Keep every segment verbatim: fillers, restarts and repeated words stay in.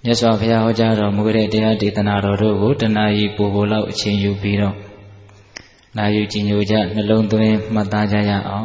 မြတ်စွာဘုရားဟောကြားတော်မူတဲ့တရားဒေသနာတော်တို့ကိုတဏှာကြီးပူပူလောက်အချိန်ယူပြီးတော့နာယူကြည်ညိုကြနှလုံးသွင်းမှတ်သားကြရအောင်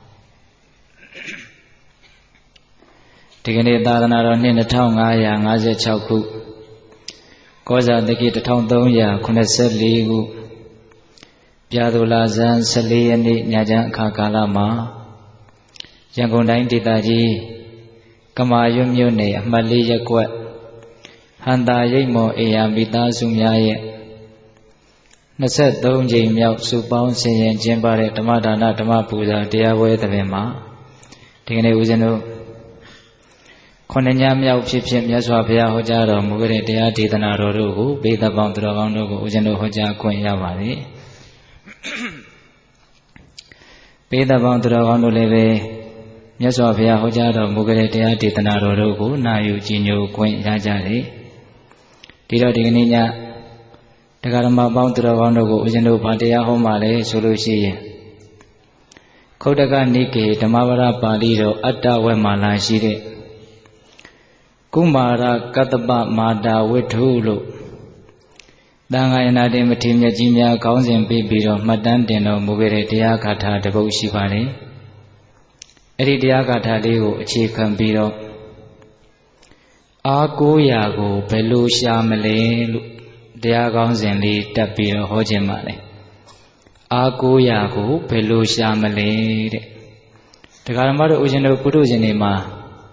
ဒီကနေ့သာသနာတော်နှစ်နှစ်ငါးရာငါးဆယ်ခြောက်ခုကောဇာတက္ကိတစ်ထောင်သုံးရာခုနှစ်ဆယ်လေးခုပြာသူလာဇန်ဆယ်လေးရက်နေ့ညချမ်းအခါကာလမှာရန်ကုန်တိုင်းဒေသကြီးကမာရွတ်မြို့နယ်အမှတ်လေးရပ်ကွက်ဟန်တာရိပ်မော်အေယာမိသားစုများရဲ့နှစ်ဆက်သုံးကြိမ်မြောက်စုပေါင်းဆင်ရင်ကျင်းပတဲ့ဓမ္မဒါနဓမ္မပူဇာတရားပွဲသဘင်မှာဒီကနေ့ဦးဇင်းတို့ခုနှစ်ညမြောက်ဖြစ်ဖြစ်မြတ်စွာဘုရားဟောကြားတော်မူခဲ့တဲ့တရားဒေသနာတော်တို့ကိုဘေးသပေါင်းသူတော်ကောင်းတို့ကိုဦးဇင်းတို့ဟောကြားခွင့်ရပါတယ်ဘေးသပေါင်းသူတော်ကောင်းတို့လည်းပဲမြတ်စွာဘုရားဟောကြားတော်မူခဲ့တဲ့တရားဒေသနာတော်တို့ကိုနာယူကြည်ညိုခွင့်ရကြတယ်ဒီတော့ဒီကနေ့ညတရားဓမ္မပေါင်းသူတော်ကောင်းတို့ကိုဦးဇင်းတို့ဘာတရားဟောမှလဲဆိုလို့ရှိရင်ခုတ်တကနိကေဓမ္မဝရပါဠိတော်အတ္တဝေမာလာရှိတဲ့ကုမာရကတ္တပမာတာဝိထုလို့တန်ခါယနာတင်မထေမြတ်ကြီးများခေါင်းစဉ်ပေးပြီးတော့မှတ်တမ်းတင်တော်မူခဲ့တဲ့တရားဂါထာတစ်ပုဒ်ရှိပါတယ်အဲ့ဒီတရားဂါထာလေးကိုအခြေခံပြီးတော့အာကိုးရာကိုဘယ်လိုရှာမလဲလို့တရားကောင်းစဉ်လေးတက်ပြီးတော့ဟောခြင်းပါလေအာကိုးရာကိုဘယ်လိုရှာမလဲတဲ့တရားဓမ္မတို့ဦးဇင်းတို့ပုထုဇဉ်တွေမှာ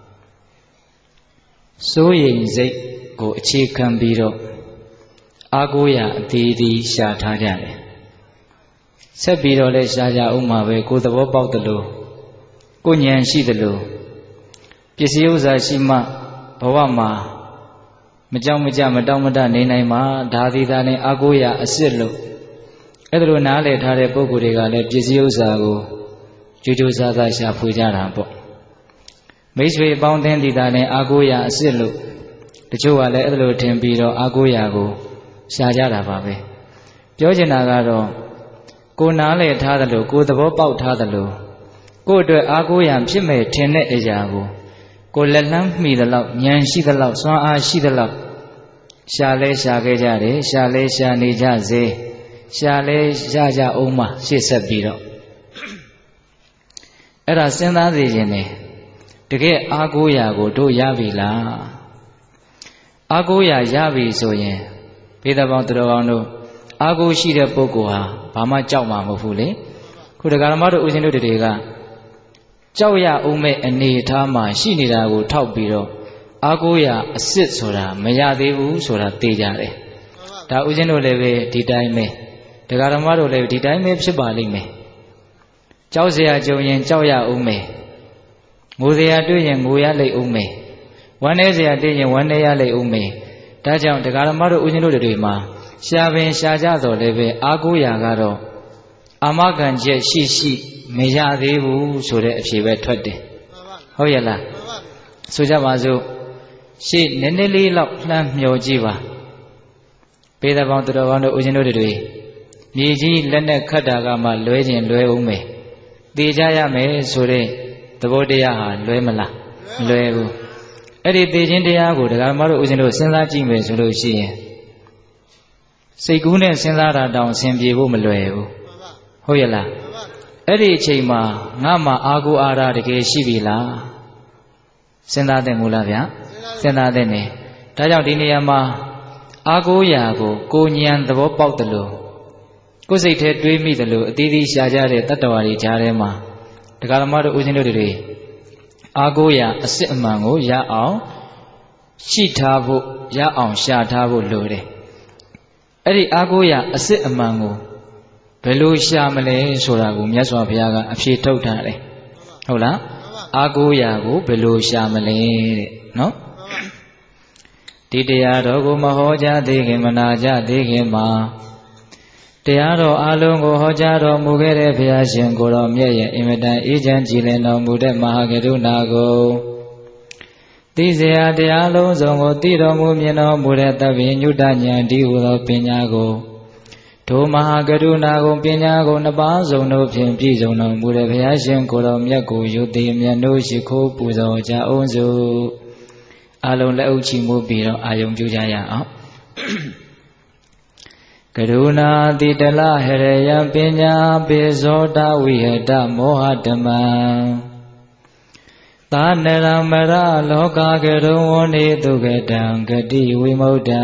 စိုးရိမ်စိတ်ကိုအခြေခံပြီးတော့အာကိုးရာအသေးသေးရှာထားကြတယ်ဆက်ပြီးတော့လည်းရှာကြအောင်မှာပဲကိုယ်သဘောပေါက်တယ်လို့ကိုဉာဏ်ရှိတယ်လို့ပစ္စည်းဥစ္စာရှိမှဘဝမှာမကြောက်မကြမတောင့်မတနေနိုင်မှာဒါသည်သာလည်းအာကိုးရာအစ်စ်လို့အဲ့ဒါလိုနားလည်ထားတဲ့ပုဂ္ဂိုလ်တွေကလည်းပစ္စည်းဥစ္စာကိုကြိုးကြိုးစားစားရှာဖွေကြတာပေါ့မိတ်ဆွေအပေါင်းအသင်းဒီသာလည်းအာကိုးရာအစ်စ်လို့တချို့ကလည်းအဲ့ဒါလိုထင်ပြီးတော့အာကိုးရာကိုရှာကြတာပါပဲပြောချင်တာကတော့ကိုနားလည်ထားတယ်လို့ကိုသဘောပေါက်ထားတယ်လို့ကိုယ့်အတွက်အာကိုးရာဖြစ်မဲ့ထင်တဲ့အရာကိုကိုလက်လန်းမိသလောက်ဉာဏ်ရှိသလောက်စွမ်းအားရှိသလောက်ရှာလဲရှာခဲ့ကြတယ်ရှာလဲရှာနေကြစေရှာလဲရှာကြအောင်မှရှေ့ဆက်ပြီးတော့အဲ့ဒါစဉ်းစားစေခြင်းနဲ့တကယ်အာကိုးရာကိုတို့ရပြီလားအာကိုးရာရပြီဆိုရင်ဘေးသပေါင်းသူတော်ကောင်းတို့အာကိုးရှိတဲ့ပုဂ္ဂိုလ်ဟာဘာမှကြောက်မှာမဟုတ်ဘူးလေခုဒကာဓမ္မတို့ဦးဇင်းတို့တွေကကြောက်ရအောင်မဲ့အနေအထားမှာရှိနေတာကိုထောက်ပြီးတော့အာကိုးရာအစ်စ်ဆိုတာမရသေးဘူးဆိုတာသိကြတယ်ဒါဦးဇင်းတို့လည်းပဲဒီတိုင်းပဲဒကာဓမ္မတို့လည်းဒီတိုင်းပဲဖြစ်ပါလိမ့်မယ်ကြောက်เสียကြုံရင်ကြောက်ရအောင်မယ်ငိုเสียတွေ့ရင်ငိုရလိမ့်အောင်မယ်ဝမ်းနည်းเสียတွေ့ရင်ဝမ်းနည်းရလိမ့်အောင်မယ်ဒါကြောင့်ဒကာဓမ္မတို့ဦးဇင်းတို့တွေမှာရှာပင်ရှာကြတော်လည်းပဲအာကိုးရာကတော့အာမခံချက်ရှိရှိမရသေးဘူးဆိုတဲ့အဖြေပဲထွက်တယ်ဟုတ်ရဲ့လားဆိုကြပါစို့ရှေ့နည်းနည်းလေးလောက်လှမ်းမျှော်ကြည့်ပါဘေးသပေါင်းသူတော်ကောင်းတို့ဦးဇင်းတို့တွေမြေကြီးလက်နဲ့ခတ်တာကမှလွဲခြင်းလွဲအောင်မယ်သိကြရမယ်ဆိုတဲ့သဘောတရားဟာလွဲမလားမလွဲဘူးအဲ့ဒီသိခြင်းတရားကိုဒကာမတို့ဦးဇင်းတို့စဉ်းစားကြည့်မယ်ဆိုလို့ရှိရင်စိတ်ကူးနဲ့စဉ်းစားတာတောင်အဆင်ပြေဖို့မလွယ်ဘူးဟုတ်ရဲ့လားအဲ့ဒီအချိန်မှာငါမှအာကိုအာရတကယ်ရှိပြီလားစဉ်းစားသင့်မို့လားဗျာစဉ်းစားသင့်တယ်ဒါကြောင့်ဒီနေရာမှာအာကိုရာကိုကိုဉာဏ်သဘောပေါက်တယ်လို့ကိုယ်စိတ်ထဲတွေးမိတယ်လို့အသီးသီးရှားကြတဲ့တတ္တဝါတွေကြားထဲမှာဒကာသမားတို့ဦးဇင်းတို့တွေအာကိုရာအစစ်အမှန်ကိုရအောင်ရှိထားဖို့ရအောင်ရှာထားဖို့လိုတယ်အဲ့ဒီအာကိုရာအစစ်အမှန်ကိုဘယ်လိုရှာမလဲဆိုတာကိုမြတ်စွာဘုရားကအဖြေထုတ်ထားတယ်ဟုတ်လားအာကိုးရာကိုဘယ်လိုရှာမလဲတဲ့နော်ဒီတရားတော်ကိုမဟောကြားသေးခင်မနာကြသေးခင်မှာတရားတော်အလုံးကိုဟောကြားတော်မူခဲ့တဲ့ဘုရားရှင်ကိုတော်မြတ်ရဲ့အင်မတန်အေးချမ်းကြည်လင်တော်မူတဲ့မဟာကရုဏာကိုသိเสียတရားလုံးစုံကိုသိတော်မူမြင်တော်မူတဲ့သဗ္ဗညုတဉာဏ်ဒီဟုသောပညာကိုဒုမဟာကရုဏာကိုပညာကိုနှစ်ပါးစုံတို့ဖြင့်ပြည့်စုံတော်မူတဲ့ဘုရားရှင်ကိုယ်တော်မြတ်ကိုယုတ်တိမြတ်တို့ရှိခိုးပူဇော်ကြအောင်စို့အလုံးလက်အုပ်ချီမှုပြီးတော့အာယုံပြုကြရအောင်ကရုဏာတိတလဟရယပညာပေဇောတဝိဟတမောဟဓမ္မံသာနရမရလောကကရုံဝနေတုကတံဂတိဝိမု ddံ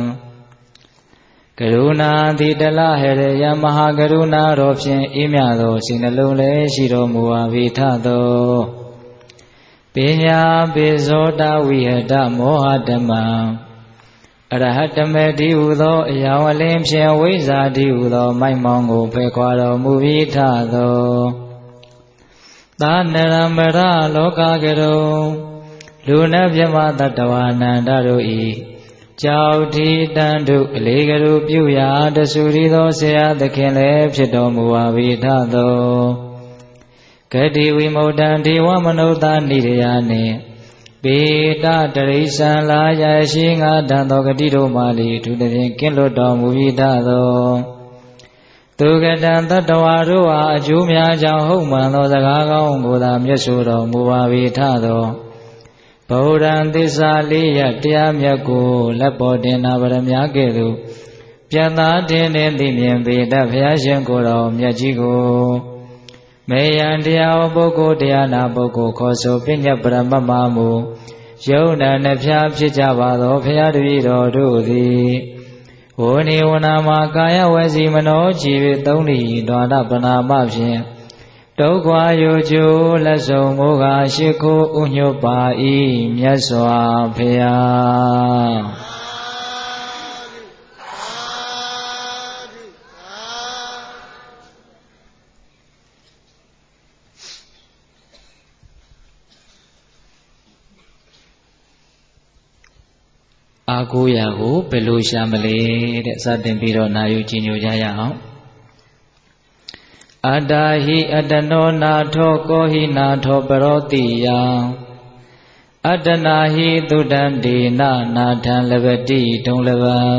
ကရုဏာတိတလဟရယမဟာကရုဏာတော်ဖြင့်အေးမြသောစိတ်နှလုံးလည်းရှိတော်မူပါ၏ထသောပညာပေဇောတဝိဟတမောဟဓမ္မံအရဟတမေတိဟုသောအယောင်အလင်းဖြင့်ဝိဇ္ဇာတိဟုသောမိုက်မောင်းကိုဖယ်ခွာတော်မူ၏ထသောသာနရမရလောကကရုံလူနှင့်မြမတတဝအနန္တတို့၏ကြောက်တိတန်တို့အလေးကရုပြုရာတဆူရီသောဆရာသခင်လည်းဖြစ်တော်မူပါ၏ထသောဂတိဝိမု ddံ ဒေဝမနုဿာနိရယနှင့်ပေတတရိစ္ဆန်လာရရှိငါတန်သောဂတိတို့မှလေသူတဖြင့်ကင်းလွတ်တော်မူ၏ထသောသူကတံတတဝါတို့အားအကျိုးများကြောင့်ဟုတ်မှန်သောစကားကောင်းကိုသာမျက်ဆိုတော်မူပါ၏ထသောဗုဒ္ဓံသစ္စာလေးရတရားမြတ်ကိုလက်ပေါ်တင်နာဗရမ ्या ကဲ့သို့ပြတ်သားတင်နေသိမြင်ပေတတ်ဘုရားရှင်ကိုယ်တော်မြတ်ကြီးကိုမေယံတရားပုဂ္ဂိုလ်တရားနာပုဂ္ဂိုလ်ခေါ်ဆိုပညတ်ပရမမမူယုံနာနှဖျားဖြစ်ကြပါသောဘုရားတပည့်တော်တို့သည်ဝဏိဝနာမှာကာယဝစီမနောကြည်၍သုံးလီဒွါရပနာမဖြင့်ဒုက္ခယောကျိုးလက်ဆုံးမိုးကားရှိခိုးဥညွတ်ပါ၏မြတ်စွာဘုရားအာကိုရာကိုဘယ်လိုရှာမလဲတဲ့စတင်ပြီးတော့နာယူကြည်ညိုကြရအောင်အတ္တဟိအတ္တနောနာထောကောဟိနာထောပရောတိယံအတ္တနာဟိသုတံဒေနနာထံလဘတိတုံလဘံ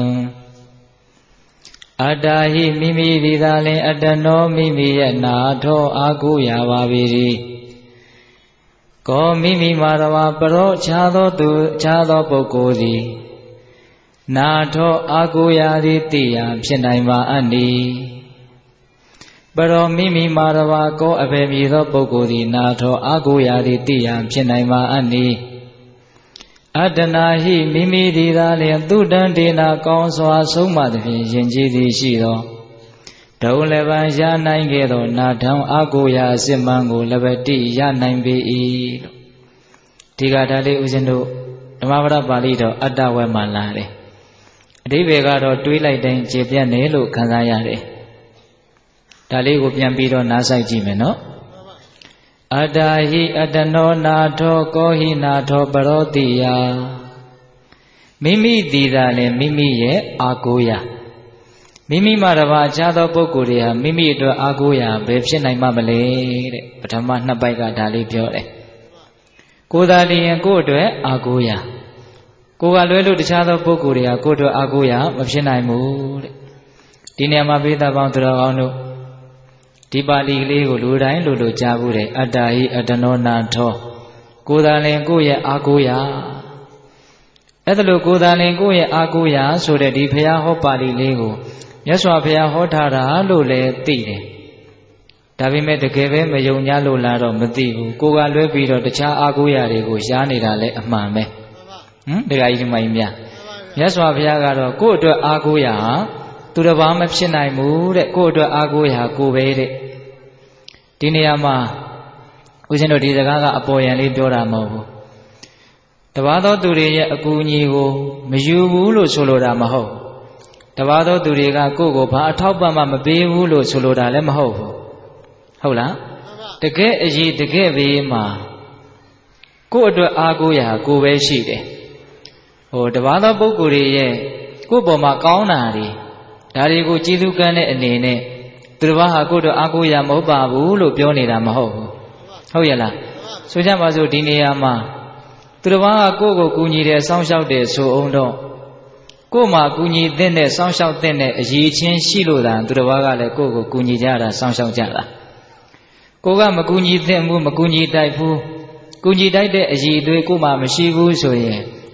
အတ္တဟိမိမိသည်သာလင်အတ္တနောမိမိရဲ့နာထောအာကိုရာပါပေ၏ကောမိမိမှာတဝါပရောခြားသောသူခြားသောပုဂ္ဂိုလ်သည်နာထောအာကိုရာသည်တိယံဖြစ်နိုင်ပါအနိပရောမိမိမာရဝါကောအဘေမည်သောပုဂ္ဂိုလ်သည်နာထောအာကိုရာသည်တိယံဖြစ်နိုင်ပါအနိအတ္တနာဟိမိမိသည်သာလျှင်သူတံဒေနာကောင်းစွာဆုံးမသဖြင့်ယဉ်ကျေးသည်ရှိသောဒုံလဘံရနိုင်ခဲ့သောနာထံအာကိုရာအစစ်မှန်ကိုလဘတိရနိုင်ပေ၏လို့ဒီကဒါလေးဦးဇင်းတို့ဓမ္မပဒပါဠိတော်အတ္တဝဲမှာလာတယ်အဓိပ္ပာယ်ကတော့တွေးလိုက်တိုင်းကျေပြတ်နေလို့ခံစားရတယ်ဒါလေးကိုပြန်ပြီးတော့နားဆိုင်ကြည့်မယ်နော်အတ္တဟိအတ္တနောနာထောကောဟိနာထောပရောတိယမိမိတည်တာလည်းမိမိရဲ့အာကိုရာမိမိမှာတပါးအခြားသောပုဂ္ဂိုလ်တွေဟာမိမိအတွက်အာကိုရာဘယ်ဖြစ်နိုင်မှမလဲတဲ့ပထမနှစ်ပိုက်ကဒါလေးပြောတယ်ကိုယ်သာတည်ရင်ကိုယ့်အတွက်အာကိုရာကိုယ်ကလွဲလို့တခြားသောပုဂ္ဂိုလ်တွေကကိုယ့်အတွက်အာကိုရာမဖြစ်နိုင်ဘူးတဲ့ဒီနေရာမှာပိဿပေါင်းသူတော်ကောင်းတို့ဒီပါဠိကလေးကိုလူတိုင်းလူလူကြားဘူးတယ်အတ္တဟိအတ္တနောနာထောကိုယ်သာလင်ကိုယ့်ရဲ့အာကိုရာအဲ့ဒါလို့ကိုယ်သာလင်ကိုယ့်ရဲ့အာကိုရာဆိုတဲ့ဒီဘုရားဟောပါဠိလေးကိုမြတ်စွာဘုရားဟောထားတာလို့လည်းသိတယ်ဒါပေမဲ့တကယ်ပဲမယုံကြလို့လားတော့မသိဘူးကိုယ်ကလွဲပြီးတော့တခြားအာကိုရာတွေကိုရှားနေတာလည်းအမှန်ပဲဟမ်ဒကာကြီးဒီမကြီးများမြတ်စွာဘုရားကတော့ကိုယ့်အတွက်အာကိုရာဟာသူတစ်ပါးမဖြစ်နိုင်ဘူးတဲ့ကိုယ့်အတွက်အာကိုရာကိုပဲတဲ့ဒီနေရာမှာဦးဇင်းတို့ဒီစကားကအပေါ်ယံလေးပြောတာမဟုတ်ဘူးတပါးသောသူတွေရဲ့အကူအညီကိုမယူဘူးလို့ဆိုလိုတာမဟုတ်တပါးသောသူတွေကကိုယ့်ကိုဘာအထောက်ပံ့မှမပေးဘူးလို့ဆိုလိုတာလည်းမဟုတ်ဘူးဟုတ်လားတကယ်အရေးတကယ်ဘေးမှာကိုယ့်အတွက်အာကိုရာကိုပဲရှိတယ်ဟိုတပါးသောပုဂ္ဂိုလ်တွေရဲ့ကိုယ့်ပေါ်မှာကောင်းတာတွေဒါတွေကိုကျေးဇူးကမ်းတဲ့အနေနဲ့သူတစ်ပါးဟာကိုယ့်အတွက်အာကိုရာမဟုတ်ပါဘူးလို့ပြောနေတာမဟုတ်ဘူးဟုတ်ရဲ့လားဆိုကြပါစို့ဒီနေရာမှာသူတစ်ပါးကကိုယ့်ကိုကူညီတယ်စောင့်ရှောက်တယ်ဆိုအောင်တော့ကိုယ်မှာကူညီတဲ့နဲ့စောင့်ရှောက်တဲ့နဲ့အရေးချင်းရှိလို့သာသူတစ်ပါးကလည်းကိုယ့်ကိုကူညီကြတာစောင့်ရှောက်ကြတာကိုကမကူညီသင့်ဘူးမကူညီတိုက်ဘူးကူညီတိုက်တဲ့အရေးအသွေးကိုမှမရှိဘူးဆိုရင်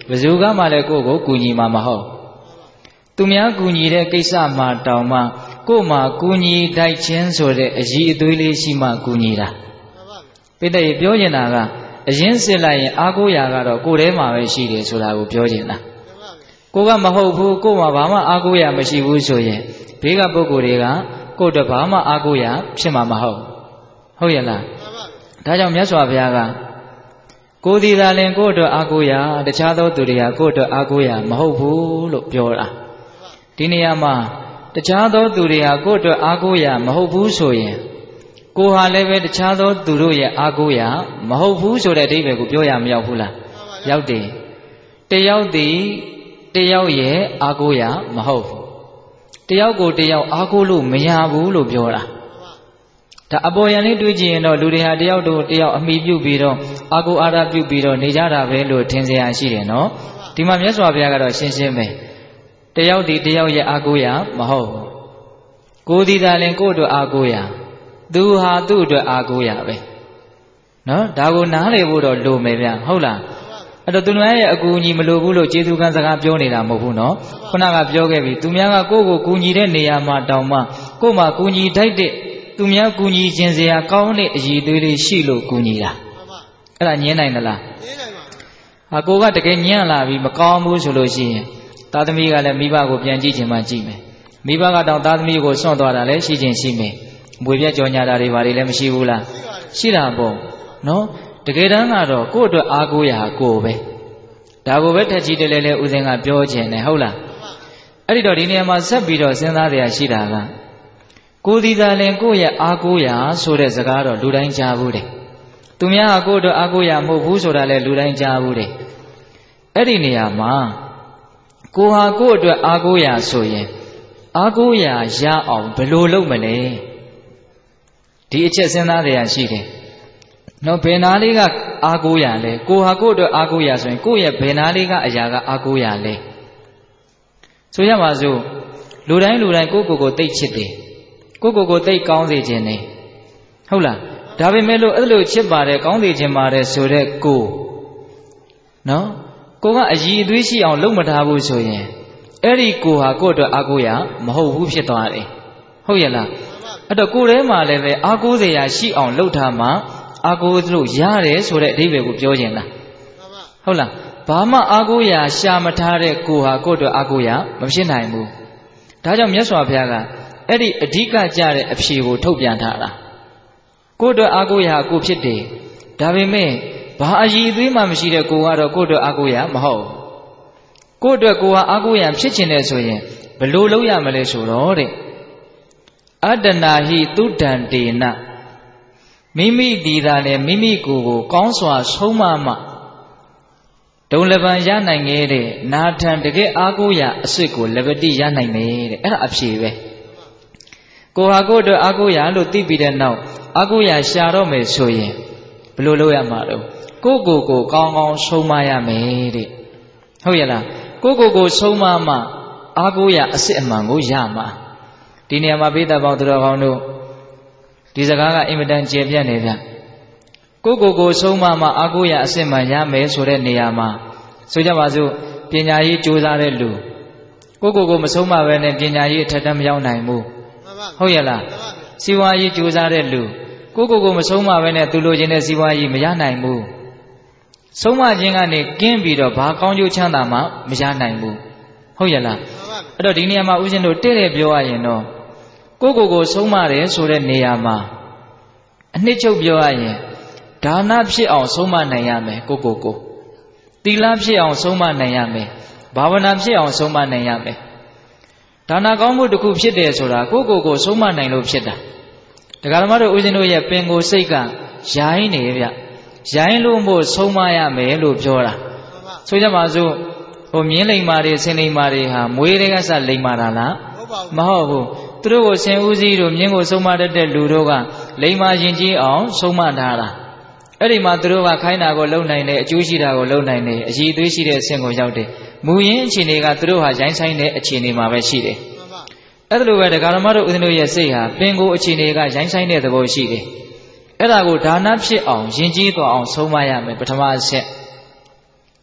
ဘယ်သူကမှလည်းကိုယ့်ကိုကူညီမှာမဟုတ်သူများကူညီတဲ့ကိစ္စမှာတောင်မှကို့မှာကူညီတိုက်ခြင်းဆိုတဲ့အရည်အသွေးလေးရှိမှကူညီတာပိဋကပြောနေတာကအရင်စစ်လိုက်ရင်အားကိုးရာကတော့ကိုယ်ထဲမှာပဲရှိတယ်ဆိုတာကိုပြောနေတာကိုကမဟုတ်ဘူးကို့မှာဘာမှအားကိုးရာမရှိဘူးဆိုရင်ဘေးကပုဂ္ဂိုလ်တွေကကို့အတွက်ဘာမှအားကိုးရာဖြစ်မှာမဟုတ်ဟုတ်ရဲ့လားဒါကြောင့်မြတ်စွာဘုရားကကိုယ်ဒီသာလင်ကို့အတွက်အားကိုးရာတခြားသောသူတွေကကို့အတွက်အားကိုးရာမဟုတ်ဘူးလို့ပြောတာဒီနေရာမှာတခြားသောသူတွေဟာကိုယ့်အတွက်အားကိုးရာမဟုတ်ဘူးဆိုရင်ကိုဟာလည်းပဲတခြားသောသူတို့ရဲ့အားကိုးရာမဟုတ်ဘူးဆိုတဲ့အဓိပ္ပာယ်ကိုပြောရမရောက်ဘူးလားရောက်တယ်တယောက်တည်းတယောက်ရဲ့အားကိုးရာမဟုတ်ဘူးတယောက်ကိုတယောက်အားကိုးလို့မရဘူးလို့ပြောတာဒါအပေါ်ယံလေးတွေးကြည့်ရင်တော့လူတွေဟာတယောက်တို့တယောက်အမိပြုတ်ပြီးတော့အားကိုးအားရပြုတ်ပြီးတော့နေကြတာပဲလို့ထင်စရာရှိတယ်နော်ဒီမှာမြတ်စွာဘုရားကတော့ရှင်းရှင်းပဲတယောက်ဒီတယောက်ရဲ့အားကိုးရာမဟုတ်ဘူးကိုယ်ဒီသာလင်ကိုယ့်အတွက်အားကိုးရာသူဟာသူ့အတွက်အားကိုးရာပဲနော်ဒါကိုနားလည်ဖို့တော့လိုမယ်ဗျဟုတ်လားအဲ့တော့သူများရဲ့အကူအညီမလိုဘူးလို့ကျေသူကံစကားပြောနေတာမဟုတ်ဘူးနော်ခုနကပြောခဲ့ပြီသူများကကိုယ့်ကိုကူညီတဲ့နေရာမှာတောင်မှကိုယ့်မှာကူညီထိုက်တဲ့သူများကူညီခြင်းစရာကောင်းတဲ့အရည်အသွေးလေးရှိလို့ကူညီတာအဲ့ဒါညင်းနိုင်သလားညင်းနိုင်ပါဟာကိုကတကယ်ညံ့လာပြီမကောင်းဘူးဆိုလို့ရှိရင်သားသမီးကလည်းမိဘကိုပြန်ကြည့်ချင်မှကြည့်မယ်မိဘကတောင်သားသမီးကိုစွန့်သွားတာလည်းရှိချင်းရှိမယ်မွေပြတ်ကြော်ညာတာတွေဘာတွေလည်းမရှိဘူးလားရှိတာပေါ့နော်တကယ်တမ်းကတော့ကိုယ့်အတွက်အားကိုးရာကိုယ်ပဲဒါကိုပဲထက်ကြီးတယ်လဲလဲဦးစင်းကပြောခြင်းနဲ့ဟုတ်လားအဲ့ဒီတော့ဒီနေရာမှာဆက်ပြီးတော့စဉ်းစားရရှိတာကကိုယ်ဒီသာလင်ကိုယ့်ရဲ့အားကိုးရာဆိုတဲ့စကားတော့လူတိုင်းကြားဘူးတယ်သူများကကိုယ့်အတွက်အားကိုးရာမဟုတ်ဘူးဆိုတာလည်းလူတိုင်းကြားဘူးတယ်အဲ့ဒီနေရာမှာကိုဟာကိုယ့်အတွက်အားကိုးရာဆိုရင်အားကိုးရာရအောင်ဘယ်လိုလုပ်မလဲဒီအချက်စဉ်းစားရရှိတယ်နော်ဘယ်နာလေးကအားကိုးရာလဲကိုဟာကိုယ့်အတွက်အားကိုးရာဆိုရင်ကိုယ့်ရဲ့ဘယ်နာလေးကအရာကအားကိုးရာလဲဆိုရပါစို့လူတိုင်းလူတိုင်းကိုယ့်ကိုယ်ကိုသိချစ်တယ်ကိုယ့်ကိုယ်ကိုသိကောင်းစေခြင်းနေဟုတ်လားဒါပေမဲ့လို့အဲ့လိုချစ်ပါတယ်ကောင်းစေခြင်းပါတယ်ဆိုတဲ့ကိုနော်ကိုကအရည်အသွေးရှိအောင်လုပ်မထားဘူးဆိုရင်အဲ့ဒီကိုဟာကိုယ့်အတွက်အားကိုးရာမဟုတ်ဘူးဖြစ်သွားတယ်ဟုတ်ရဲ့လားအဲ့တော့ကိုယ်ထဲမှာလည်းပဲအားကိုးစရာရှိအောင်လုပ်ထားမှအားကိုးလို့ရတယ်ဆိုတဲ့အဓိပ္ပာယ်ကိုပြောခြင်းလားဟုတ်လားဘာမှအားကိုးရာရှာမထားတဲ့ကိုဟာကိုယ့်အတွက်အားကိုးရာမဖြစ်နိုင်ဘူးဒါကြောင့်မြတ်စွာဘုရားကအဲ့ဒီအဓိကကြတဲ့အဖြေကိုထုတ်ပြန်ထားတာကိုယ့်အတွက်အားကိုးရာကိုဖြစ်တယ်ဒါပေမဲ့ဘာအရည်အသွေးမှမရှိတဲ့ကိုကတော့ကိုယ့်အတွက်အားကိုးရာမဟုတ်ကိုယ့်အတွက်ကိုဟာအားကိုးရာဖြစ်ချင်တယ်ဆိုရင်ဘယ်လိုလုပ်ရမလဲဆိုတော့တဲ့အတ္တနာဟိသုဒ္ဓံတေနမိမိဒီသာလေမိမိကိုယ်ကိုကောင်းစွာဆုံးမမှဒုံလပံရနိုင်ခဲ့တဲ့နာထံတကယ်အားကိုးရာအစ်စ်ကိုလပတိရနိုင်မယ်တဲ့အဲ့ဒါအဖြေပဲကိုဟာကိုယ့်အတွက်အားကိုးရာလို့သိပြီးတဲ့နောက်အားကိုးရာရှာတော့မယ်ဆိုရင်ဘယ်လိုလုပ်ရမှာတော့ကိုယ့်ကိုယ်ကိုကောင်းကောင်းဆုံးမရမယ်တဲ့ဟုတ်ရဲ့လားကိုယ့်ကိုယ်ကိုဆုံးမမှအားကိုးရာအစ်စ်အမှန်ကိုရမှာဒီနေရာမှာပိဿပေါင်းသူတော်ကောင်းတို့ဒီစကားကအင်မတန်ကျေပြတ်နေဗျကိုယ့်ကိုယ်ကိုဆုံးမမှအားကိုးရာအစ်စ်မှန်ရမယ်ဆိုတဲ့နေရာမှာဆိုကြပါစို့ပညာရေးကြိုးစားတဲ့လူကိုယ့်ကိုယ်ကိုမဆုံးမဘဲနဲ့ပညာရေးအထက်တန်းမရောက်နိုင်ဘူးဟုတ်ရဲ့လားစီဝါရေးကြိုးစားတဲ့လူကိုယ့်ကိုယ်ကိုမဆုံးမဘဲနဲ့သူလိုချင်တဲ့စီဝါရေးမရနိုင်ဘူးဆုံးမခြင်းကနေကင်းပြီးတော့ဘာကောင်းကျိုးချမ်းသာမှမရနိုင်ဘူးဟုတ်ရဲ့လားအဲ့တော့ဒီနေရာမှာဦးဇင်းတို့တဲ့တဲ့ပြောရရင်တော့ကိုယ့်ကိုယ်ကိုဆုံးမတယ်ဆိုတဲ့နေရာမှာအနှစ်ချုပ်ပြောရရင်ဒါနဖြစ်အောင်ဆုံးမနိုင်ရမယ်ကိုယ့်ကိုယ်ကိုသီလဖြစ်အောင်ဆုံးမနိုင်ရမယ်ဘာဝနာဖြစ်အောင်ဆုံးမနိုင်ရမယ်ဒါနကောင်းမှုတစ်ခုဖြစ်တယ်ဆိုတာကိုယ့်ကိုယ်ကိုဆုံးမနိုင်လို့ဖြစ်တာတရားဓမ္မတို့ဦးဇင်းတို့ရဲ့ပင်ကိုယ်စိတ်ကရိုင်းနေဗျရိုင်းလို့မို့ဆုံးမရမယ်လို့ပြောတာဆိုကြပါစို့ဟိုမြင်းလိမ္မာတွေဆင်းလိမ္မာတွေဟာမွေးတွေကစလိမ္မာတာလားမဟုတ်ဘူးသူတို့ကိုဆင်ဦးစီးတို့မြင်းကိုဆုံးမတတ်တဲ့လူတို့ကလိမ္မာရင်ကြီးအောင်ဆုံးမထားတာအဲ့ဒီမှာသူတို့ကခိုင်းတာကိုလုံနိုင်တယ်အကျိုးရှိတာကိုလုံနိုင်တယ်အည်သွေးရှိတဲ့အဆင့်ကိုရောက်တယ်မူရင်းအခြေအနေကသူတို့ဟာရိုင်းဆိုင်တဲ့အခြေအနေမှာပဲရှိတယ်အဲ့ဒါလိုပဲတရားဓမ္မတို့ဦးဇင်းတို့ရဲ့စိတ်ဟာပင်ကိုယ်အခြေအနေကရိုင်းဆိုင်တဲ့သဘောရှိတယ်အဲ့ဒါကိုဒါနဖြစ်အောင်ယဉ်ကျေးသွားအောင်ဆုံးမရမယ်ပထမအချက်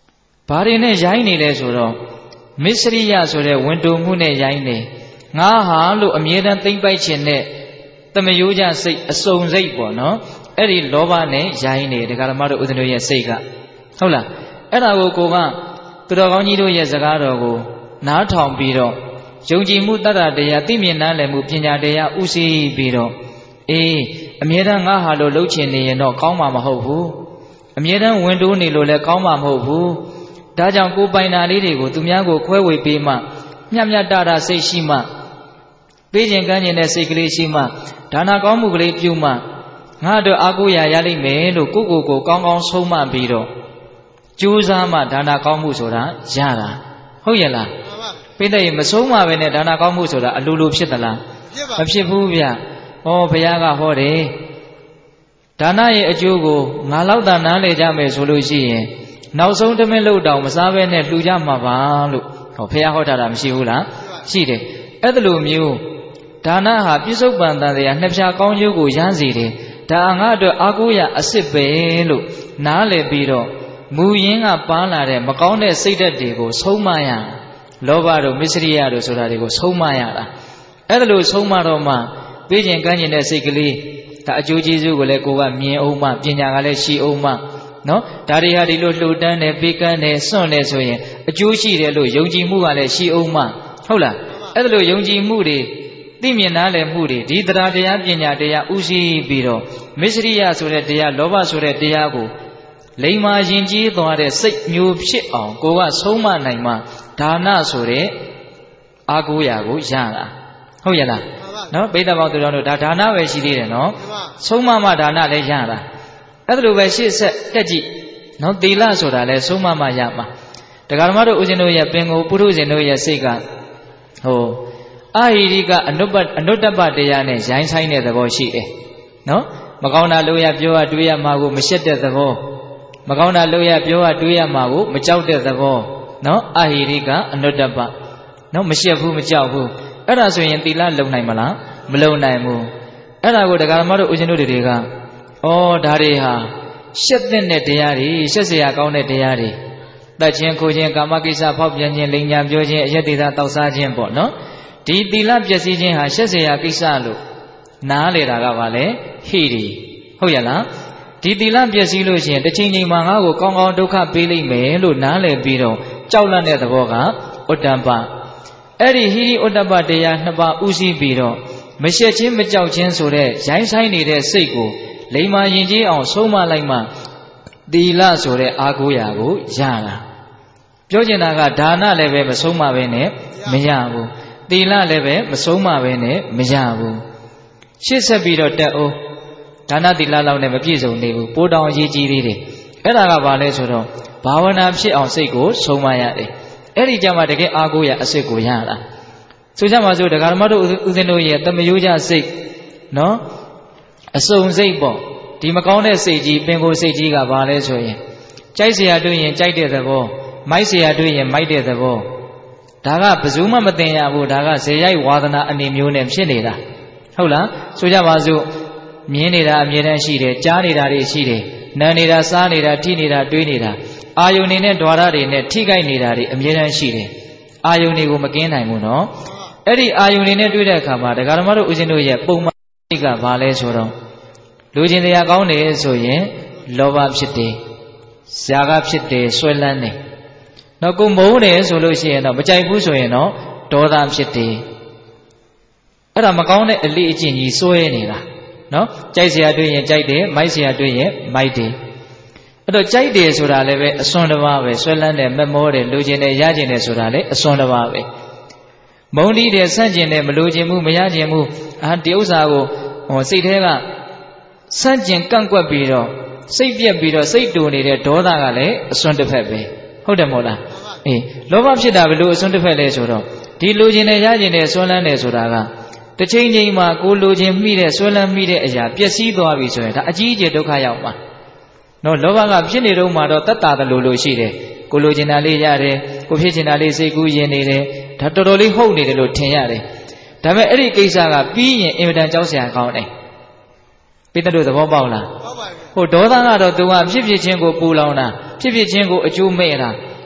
ဘာတွေနဲ့ရိုင်းနေလဲဆိုတော့မစ္စရိယဆိုတဲ့ဝင်တူမှုနဲ့ရိုင်းနေငါဟာလို့အမြဲတမ်းသိမ့်ပိုက်ခြင်းနဲ့တမယိုးကြစိတ်အစုံစိတ်ပေါ့နော်အဲ့ဒီလောဘနဲ့ရိုင်းနေဒကာဓမ္မတို့ဦးဇင်းတို့ရဲ့စိတ်ကဟုတ်လားအဲ့ဒါကိုကိုကသူတော်ကောင်းကြီးတို့ရဲ့စကားတော်ကိုနားထောင်ပြီးတော့ယုံကြည်မှုတတ္တတရားသိမြင်နားလည်မှုပညာတရားဥသိပြီးတော့အေးအမြဲတမ်းငါဟာလို့လှုပ်ချင်နေရင်တော့ကောင်းမှာမဟုတ်ဘူးအမြဲတမ်းဝင်တိုးနေလို့လည်းကောင်းမှာမဟုတ်ဘူးဒါကြောင့်ကိုပိုင်နာလေးတွေကိုသူများကိုခွဲဝေပေးမှမျှမျှတတစိတ်ရှိမှပေးခြင်းကမ်းခြင်းတဲ့စိတ်ကလေးရှိမှဒါနာကောင်းမှုကလေးပြုမှငါတို့အာကိုရာရလိမ့်မယ်လို့ကိုကိုကိုကောင်းကောင်းဆုံးမပြီးတော့ကြိုးစားမှဒါနာကောင်းမှုဆိုတာရတာဟုတ်ရဲ့လားပိဋကရေမဆုံးမပဲနဲ့ဒါနာကောင်းမှုဆိုတာအလိုလိုဖြစ်သလားမဖြစ်ဘူးဗျဩဘုရားကဟောတယ်ဒါနရဲ့အကျိုးကိုငါလောက်သာနားလည်ကြမယ်ဆိုလို့ရှိရင်နောက်ဆုံးတမင်လို့တောင်မစားဘဲနဲ့လှူကြမှာပါလို့ဟောဘုရားဟောထားတာမရှိဘူးလားရှိတယ်အဲ့ဒါလိုမျိုးဒါနဟာပြစ္ဆုတ်ပန်တန်တရားနှစ်ဖြာကောင်းကျိုးကိုရမ်းစေတယ်ဒါငါအတွက်အာကိုရအစ်စ်ပဲလို့နားလည်ပြီးတော့မူရင်းကပန်းလာတဲ့မကောင်းတဲ့စိတ်ဓာတ်တွေကိုဆုံးမရလောဘတို့မစ္စရိယတို့ဆိုတာတွေကိုဆုံးမရတာအဲ့ဒါလိုဆုံးမတော့မှပေးခြင်းကမ်းခြင်းတဲ့စိတ်ကလေးဒါအကျိုးကျေးဇူးကိုလည်းကိုကမြင်အောင်မှပညာကလည်းရှိအောင်မှနော်ဒါတွေဟာဒီလိုလှူဒန်းတယ်ပေးကမ်းတယ်စွန့်တယ်ဆိုရင်အကျိုးရှိတယ်လို့ယုံကြည်မှုကလည်းရှိအောင်မှဟုတ်လားအဲ့ဒါလိုယုံကြည်မှုတွေသိမြင်နားလည်မှုတွေဒီတရားတရားပညာတရားဥသိပြီးတော့မစ္စရိယဆိုတဲ့တရားလောဘဆိုတဲ့တရားကိုလိမ္မာရင်ကြီးသွားတဲ့စိတ်မျိုးဖြစ်အောင်ကိုကဆုံးမနိုင်မှဒါနဆိုတဲ့အာကိုရာကိုရတာဟုတ်ရဲ့လားနော်ပိဋကပေါင်းသူတော်တို့ဒါဒါနပဲရှိသေးတယ်နော်ဆုံးမမှဒါနလည်းရတာအဲ့ဒါလိုပဲရှေ့ဆက်တက်ကြည့်နော်သီလဆိုတာလည်းဆုံးမမှရမှာတရားဓမ္မတို့ဦးဇင်းတို့ရဲ့ပင်ကိုပုထုဇဉ်တို့ရဲ့စိတ်ကဟိုအာဟိရိကအနုပ္ပအနုတ္တပတရားနဲ့ရိုင်းဆိုင်တဲ့သဘောရှိတယ်နော်မကောင်းတာလို့ရပြောရတွေးရမှာကိုမရှက်တဲ့သဘောမကောင်းတာလို့ရပြောရတွေးရမှာကိုမကြောက်တဲ့သဘောနော်အာဟိရိကအနုတ္တပနော်မရှက်ဘူးမကြောက်ဘူးအဲ့ဒါဆိုရင်သီလလုံနိုင်မလားမလုံနိုင်ဘူးအဲ့ဒါကိုတရားဓမ္မတို့ဦးဇင်းတို့တွေကဩဒါတွေဟာရှက်တဲ့တရားတွေရှက်เสียကောင်းတဲ့တရားတွေတတ်ခြင်းခိုခြင်းကာမကိစ္စဖောက်ပြန်ခြင်းလိမ်ညာပြောခြင်းအယက်ဒေသတောက်စားခြင်းပေါ့နော်ဒီသီလပျက်စီးခြင်းဟာရှက်เสียကိစ္စလို့နားလေတာကပါလေဟိရိဟုတ်ရလားဒီသီလပျက်စီးလို့ရှိရင်တစ်ချိန်ချိန်မှာငါ့ကိုကောင်းကောင်းဒုက္ခပေးလိမ့်မယ်လို့နားလည်ပြီးတော့ကြောက်လန့်တဲ့သဘောကဥတ္တပအဲ့ဒီဟိရိဥတ္တပတရားနှစ်ပါးဥသိပြီးတော့မရှက်ချင်းမကြောက်ချင်းဆိုတဲ့ရိုင်းဆိုင်နေတဲ့စိတ်ကိုလိမ္မာရင်ကြီးအောင်ဆုံးမလိုက်မှသီလဆိုတဲ့အာကိုရာကိုရတာပြောချင်တာကဒါနလည်းပဲမဆုံးမပဲနဲ့မရဘူးသီလလည်းပဲမဆုံးမပဲနဲ့မရဘူးရှေ့ဆက်ပြီးတော့တက်အောင်ဒါနသီလလောက်နဲ့မပြည့်စုံနေဘူးပိုးတောင်အရေးကြီးသေးတယ်အဲ့ဒါကဘာလဲဆိုတော့ဘာဝနာဖြစ်အောင်စိတ်ကိုဆုံးမရတယ်အဲ့ဒီကြမှာတကယ်အာကိုရာအစစ်ကိုရတာဆိုကြပါစို့ဒကာဓမ္မတို့ဦးဇင်းတို့ရဲ့တမယိုးကြစိတ်နော်အစုံစိတ်ပေါ့ဒီမကောင်းတဲ့စိတ်ကြီးပင်ကိုယ်စိတ်ကြီးကဘာလဲဆိုရင်ကြိုက်เสียတွေ့ရင်ကြိုက်တဲ့သဘောမိုက်เสียတွေ့ရင်မိုက်တဲ့သဘောဒါကဘယ်သူမှမသိရဘူးဒါကဇေယိုက်ဝါဒနာအနေမျိုးနဲ့ဖြစ်နေတာဟုတ်လားဆိုကြပါစို့မြင်နေတာအမြဲတမ်းရှိတယ်ကြားနေတာတွေရှိတယ်နားနေတာစားနေတာထိနေတာတွေးနေတာအာယုန်နေနဲ့ द्वार တွေနဲ့ထိခိုက်နေတာတွေအမြဲတမ်းရှိတယ်အာယုန်တွေကိုမကင်းနိုင်ဘူးနော်အဲ့ဒီအာယုန်တွေနဲ့တွေ့တဲ့အခါမှာဒကာဓမ္မတို့ဦးဇင်းတို့ရဲ့ပုံမှန်စိတ်ကဘာလဲဆိုတော့လူချင်းတရားကောင်းတယ်ဆိုရင်လောဘဖြစ်တယ်ဇာကဖြစ်တယ်ဆွဲလန်းတယ်နောက်ကိုမုန်းတယ်ဆိုလို့ရှိရင်တော့မကြိုက်ဘူးဆိုရင်တော့ဒေါသဖြစ်တယ်အဲ့ဒါမကောင်းတဲ့အလေးအကျင့်ကြီးစွဲနေတာနော်ကြိုက်เสียတွေ့ရင်ကြိုက်တယ်မိုက်เสียတွေ့ရင်မိုက်တယ်အဲ့တော့ကြိုက်တယ်ဆိုတာလည်းပဲအစွန်းတစ်ပါးပဲဆွဲလန်းတယ်မမောတယ်လူချင်းတယ်ရချင်းတယ်ဆိုတာလည်းအစွန်းတစ်ပါးပဲမုန်းတီးတယ်ဆန့်ကျင်တယ်မလိုချင်ဘူးမရချင်ဘူးအာဒီဥစ္စာကိုဟောစိတ်ထဲကဆန့်ကျင်ကန့်ကွက်ပြီးတော့စိတ်ပြက်ပြီးတော့စိတ်တူနေတဲ့ဒေါသကလည်းအစွန်းတစ်ဖက်ပဲဟုတ်တယ်မို့လားအေးလောဘဖြစ်တာဘယ်လိုအစွန်းတစ်ဖက်လဲဆိုတော့ဒီလိုချင်တယ်ရချင်တယ်ဆွဲလန်းတယ်ဆိုတာကတစ်ချိန်ချိန်မှာကိုလိုချင်မိတဲ့ဆွဲလန်းမိတဲ့အရာပျက်စီးသွားပြီဆိုရင်ဒါအကြီးအကျယ်ဒုက္ခရောက်မှာနော်လောဘကဖြစ်နေတော့မှတော့တတ်တာတယ်လို့လို့ရှိတယ်ကိုလိုချင်တာလေးရတယ်ကိုဖြစ်ချင်တာလေးစိတ်ကူးရင်နေတယ်ဒါတော်တော်လေးဟုတ်နေတယ်လို့ထင်ရတယ်ဒါပေမဲ့အဲ့ဒီကိစ္စကပြီးရင်အင်မတန်ကြောက်စရာကောင်းတယ်ပိဿတို့သဘောပေါက်လားဟိုဒေါသကတော့သူကဖြစ်ဖြစ်ချင်းကိုပူလောင်တာဖြစ်ဖြစ်ချင်းကိုအကျိုးမဲ့တာ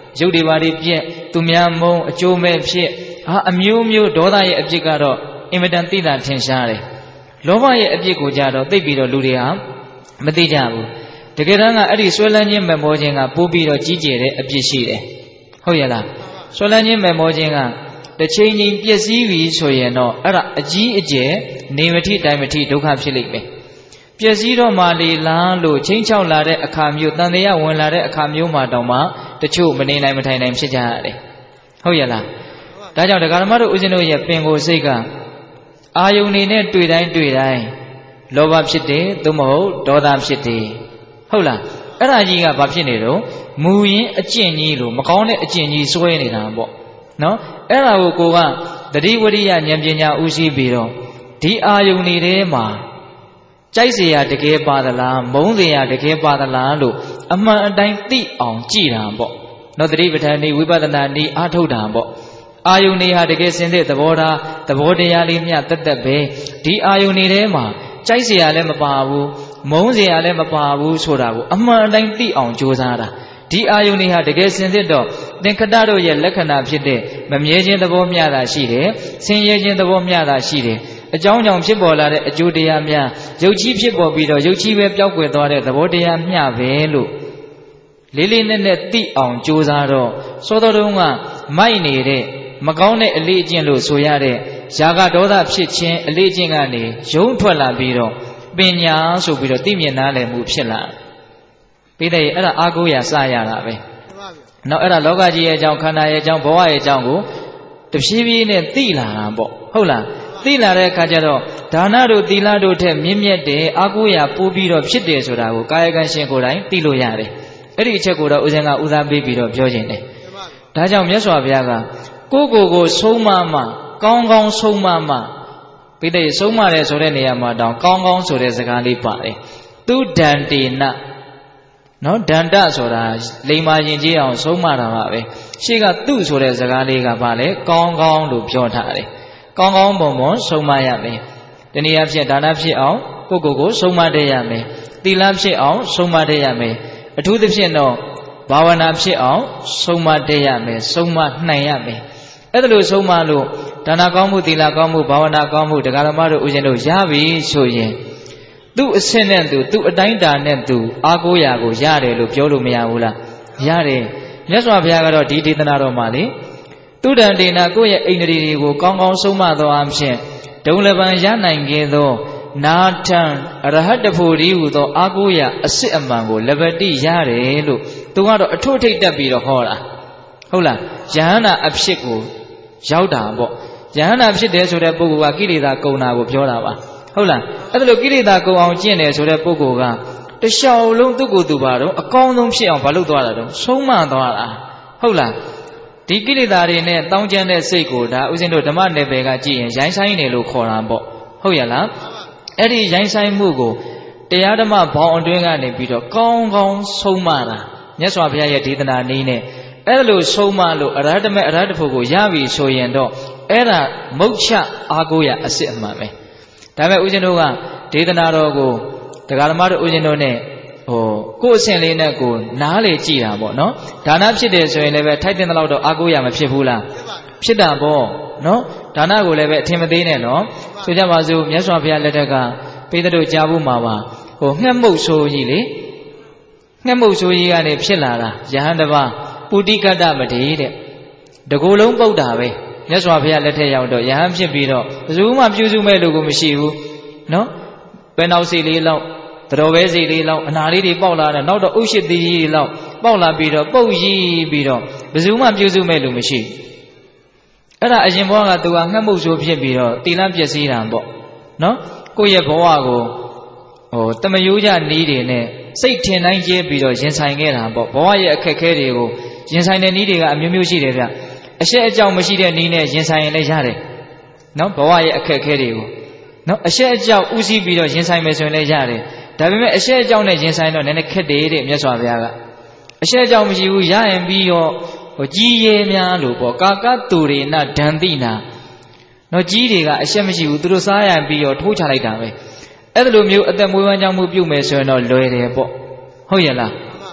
ရုပ်တွေပါတွေပြက်သူများမုံအကျိုးမဲ့ဖြစ်ဟာအမျိုးမျိုးဒေါသရဲ့အပြစ်ကတော့အင်မတန်သိတာထင်ရှားတယ်လောဘရဲ့အပြစ်ကိုကြတော့သိပြီးတော့လူတွေဟာမသိကြဘူးတကယ်တမ်းကအဲ့ဒီဆွဲလန်းခြင်းမဲ့မောခြင်းကပိုးပြီးတော့ကြီးကျယ်တဲ့အပြစ်ရှိတယ်ဟုတ်ရဲ့လားဆွဲလန်းခြင်းမဲ့မောခြင်းကတစ်ချိန်ချင်းပျက်စီးပြီဆိုရင်တော့အဲ့ဒါအကြီးအကျယ်နေမထိတိုင်မထိဒုက္ခဖြစ်လိမ့်မယ်ပျက်စီးတော့မှလေလားလို့ချင်းချောက်လာတဲ့အခါမျိုးတန်တရားဝင်လာတဲ့အခါမျိုးမှာတောင်မှတချို့မနေနိုင်မထိုင်နိုင်ဖြစ်ကြရတယ်ဟုတ်ရဲ့လားဒါကြောင့်ဒကာဓမ္မတို့ဦးဇင်းတို့ရဲ့ပင်ကိုယ်စိတ်ကအာယုန်နေနဲ့တွေ့တိုင်းတွေ့တိုင်းလောဘဖြစ်တယ်သို့မဟုတ်ဒေါသဖြစ်တယ်ဟုတ်လားအဲ့ဒါကြီးကဘာဖြစ်နေတော့မူရင်းအကျင့်ကြီးလို့မကောင်းတဲ့အကျင့်ကြီးစွဲနေတာပေါ့နော်အဲ့ဒါကိုကိုကတတိဝရိယဉာဏ်ပညာဥရှိပြီးတော့ဒီအာယုန်နေထဲမှာကြိုက်เสียတကယ်ပါသလားမုန်းเสียတကယ်ပါသလားလို့အမှန်အတိုင်းသိအောင်ကြည်တာပေါ့နော်တတိပဋ္ဌာန်ဤဝိပဿနာဤအားထုတ်တာပေါ့အာယုန်နေဟာတကယ်စင်စစ်သဘောထားသဘောတရားလေးမျှတက်တက်ပဲဒီအာယုန်နေထဲမှာကြိုက်เสียလည်းမပါဘူးမုန်းเสียလည်းမပါဘူးဆိုတာကိုအမှန်အတိုင်းသိအောင်ကြိုးစားတာဒီအာယုန်တွေဟာတကယ်စင်စစ်တော့သင်္ခတတို့ရဲ့လက္ခဏာဖြစ်တဲ့မမြဲခြင်းသဘောမျှတာရှိတယ်ဆင်းရဲခြင်းသဘောမျှတာရှိတယ်အကြောင်းကြောင့်ဖြစ်ပေါ်လာတဲ့အကျိုးတရားများရုပ်ကြီးဖြစ်ပေါ်ပြီးတော့ရုပ်ကြီးပဲပျောက်ကွယ်သွားတဲ့သဘောတရားမျှပဲလို့လေးလေးနက်နက်သိအောင်ကြိုးစားတော့စောတော်တုန်းကမိုက်နေတဲ့မကောင်းတဲ့အလေးအကျင့်လို့ဆိုရတဲ့ຢာကဒေါသဖြစ်ခြင်းအလေးအကျင့်ကနေရုံးထွက်လာပြီးတော့ပညာဆိုပြီးတော့သိမြင်နားလည်မှုဖြစ်လာပြီးတဲ့အဲ့ဒါအာကိုရာစရတာပဲနောက်အဲ့ဒါလောကကြီးရဲ့အကြောင်းခန္ဓာရဲ့အကြောင်းဘဝရဲ့အကြောင်းကိုတဖြည်းဖြည်းနဲ့သိလာတာပေါ့ဟုတ်လားသိလာတဲ့အခါကျတော့ဒါနတို့သီလတို့ထက်မြင့်မြတ်တဲ့အာကိုရာပိုးပြီးတော့ဖြစ်တယ်ဆိုတာကိုကာယကံရှင်ကိုယ်တိုင်သိလို့ရတယ်အဲ့ဒီအချက်ကိုတော့ဦးဇင်းကဦးစားပေးပြီးတော့ပြောခြင်းတယ်ဒါကြောင့်မြတ်စွာဘုရားကကိုယ့်ကိုယ်ကိုဆုံးမမှကောင်းကောင်းဆုံးမမှပြီးတဲ့ဆုံးမတယ်ဆိုတဲ့နေရာမှာတောင်ကောင်းကောင်းဆိုတဲ့စကားလေးပါတယ်သူဒန္တေနနော်ဒန္တဆိုတာလိမ္မာရင်ကြီးအောင်ဆုံးမတာပါပဲရှေ့ကသူ့ဆိုတဲ့စကားလေးကဘာလဲကောင်းကောင်းလို့ပြောထားတယ်ကောင်းကောင်းပုံပုံဆုံးမရမယ်တနည်းအားဖြင့်ဒါနဖြစ်အောင်ကိုယ့်ကိုယ်ကိုဆုံးမတတ်ရမယ်သီလဖြစ်အောင်ဆုံးမတတ်ရမယ်အထူးသဖြင့်တော့ဘာဝနာဖြစ်အောင်ဆုံးမတတ်ရမယ်ဆုံးမနိုင်ရမယ်အဲ့ဒါလို့ဆုံးမလို့ဒါနကောင်းမှုသီလကောင်းမှုဘာဝနာကောင်းမှုတရားဓမ္မတို့ဦးဇင်းတို့ရပြီဆိုရင်သူ့အဆင့်နဲ့သူသူ့အတိုင်းတာနဲ့သူအာကိုရာကိုရတယ်လို့ပြောလို့မရဘူးလားရတယ်မြတ်စွာဘုရားကတော့ဒီဒေသနာတော်မှာလေသူတန်တေနာကိုယ့်ရဲ့အိန္ဒြေတွေကိုကောင်းကောင်းဆုံးမသောအဖြစ်ဒုံလပံရနိုင်ခဲ့သောနာထံအရဟတဖို့ဒီဟူသောအာကိုရာအစစ်အမှန်ကိုလဘတိရတယ်လို့သူကတော့အထွတ်ထိပ်တက်ပြီးတော့ဟောတာဟုတ်လားယဟန္တာအဖြစ်ကိုရောက်တာပေါ့ယဟန္တာဖြစ်တယ်ဆိုတဲ့ပုဂ္ဂိုလ်ကကိလေသာကုန်တာကိုပြောတာပါဟုတ်လားအဲ့ဒါလို့ကိလေသာကုန်အောင်ကျင့်တယ်ဆိုတဲ့ပုဂ္ဂိုလ်ကတလျှောက်လုံးသူ့ကိုယ်သူပါတော့အကောင်းဆုံးဖြစ်အောင်မလုပ်သွားတာတော့ဆုံးမသွားတာဟုတ်လားဒီကိလေသာတွေနဲ့တောင်းကျမ်းတဲ့စိတ်ကိုဒါဥစဉ်တို့ဓမ္မနယ်ပယ်ကကြည့်ရင်ရိုင်းဆိုင်တယ်လို့ခေါ်တာပေါ့ဟုတ်ရလားအဲ့ဒီရိုင်းဆိုင်မှုကိုတရားဓမ္မဘောင်အတွင်းကနေပြီးတော့ကောင်းကောင်းဆုံးမတာမြတ်စွာဘုရားရဲ့ဒေသနာနည်းနဲ့အဲ့လိုဆုံးမလို့အရဟတမေအရဟတဖို့ကိုရပြီဆိုရင်တော့အဲ့ဒါမုတ်ချအာကိုရအစစ်အမှန်ပဲဒါပေမဲ့ဦးဇင်းတို့ကဒေသနာတော်ကိုတရားဓမ္မတို့ဦးဇင်းတို့နဲ့ဟိုကိုယ့်အဆင့်လေးနဲ့ကိုနားလေကြည့်တာပေါ့နော်ဒါနဖြစ်တယ်ဆိုရင်လည်းပဲထိုက်တဲ့လောက်တော့အာကိုရမဖြစ်ဘူးလားဖြစ်တာပေါ့နော်ဒါနကိုလည်းပဲအထင်မသေးနဲ့နော်ဆိုကြပါစို့မြတ်စွာဘုရားလက်ထက်ကပိဿတို့ကြားဖို့မှာပါဟိုငှက်မှုတ်ဆိုးကြီးလေငှက်မှုတ်ဆိုးကြီးကနေဖြစ်လာတာယဟန်တပါပုတိကတ္တမတိတဲ့တကူလုံးပုတ်တာပဲမြတ်စွာဘုရားလက်ထက်ရောက်တော့ယဟန်ဖြစ်ပြီးတော့ဘယ်သူမှပြုစုမဲ့လူကိုမရှိဘူးနော်ပဲနောက်စီလေးလောက်သတော်ပဲစီလေးလောက်အနာလေးတွေပေါက်လာတယ်နောက်တော့ဥရှိသီးကြီးလောက်ပေါက်လာပြီးတော့ပုတ်ရီးပြီးတော့ဘယ်သူမှပြုစုမဲ့လူမရှိအဲ့ဒါအရင်ဘဝကသူကငှက်မှုတ်ဆိုးဖြစ်ပြီးတော့တိလန့်ပျက်စီးတာပေါ့နော်ကိုယ့်ရဲ့ဘဝကိုဟိုတမယိုးကြနီးတွေနဲ့စိတ်ထင်တိုင်းကျဲပြီးတော့ရင်ဆိုင်ခဲ့တာပေါ့ဘဝရဲ့အခက်အခဲတွေကိုရင်ဆိုင်တဲ့နီးတွေကအမျိုးမျိုးရှိတယ်ဗျအရှက်အကြောင်းမရှိတဲ့နီးနဲ့ရင်ဆိုင်ရင်လည်းရတယ်နော်ဘဝရဲ့အခက်အခဲတွေကိုနော်အရှက်အကြောင်းဥစည်းပြီးတော့ရင်ဆိုင်မယ်ဆိုရင်လည်းရတယ်ဒါပေမဲ့အရှက်အကြောင်းနဲ့ရင်ဆိုင်တော့နည်းနည်းခက်တယ်တဲ့မြတ်စွာဘုရားကအရှက်အကြောင်းမရှိဘူးရရင်ပြီးတော့ဟိုကြီးရဲများလို့ပေါ့ကာကတူရိနဒန္တိနာနော်ကြီးတွေကအရှက်မရှိဘူးသူတို့စားရပြီးတော့ထိုးချလိုက်တာပဲအဲ့လိုမျိုးအသက်မွေးဝမ်းကြောင်းမှုပြုမယ်ဆိုရင်တော့လွယ်တယ်ပေါ့ဟုတ်ရဲ့လား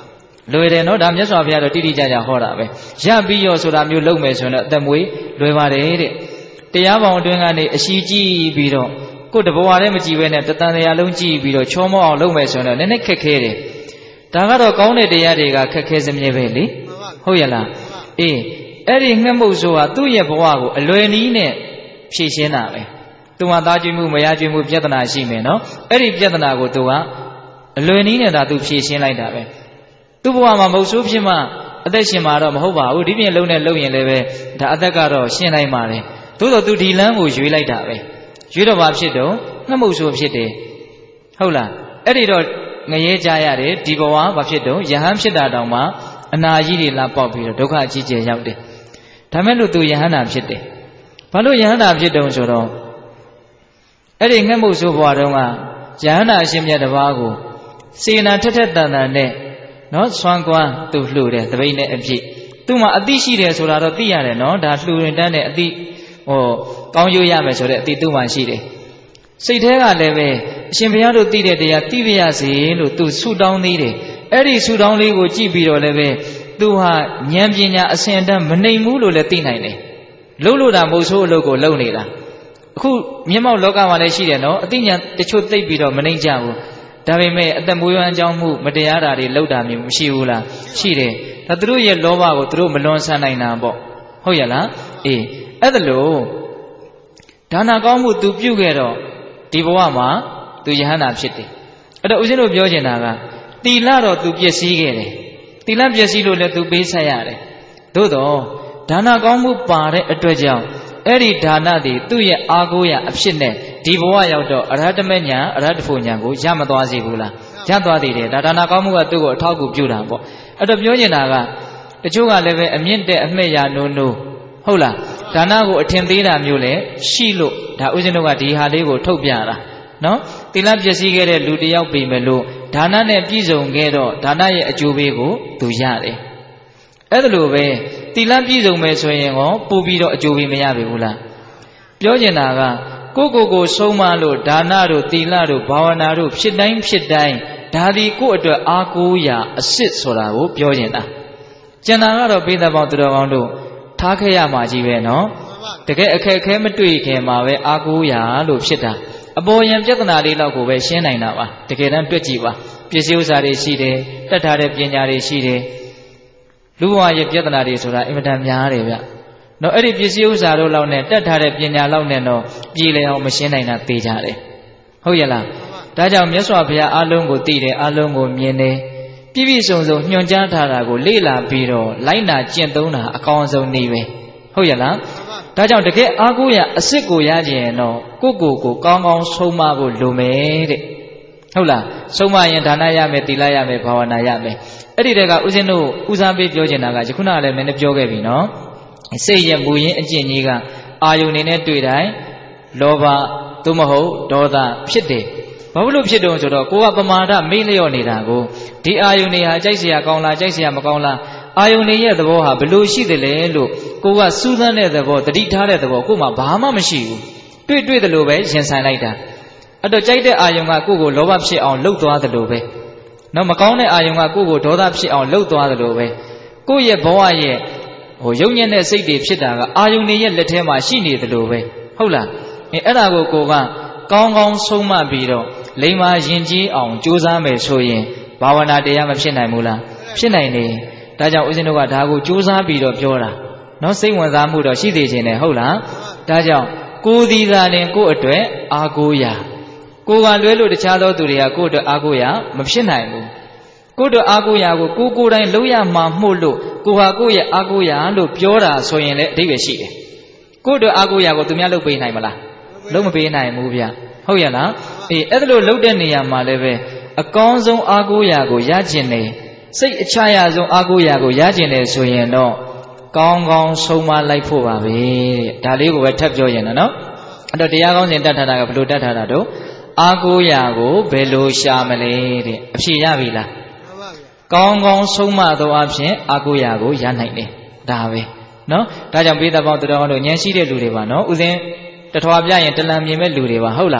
လွယ်တယ်နော်ဒါမြတ်စွာဘုရားတော့တိတိကျကျဟောတာပဲရပြီးရောဆိုတာမျိုးလုပ်မယ်ဆိုရင်တော့အသက်မွေးလွယ်ပါတယ်တဲ့တရားပေါင်းအတွင်းကနေအရှိကြည့်ပြီးတော့ကိုယ်တဘဝတည်းမကြည့်ဘဲနဲ့တတန်တရားလုံးကြည့်ပြီးတော့ချောမောအောင်လုပ်မယ်ဆိုရင်တော့နည်းနည်းခက်ခဲတယ်ဒါကတော့ကောင်းတဲ့တရားတွေကခက်ခဲစမြဲပဲလေဟုတ်ရဲ့လားအေးအဲ့ဒီငှက်မှုဆိုတာသူ့ရဲ့ဘဝကိုအလွယ်နည်းနဲ့ဖြေရှင်းတာပဲသူကသားကျွေးမှုမရကျွေးမှုပြဿနာရှိမယ်နော်အဲ့ဒီပြဿနာကိုသူကအလွယ်နည်းနဲ့ဒါသူဖြေရှင်းလိုက်တာပဲသူ့ဘဝမှာမဟုတ်ဆိုးဖြစ်မှအသက်ရှင်မှာတော့မဟုတ်ပါဘူးဒီပြင်လုံးနဲ့လုံးရင်လည်းပဲဒါအသက်ကတော့ရှင်းနိုင်ပါတယ်သို့တော့သူဒီလမ်းကိုရွေးလိုက်တာပဲရွေးတော့ဘာဖြစ်တော့ငှက်မှုဆိုးဖြစ်တယ်ဟုတ်လားအဲ့ဒီတော့ငရဲကြရတယ်ဒီဘဝဘာဖြစ်တော့ယဟန်ဖြစ်တာတောင်မှအနာကြီးတွေလာပေါက်ပြီးတော့ဒုက္ခအကြီးကျယ်ရောက်တယ်ဒါမဲ့လို့သူယဟန်နာဖြစ်တယ်ဘာလို့ယဟန်နာဖြစ်တုံးဆိုတော့အဲ့ဒီငှက်မှုဆိုးဘဝတုန်းကယဟန်နာအရှင်မြတ်တစ်ပါးကိုစေနာထက်ထက်တန်တန်နဲ့နော်ဆွမ်းကွမ်းသူလှူတယ်တပိတ်နဲ့အပြည့်သူ့မှာအသိရှိတယ်ဆိုတာတော့သိရတယ်နော်ဒါလှူရင်တန်းတဲ့အသိဟိုကောင်းကျိုးရမယ်ဆိုတဲ့အသိသူ့မှာရှိတယ်စိတ်ထဲကလည်းပဲအရှင်ဘုရားတို့သိတဲ့တရားသိပြရစေလို့သူဆုတောင်းသေးတယ်အဲ့ဒီဆုတောင်းလေးကိုကြည့်ပြီးတော့လည်းပဲသူဟာဉာဏ်ပညာအစဉ်တန်းမနှိမ်ဘူးလို့လည်းသိနိုင်တယ်လှုပ်လို့တာမဟုတ်ဆိုးအလုပ်ကိုလုပ်နေတာအခုမျက်မှောက်လောကမှာလည်းရှိတယ်နော်အသိဉာဏ်တချို့သိပြီးတော့မနှိမ်ကြဘူးဒါပေမဲ့အသက်မွေးဝမ်းကြောင်းမှုမတရားတာတွေလောက်တာမျိုးမရှိဘူးလားရှိတယ်ဒါသူတို့ရဲ့လောဘကိုသူတို့မလွန်ဆန်နိုင်တာပေါ့ဟုတ်ရဲ့လားအေးအဲ့ဒါလို့ဒါနာကောင်းမှု तू ပြုခဲ့တော့ဒီဘဝမှာ तू ယဟန္တာဖြစ်တယ်အဲ့တော့ဦးဇင်းတို့ပြောချင်တာကတီလတော့ तू ပျက်စီးခဲ့တယ်တီလပျက်စီးလို့လည်း तू ပေးဆက်ရတယ်သို့တော့ဒါနာကောင်းမှုပါတဲ့အတွက်ကြောင့်အဲ့ဒီဒါနတွေသူ့ရဲ့အာကိုရအဖြစ်နဲ့ဒီဘဝရောက်တော့အရဟတမေညာအရဟတဖို့ညာကိုရမသွားစေဘူးလားရသွားသေးတယ်ဒါဒါနာကောင်းမှုကသူ့ကိုအထောက်အကူပြုတာပေါ့အဲ့တော့ပြောချင်တာကတချို့ကလည်းပဲအမြင့်တဲ့အမှဲ့ရနိုးနိုးဟုတ်လားဒါနကိုအထင်သေးတာမျိုးလည်းရှိလို့ဒါဥစဉ်တို့ကဒီဟာလေးကိုထုတ်ပြတာနော်သီလပျက်စီးခဲ့တဲ့လူတယောက်ပြီမဲ့လို့ဒါနနဲ့ပြည့်စုံခဲ့တော့ဒါနရဲ့အကျိုးပေးကိုသူရတယ်အဲ့ဒါလိုပဲသီလပြည့်စုံမယ်ဆိုရင်ရောပို့ပြီးတော့အကျိုးပေးမရပြီဘူးလားပြောချင်တာကကိုကိုကိုဆုံးမလို့ဒါနတို့သီလတို့ဘာဝနာတို့ဖြစ်တိုင်းဖြစ်တိုင်းဒါဒီကိုယ့်အတွက်အားကိုးရာအစစ်ဆိုတာကိုပြောချင်တာကျန်တာကတော့ပိဿပေါင်းသူတော်ကောင်းတို့ထားခဲ့ရမှာကြီးပဲနော်တကယ်အခက်အခဲမတွေ့ခင်မှာပဲအားကိုးရာလို့ဖြစ်တာအပေါ်ယံပြဿနာလေးလောက်ကိုပဲရှင်းနိုင်တာပါတကယ်တမ်းတွေ့ကြည့်ပါပစ္စည်းဥစ္စာတွေရှိတယ်တတ်ထားတဲ့ပညာတွေရှိတယ်လူဘဝရဲ့ပြဿနာတွေဆိုတာအင်မတန်များတယ်ဗျနော်အဲ့ဒီပစ္စည်းဥစ္စာတို့လောက်နဲ့တတ်ထားတဲ့ပညာလောက်နဲ့တော့ပြည်လည်အောင်မရှင်းနိုင်တာသိကြတယ်ဟုတ်ရဲ့လားဒါကြောင့်မြတ်စွာဘုရားအလုံးကိုသိတယ်အလုံးကိုမြင်တယ်ပြည့်ပြည့်စုံစုံညွှန်ကြားထားတာကိုလေ့လာပြီးတော့လိုက်နာကျင့်သုံးတာအကောင်းဆုံးနည်းပဲဟုတ်ရဲ့လားဒါကြောင့်တကယ်အားကိုးရအစ်စ်ကိုရကြရင်တော့ကိုယ့်ကိုယ်ကိုကောင်းကောင်းဆုံးမဖို့လိုမယ်တဲ့ဟုတ်လားဆုံးမရင်ဒါနရမယ်သီလရမယ်ဘာဝနာရမယ်အဲ့ဒီတည်းကဦးဇင်းတို့ဦးစားပေးပြောချင်တာကယခုနကလည်းနည်းနည်းပြောခဲ့ပြီနော်စိတ်ရဲ့မူရင်းအကျင့်ကြီးကအာယုန်နေနဲ့တွေ့တိုင်းလောဘသို့မဟုတ်ဒေါသဖြစ်တယ်ဘာလို့ဖြစ်တုံးဆိုတော့ကိုကပမာဒမေ့လျော့နေတာကိုဒီအာယုန်နေဟာကြိုက်เสียကောင်းလားကြိုက်เสียမကောင်းလားအာယုန်နေရဲ့သဘောဟာဘလို့ရှိတယ်လဲလို့ကိုကစူးစမ်းတဲ့သဘောတတိထားတဲ့သဘောကိုမှဘာမှမရှိဘူးတွေ့တွေ့တယ်လို့ပဲရင်ဆိုင်လိုက်တာအဲ့တော့ကြိုက်တဲ့အာယုန်ကကိုကိုလောဘဖြစ်အောင်လှုပ်သွားတယ်လို့ပဲနော်မကောင်းတဲ့အာယုန်ကကိုကိုဒေါသဖြစ်အောင်လှုပ်သွားတယ်လို့ပဲကိုရဲ့ဘဝရဲ့ဟိုယုံညံ့တဲ့စိတ်တွေဖြစ်တာကအာယုန်နေရဲ့လက်ထဲမှာရှိနေတယ်လို့ပဲဟုတ်လားအဲအဲ့ဒါကိုကိုကကောင်းကောင်းဆုံးမပြီးတော့လိမ္မာယဉ်ကျေးအောင်ကြိုးစားမယ်ဆိုရင်ဘာဝနာတရားမဖြစ်နိုင်ဘူးလားဖြစ်နိုင်တယ်ဒါကြောင့်ဦးဇင်းတို့ကဒါကိုကြိုးစားပြီးတော့ပြောတာနော်စိတ်ဝင်စားမှုတော့ရှိသေးခြင်းနဲ့ဟုတ်လားဒါကြောင့်ကိုယ်ဒီသာလင်ကိုယ့်အတွက်အားကိုးရာကိုယ်ကလွဲလို့တခြားသောသူတွေကကိုယ့်အတွက်အားကိုးရာမဖြစ်နိုင်ဘူးကိုယ့်အတွက်အားကိုးရာကိုကိုယ်ကိုယ်တိုင်လုံးရမှာမှုလို့ကိုယ်ဟာကိုယ့်ရဲ့အားကိုးရာလို့ပြောတာဆိုရင်လည်းအဓိပ္ပာယ်ရှိတယ်ကိုယ့်အတွက်အားကိုးရာကိုသူများလုပ်ပေးနိုင်မလားလုံးမပေးနိုင်ဘူးဗျဟုတ်ရဲ့လားအေးအဲ့ဒါလို့လုပ်တဲ့နေရာမှာလည်းပဲအကောင်းဆုံးအားကိုးရာကိုရကျင်တယ်စိတ်အချရဆုံးအားကိုးရာကိုရကျင်တယ်ဆိုရင်တော့ကောင်းကောင်းဆုံးမလိုက်ဖို့ပါပဲတဲ့ဒါလေးကိုပဲထပ်ပြောရင်နော်အဲ့တော့တရားကောင်းစဉ်တတ်ထားတာကဘယ်လိုတတ်ထားတာတော့အားကိုးရာကိုဘယ်လိုရှာမလဲတဲ့အဖြေရပြီလားကောင်းကောင်းဆုံးမသောအဖြစ်အားကိုးရာကိုရနိုင်တယ်ဒါပဲနော်ဒါကြောင့်ပိဿပေါင်းသူတော်ကောင်းတို့ဉာဏ်ရှိတဲ့လူတွေပါနော်ဥစဉ်တထွာပြရင်တလံမြင်မဲ့လူတွေပါဟုတ်လား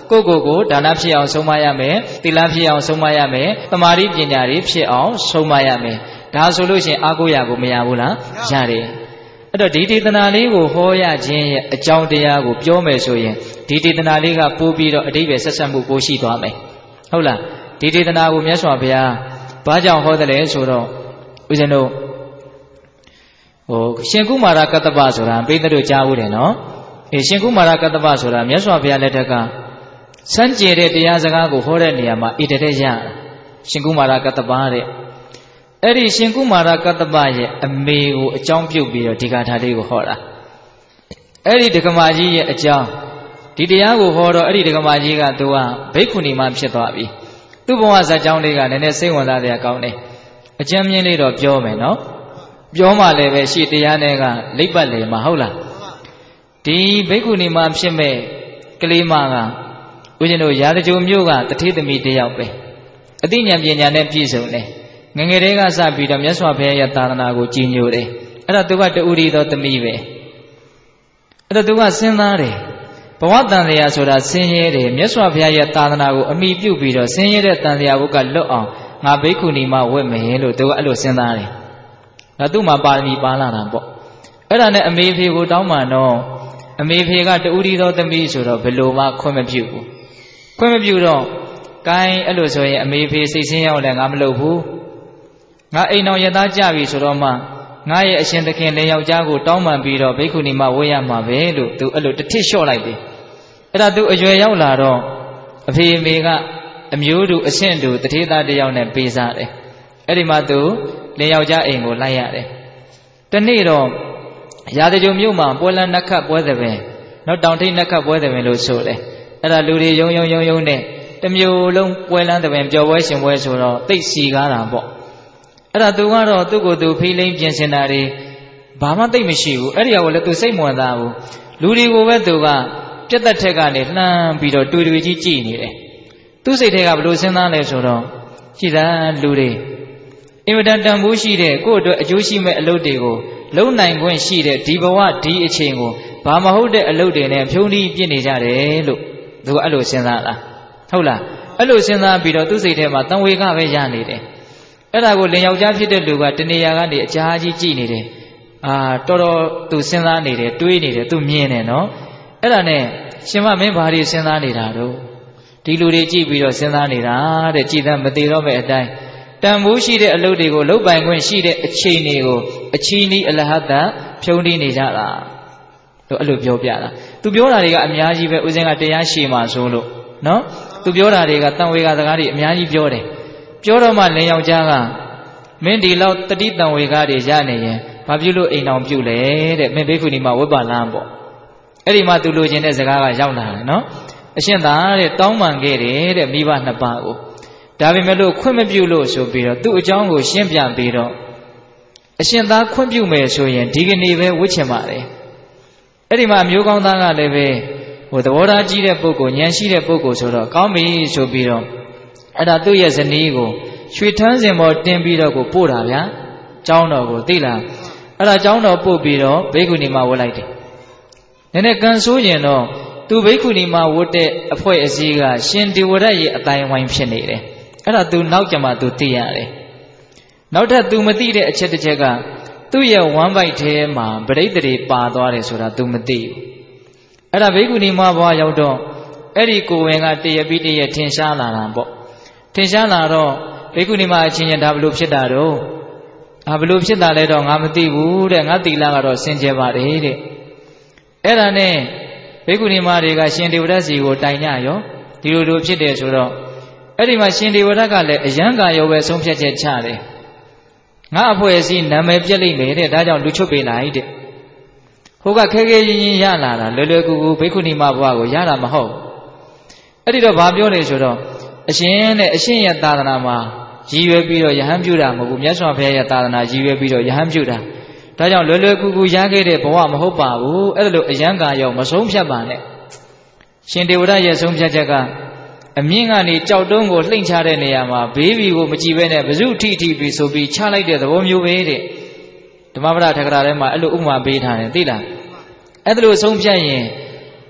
ကိုကိုကိုဒါနဖြစ်အောင်ဆုံးမရမယ်သီလဖြစ်အောင်ဆုံးမရမယ်သမာဓိပညာတွေဖြစ်အောင်ဆုံးမရမယ်ဒါဆိုလို့ရှိရင်အားကိုးရကိုမရဘူးလားရတယ်အဲ့တော့ဒီဒေသနာလေးကိုဟောရခြင်းရဲ့အကြောင်းတရားကိုပြောမယ်ဆိုရင်ဒီဒေသနာလေးကပို့ပြီးတော့အတိပ္ပယ်ဆက်ဆက်မှုပိုရှိသွားမယ်ဟုတ်လားဒီဒေသနာကိုမြတ်စွာဘုရားဘာကြောင့်ဟောတယ်လဲဆိုတော့ဦးဇင်းတို့ဟိုရှင်ကုမာရကတ္တပဆိုတာပိဿတို့ကြားဘူးတယ်နော်အေးရှင်ကုမာရကတ္တပဆိုတာမြတ်စွာဘုရားလက်ထက်ကစံကြယ်တဲ့တရားစကားကိုဟောတဲ့နေရာမှာဣတတဲ့ရရှင်ကုမာရကတ္တပတဲ့အဲ့ဒီရှင်ကုမာရကတ္တပရဲ့အမေကိုအကြောင်းပြုတ်ပြီးတော့ဒီဂါထာလေးကိုဟောတာအဲ့ဒီဒကမာကြီးရဲ့အကြောင်းဒီတရားကိုဟောတော့အဲ့ဒီဒကမာကြီးကသူကဘိက္ခုနီမဖြစ်သွားပြီသူ့ဘဝဇာတ်ကြောင်းလေးကလည်းနည်းနည်းစိတ်ဝင်စားတဲ့အကောင်းတယ်အကျဉ်းမြင့်လေးတော့ပြောမယ်နော်ပြောမှလည်းပဲရှေ့တရားနဲ့ကလိပ်ပတ်လေမှာဟုတ်လားဒီဘိက္ခုနီမဖြစ်မဲ့ကလေးမကဦးဇင်းတို့ရာဇကြိုမျိုးကတထေသမီးတယောက်ပဲအသိဉာဏ်ပညာနဲ့ပြည့်စုံတယ်ငငယ်လေးကစပြီးတော့မြတ်စွာဘုရားရဲ့သာသနာကိုကြီးညိုတယ်အဲ့တော့သူကတူရီသောသမီးပဲအဲ့တော့သူကစဉ်းစားတယ်ဘဝတန်တရားဆိုတာဆင်းရဲတယ်မြတ်စွာဘုရားရဲ့သာသနာကိုအမိပြုပြီးတော့ဆင်းရဲတဲ့တန်တရားဘုကလွတ်အောင်ငါဘိက္ခုနီမဝတ်မယ်လို့သူကအဲ့လိုစဉ်းစားတယ်ဒါသူ့မှာပါရမီပါလာတာပေါ့အဲ့ဒါနဲ့အမေဖေကိုတောင်းပန်တော့အမေဖေကတူရီသောသမီးဆိုတော့ဘယ်လိုမှခွင့်မပြုဘူးခွင့်မပြုတော့ကိုင်းအဲ့လိုဆိုရင်အမေဖေစိတ်ဆင်းရောက်လည်းငါမလုပ်ဘူးငါအိမ်တော်ရသားကြပြီဆိုတော့မှငါရဲ့အရှင်သခင်လည်းယောက်ျားကိုတောင်းပန်ပြီးတော့ဘိက္ခုနီမဝေးရမှာပဲလို့သူအဲ့လိုတစ်ထစ်လျှော့လိုက်တယ်အဲ့ဒါသူအရွယ်ရောက်လာတော့အဖေအမေကအမျိုးတူအဆင့်တူတထေသားတယောက်နဲ့ပေးစားတယ်အဲ့ဒီမှာသူလင်ယောက်ျားအိမ်ကိုလိုက်ရတယ်တနေ့တော့ရာဇကြိုမြို့မှာပွဲလန်းနှက်ခတ်ပွဲသဘင်နောက်တောင်ထိပ်နှက်ခတ်ပွဲသဘင်လို့ဆိုတယ်အဲ့ဒါလူတွေယုံယုံယုံယုံနဲ့တမျိုးလုံးပွဲလန်းသဘင်ပျော်ပွဲရှင်ပွဲဆိုတော့သိစီကားတာပေါ့အဲ့ဒါသူကတော့သူ့ကိုယ်သူဖိလိမ့်ပြင်ဆင်တာတွေဘာမှသိမရှိဘူးအဲ့ဒီဟာကိုလည်းသူစိတ်မဝင်စားဘူးလူတွေကိုပဲသူကပြတ်သက်ထက်ကနေလှမ်းပြီးတော့တွေ့တွေ့ကြီးကြည်နေတယ်သူ့စိတ်ထဲကဘလို့စဉ်းစားလဲဆိုတော့ကြည်သာလူတွေအင်မတန်တန်ဖိုးရှိတဲ့ကိုယ့်အတွက်အကျိုးရှိမဲ့အလုပ်တွေကိုလုံနိုင်ခွင့်ရှိတဲ့ဒီဘဝဒီအချိန်ကိုဘာမဟုတ်တဲ့အလုပ်တွေနဲ့ဖြုံးပြီးပြစ်နေကြတယ်လို့သူကအဲ့လိုစဉ်းစားလားဟုတ်လားအဲ့လိုစဉ်းစားပြီးတော့သူ့စိတ်ထဲမှာတန်ဝေကပဲရနေတယ်အဲ့ဒါကိုလင်ယောက်ျားဖြစ်တဲ့လူကတနေရာကနေအကြာကြီးကြည်နေတယ်အာတော်တော်သူစဉ်းစားနေတယ်တွေးနေတယ်သူမြင်တယ်နော်အဲ့ဒါနဲ့ရှင်မမင်းဘာတွေစဉ်းစားနေတာတော့ဒီလူတွေကြည့်ပြီးတော့စဉ်းစားနေတာတဲ့ကြည်သံမသေးတော့မဲ့အတိုင်းတန်ဖိုးရှိတဲ့အလုပ်တွေကိုလုပ်ပိုင်ခွင့်ရှိတဲ့အချိန်တွေကိုအချီးနီးအလဟတဖြုံးတီးနေကြတာတို့အဲ့လိုပြောပြတာသူပြောတာတွေကအများကြီးပဲဦးဇင်းကတရားရှိမှဆိုလို့နော်သူပြောတာတွေကတန်ဝေကစကားတွေအများကြီးပြောတယ်ပြောတော့မှလင်ယောက်ျားကမင်းဒီလောက်တတိတန်ဝေကတွေရနေရင်ဘာပြုလို့အိမ်အောင်ပြုလဲတဲ့မင်းဘိက္ခုနီမဝိပ္ပလန်းပေါ့အဲ့ဒီမှာသူလိုချင်တဲ့စကားကရောက်လာတယ်နော်အရှင်သာတဲ့တောင်းပန်ခဲ့တယ်တဲ့မိဘနှစ်ပါးကိုဒါပေမဲ့လို့ခွင့်မပြုလို့ဆိုပြီးတော့သူ့အကြောင်းကိုရှင်းပြပြီးတော့အရှင်သာခွင့်ပြုမယ်ဆိုရင်ဒီကနေ့ပဲဝှစ်ချင်ပါတယ်အဲ့ဒီမှာမျိုးကောင်းသားကလည်းပဲဟိုသဘောထားကြီးတဲ့ပုဂ္ဂိုလ်ဉာဏ်ရှိတဲ့ပုဂ္ဂိုလ်ဆိုတော့ကောင်းပြီဆိုပြီးတော့အဲ့ဒါသူ့ရဲ့ဇနီးကိုရွှေထန်းစင်ပေါ်တင်ပြီးတော့ကိုပို့တာဗျာကျောင်းတော်ကိုသိလားအဲ့ဒါကျောင်းတော်ပို့ပြီးတော့ဘိက္ခုနီမဝတ်လိုက်တယ်နည်းနည်းကန်ဆိုးရင်တော့သူဘိက္ခုနီမဝတ်တဲ့အဖွဲအစည်းကရှင်ဒေဝရတ်ရဲ့အတိုင်းဝိုင်းဖြစ်နေတယ်အဲ့ဒါ तू နောက်ကြမှာ तू သိရတယ်နောက်ထပ် तू မသိတဲ့အချက်တစ်ချက်ကသူ့ရဲ့ဝမ်းပိုက်ထဲမှာပရိသေတွေပါသွားတယ်ဆိုတာ तू မသိဘူးအဲ့ဒါဘိက္ခုနီမဘွားရောက်တော့အဲ့ဒီကိုဝင်ကတရပိတရထင်ရှားလာတာပေါ့ထင်ရှားလာတော့ဘိက္ခုနီမအချင်းချင်းဒါဘလို့ဖြစ်တာတော့ဒါဘလို့ဖြစ်တာလဲတော့ငါမသိဘူးတဲ့ငါသီလကတော့စင်ကြယ်ပါတယ်တဲ့အဲ့ဒါနဲ့ဘိက္ခုနီမတွေကရှင်ဒေဝရတ်စီကိုတိုင်ကြရောဒီလိုလိုဖြစ်တယ်ဆိုတော့အဲ့ဒီမှာရှင်ဒေဝရတ်ကလည်းအယံကာရောပဲဆုံးဖြတ်ချက်ချတယ်ငါအဖွဲ့အစည်းနာမည်ပြက်လိမ့်မယ်တဲ့ဒါကြောင့်လူချုပ်ပေးလိုက်တဲ့ဟိုကခဲခဲရင်းရင်းရလာတာလွယ်လွယ်ကူကူဘိက္ခုနီမဘွားကိုရတာမဟုတ်အဲ့ဒီတော့ဘာပြောလဲဆိုတော့အရှင်နဲ့အရှင်ရဲ့သာသနာမှာရည်ရွယ်ပြီးတော့ယဟန်ပြုတာမဟုတ်ဘူးမြတ်စွာဘုရားရဲ့သာသနာရည်ရွယ်ပြီးတော့ယဟန်ပြုတာဒါကြောင့်လွယ်လွယ်ကူကူရခဲ့တဲ့ဘဝမဟုတ်ပါဘူးအဲ့ဒါလို့အယံကာရောမဆုံးဖြတ်ပါနဲ့ရှင်ဒေဝရတ်ရဲ့ဆုံးဖြတ်ချက်ကအမြင့်ကနေကြောက်တုံးကိုလှိမ့်ချတဲ့နေရာမှာဘေးဘီကိုမကြည့်ဘဲနဲ့ဘဇုထိထိပြီးဆိုပြီးချလိုက်တဲ့သဘောမျိုးပဲတဲ့ဓမ္မပဒထကရာထဲမှာအဲ့လိုဥပမာပေးထားတယ်သိလားအဲ့ဒါလို့ဆုံးဖြတ်ရင်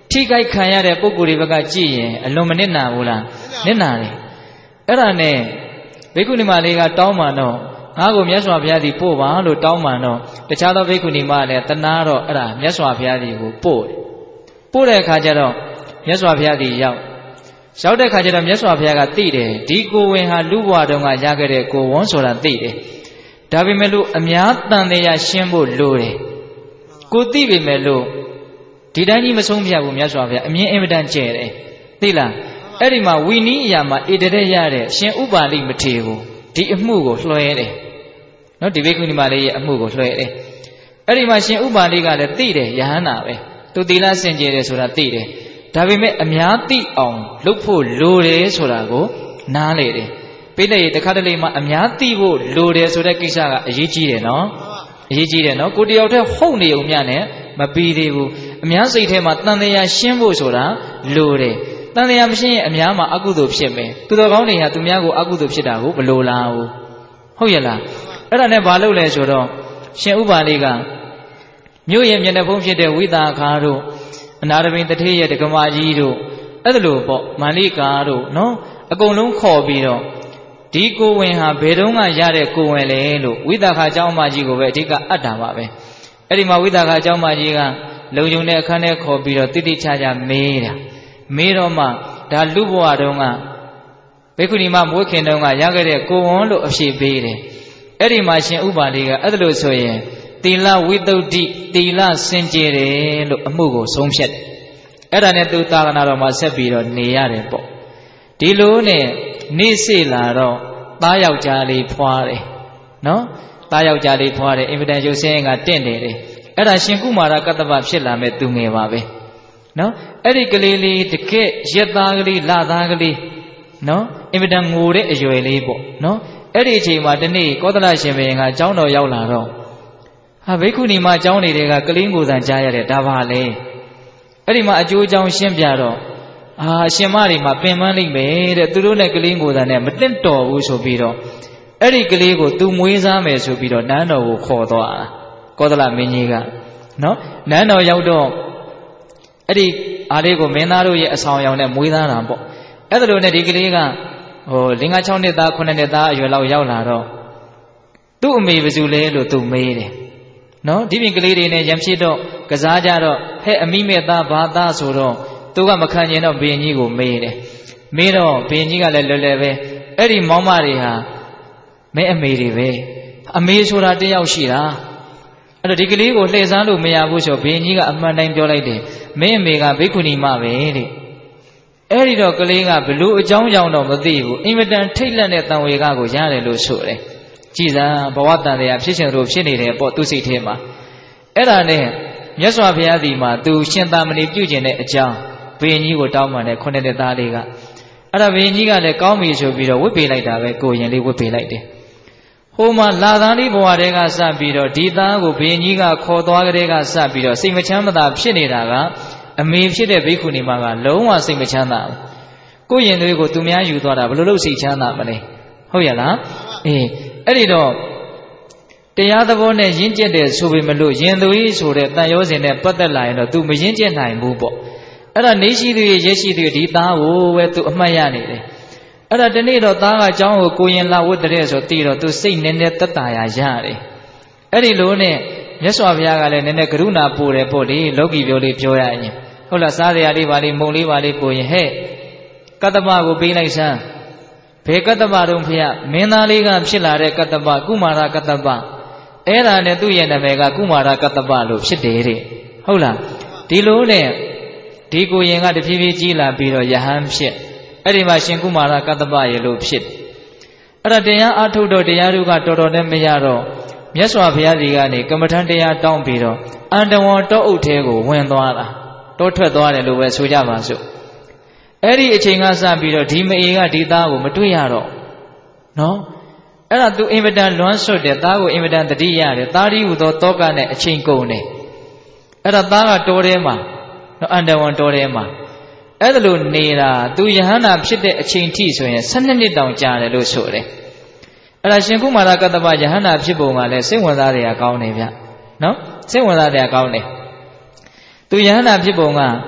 ထိခိုက်ခံရတဲ့ပုဂ္ဂိုလ်တွေဘက်ကကြည့်ရင်အလွန်မနစ်နာဘူးလားနစ်နာတယ်အဲ့ဒါနဲ့ဘိက္ခုနီမလေးကတောင်းပန်တော့ငါ့ကိုမြတ်စွာဘုရားသည်ပို့ပါလို့တောင်းပန်တော့တခြားသောဘိက္ခုနီမလည်းတနာတော့အဲ့ဒါမြတ်စွာဘုရားသည်ကိုပို့တယ်ပို့တဲ့အခါကျတော့မြတ်စွာဘုရားသည်ရောက်ရောက်တဲ့အခါကျတော့မြတ်စွာဘုရားကသိတယ်ဒီကိုဝင်ဟာလူဘဝတုန်းကရခဲ့တဲ့ကိုဝန်းဆိုတာသိတယ်ဒါပေမဲ့လို့အများတန်တရားရှင်းဖို့လိုတယ်ကိုသိပေမဲ့လို့ဒီတိုင်းကြီးမဆုံးဖြတ်ဘူးမြတ်စွာဘုရားအမြင်အင်မတန်ကျဲတယ်သိလားအဲ့ဒီမှာဝီနီးအရာမှာဣတရက်ရတဲ့ရှင်ဥပါလိမထေရကိုဒီအမှုကိုလွှဲတယ်နော်ဒီဘိက္ခုနီမလေးရဲ့အမှုကိုလွှဲတယ်အဲ့ဒီမှာရှင်ဥပါလိကလည်းသိတယ်ယဟန္တာပဲသူသီလစင်ကြယ်တယ်ဆိုတာသိတယ်ဒါပေမဲ့အများသိအောင်လုပ်ဖို့လိုတယ်ဆိုတာကိုနားလေတယ်ပိဋကရေတခါတလေမှအများသိဖို့လိုတယ်ဆိုတဲ့ကိစ္စကအရေးကြီးတယ်နော်အရေးကြီးတယ်နော်ကိုတယောက်တည်းဟုတ်နေုံမျှနဲ့မပြီးသေးဘူးအများစိတ်ထဲမှာတန်တရားရှင်းဖို့ဆိုတာလိုတယ်တန်တရားမရှင်းရင်အများမှာအကုသိုလ်ဖြစ်မယ်သူတော်ကောင်းတွေဟာသူများကိုအကုသိုလ်ဖြစ်တာကိုမလိုလားဘူးဟုတ်ရဲ့လားအဲ့ဒါနဲ့ဘာလုပ်လဲဆိုတော့ရှင်ဥပါလိကမြို့ရဲ့မျက်နှာဖုံးဖြစ်တဲ့ဝိသခါတို့အနာရပင်တထေးရဲ့ဒကမာကြီးတို့အဲ့ဒါလို့ပေါ့မန္လိကာတို့နော်အကုန်လုံးခေါ်ပြီးတော့ဒီကိုဝင်ဟာဘယ်တော့မှရတဲ့ကိုဝင်လေလို့ဝိသခါเจ้าမကြီးကိုပဲအဓိကအပ်တာပါပဲအဲ့ဒီမှာဝိသခါเจ้าမကြီးကလုံုံတဲ့အခန်းထဲခေါ်ပြီးတော့တိတိကျကျမေးတာမေးတော့မှဒါလူဘဝတုန်းကဘိက္ခုနီမမွေးခင်တုန်းကရခဲ့တဲ့ကိုဝန်လို့အဖြေပေးတယ်အဲ့ဒီမှာရှင်ဥပါလိကအဲ့ဒါလို့ဆိုရင်သီလဝိတ္တုဒ္ဓိသီလစင်ကြယ်တယ်လို့အမှုကိုဆုံးဖြတ်တယ်အဲ့ဒါနဲ့သူသာသနာတော်မှာဆက်ပြီးတော့နေရတယ်ပေါ့ဒီလိုနဲ့နေ့စေလာတော့သားယောက်ျားလေးဖွာတယ်နော်သားယောက်ျားလေးဖွာတယ်အင်မတန်ရုပ်ဆင်းကတင့်တယ်လေအဲ့ဒါရှင်ကုမာရကတ္တပဖြစ်လာမဲ့သူငယ်ပါပဲနော်အဲ့ဒီကလေးလေးတကယ်ရက်သားကလေးလသားကလေးနော်အင်မတန်ငိုတဲ့အရွယ်လေးပေါ့နော်အဲ့ဒီအချိန်မှာတနေ့ကောသလရှင်ဘုရင်ကကျောင်းတော်ရောက်လာတော့ဟာဘိက္ခုနီမကျောင်းနေတဲ့ကကလေးကိုယ်တန်ကြားရတဲ့ဒါပါလေအဲ့ဒီမှာအကျိုးအကြောင်းရှင်းပြတော့အာရှင်မတွေမှာပင်ပန်းလိမ့်မယ်တဲ့သူတို့နဲ့ကလေးကိုယ်တန်နဲ့မတင့်တော်ဘူးဆိုပြီးတော့အဲ့ဒီကလေးကိုသူမွေးစားမယ်ဆိုပြီးတော့နန်းတော်ကိုခေါ်သွားတာကောသလမင်းကြီးကနော်နန်းတော်ရောက်တော့အဲ့ဒီအားလေးကိုမင်းသားတို့ရဲ့အဆောင်ရောင်နဲ့မွေးသားတာပေါ့အဲ့ဒါလိုနဲ့ဒီကလေးကဟိုလင်္ကာ၆နှစ်သားခုနှစ်နှစ်သားအရွယ်လောက်ရောက်လာတော့သူ့အမေဘယ်သူလဲလို့သူမေးတယ်နော်ဒီပြင်ကလေးတွေနဲ့ရံဖြစ်တော့ကစားကြတော့ဟဲ့အမိမဲ့သားဘာသားဆိုတော့သူကမခံကျင်တော့ဘုရင်ကြီးကိုမေးတယ်မေးတော့ဘုရင်ကြီးကလည်းလွယ်လွယ်ပဲအဲ့ဒီမောင်မတွေဟာမဲအမေတွေပဲအမေဆိုတာတယောက်ရှိတာအဲ့တော့ဒီကလေးကိုလှည့်စားလို့မရဘူးဆိုဘုရင်ကြီးကအမှန်တိုင်းပြောလိုက်တယ်မင်းအမေကဘိက္ခုနီမပဲတဲ့အဲ့ဒီတော့ကလေးကဘလို့အကြောင်းကြောင့်တော့မသိဘူးအင်မတန်ထိတ်လန့်တဲ့တန်ဝေကကိုရတယ်လို့ဆိုတယ်ကြည်စမ်းဘဝတန်တရားဖြစ်ရှင်တို့ဖြစ်နေတယ်ပေါ့သူစိတ်ထဲမှာအဲ့ဒါနဲ့မြတ်စွာဘုရားဒီမှာသူရှင်သာမဏေပြုကျင်တဲ့အကြောင်းဘုရင်ကြီးကိုတောင်းပန်တဲ့ခုနှစ်နှစ်သားလေးကအဲ့ဒါဘုရင်ကြီးကလည်းကောင်းပြီဆိုပြီးတော့ဝတ်ပေးလိုက်တာပဲကိုရင်လေးဝတ်ပေးလိုက်တယ်ဟိုမှာလာသားလေးဘဝတည်းကစပြီးတော့ဒီသားကိုဘုရင်ကြီးကခေါ်သွားကြတဲ့ကစပြီးတော့စိတ်မချမ်းမသာဖြစ်နေတာကအမေဖြစ်တဲ့ဘိက္ခုနီမကလုံးဝစိတ်မချမ်းသာဘူးကိုရင်လေးကိုသူများယူသွားတာဘယ်လိုလုပ်စိတ်ချမ်းသာမလဲဟုတ်ရလားအေးအဲ့ဒီတော့တရားသဘောနဲ့ရင့်ကျက်တယ်ဆိုပေမလို့ရင်သွေးဆိုတဲ့တန်ရောစဉ်နဲ့ပတ်သက်လာရင်တော့ तू မရင့်ကျက်နိုင်ဘူးပေါ့အဲ့ဒါနေရှိသူရဲ့ရရှိသူရဲ့ဒီသားကိုပဲ तू အမှတ်ရနေတယ်အဲ့ဒါတနေ့တော့သားကအเจ้าကိုကိုရင်လာဝတ်တဲ့ဆိုတည်တော့ तू စိတ်နည်းနည်းတက်တာရရတယ်အဲ့ဒီလိုနဲ့မြတ်စွာဘုရားကလည်းနည်းနည်းကရုဏာပို့တယ်ပေါ့လေလောကီပြောလေးပြောရရင်ဟုတ်လားစားစရာလေးပါလေးမုံလေးပါလေးပို့ရင်ဟဲ့ကတ္တမကိုပေးလိုက်စမ်းဘယ်ကတ္တမတုံးဖေရမင်းသားလေးကဖြစ်လာတဲ့ကတ္တမကုမာရကတ္တမအဲ့ဒါနဲ့သူ့ရဲ့နာမည်ကကုမာရကတ္တမလို့ဖြစ်တယ်တဲ့ဟုတ်လားဒီလိုနဲ့ဒီကိုရင်ကတဖြည်းဖြည်းကြီးလာပြီးတော့ယဟန်ဖြစ်အဲ့ဒီမှာရှင်ကုမာရကတ္တမရေလို့ဖြစ်အဲ့ဒါတရားအထုတ်တော့တရားတို့ကတော်တော်နဲ့မရတော့မြတ်စွာဘုရားကြီးကနေကမ္မထံတရားတောင်းပြီးတော့အန္တဝံတောအုပ်ထဲကိုဝင်သွားတာတောထွက်သွားတယ်လို့ပဲဆိုကြပါစို့အဲ့ဒီအချိန်ကစပြီးတော့ဒီမအေကဒီသားကိုမတွေ့ရတော့နော်အဲ့ဒါသူအင်မတန်လွမ်းဆွတ်တယ်သားကိုအင်မတန်တတိရတယ်သားဒီဟူသောတောကနဲ့အချိန်ကုန်တယ်အဲ့ဒါသားကတောထဲမှာနော်အန္တဝံတောထဲမှာအဲ့ဒါလို့နေတာသူယဟန္တာဖြစ်တဲ့အချိန်ထိဆိုရင်၁၂နှစ်တောင်ကြာတယ်လို့ဆိုတယ်အဲ့ဒါရှင်ကုမာရကတ္တပယဟန္တာဖြစ်ပုံကလည်းစိတ်ဝင်စားတဲ့အကောင်းနေဗျနော်စိတ်ဝင်စားတဲ့အကောင်းနေသူယဟန္တာဖြစ်ပုံက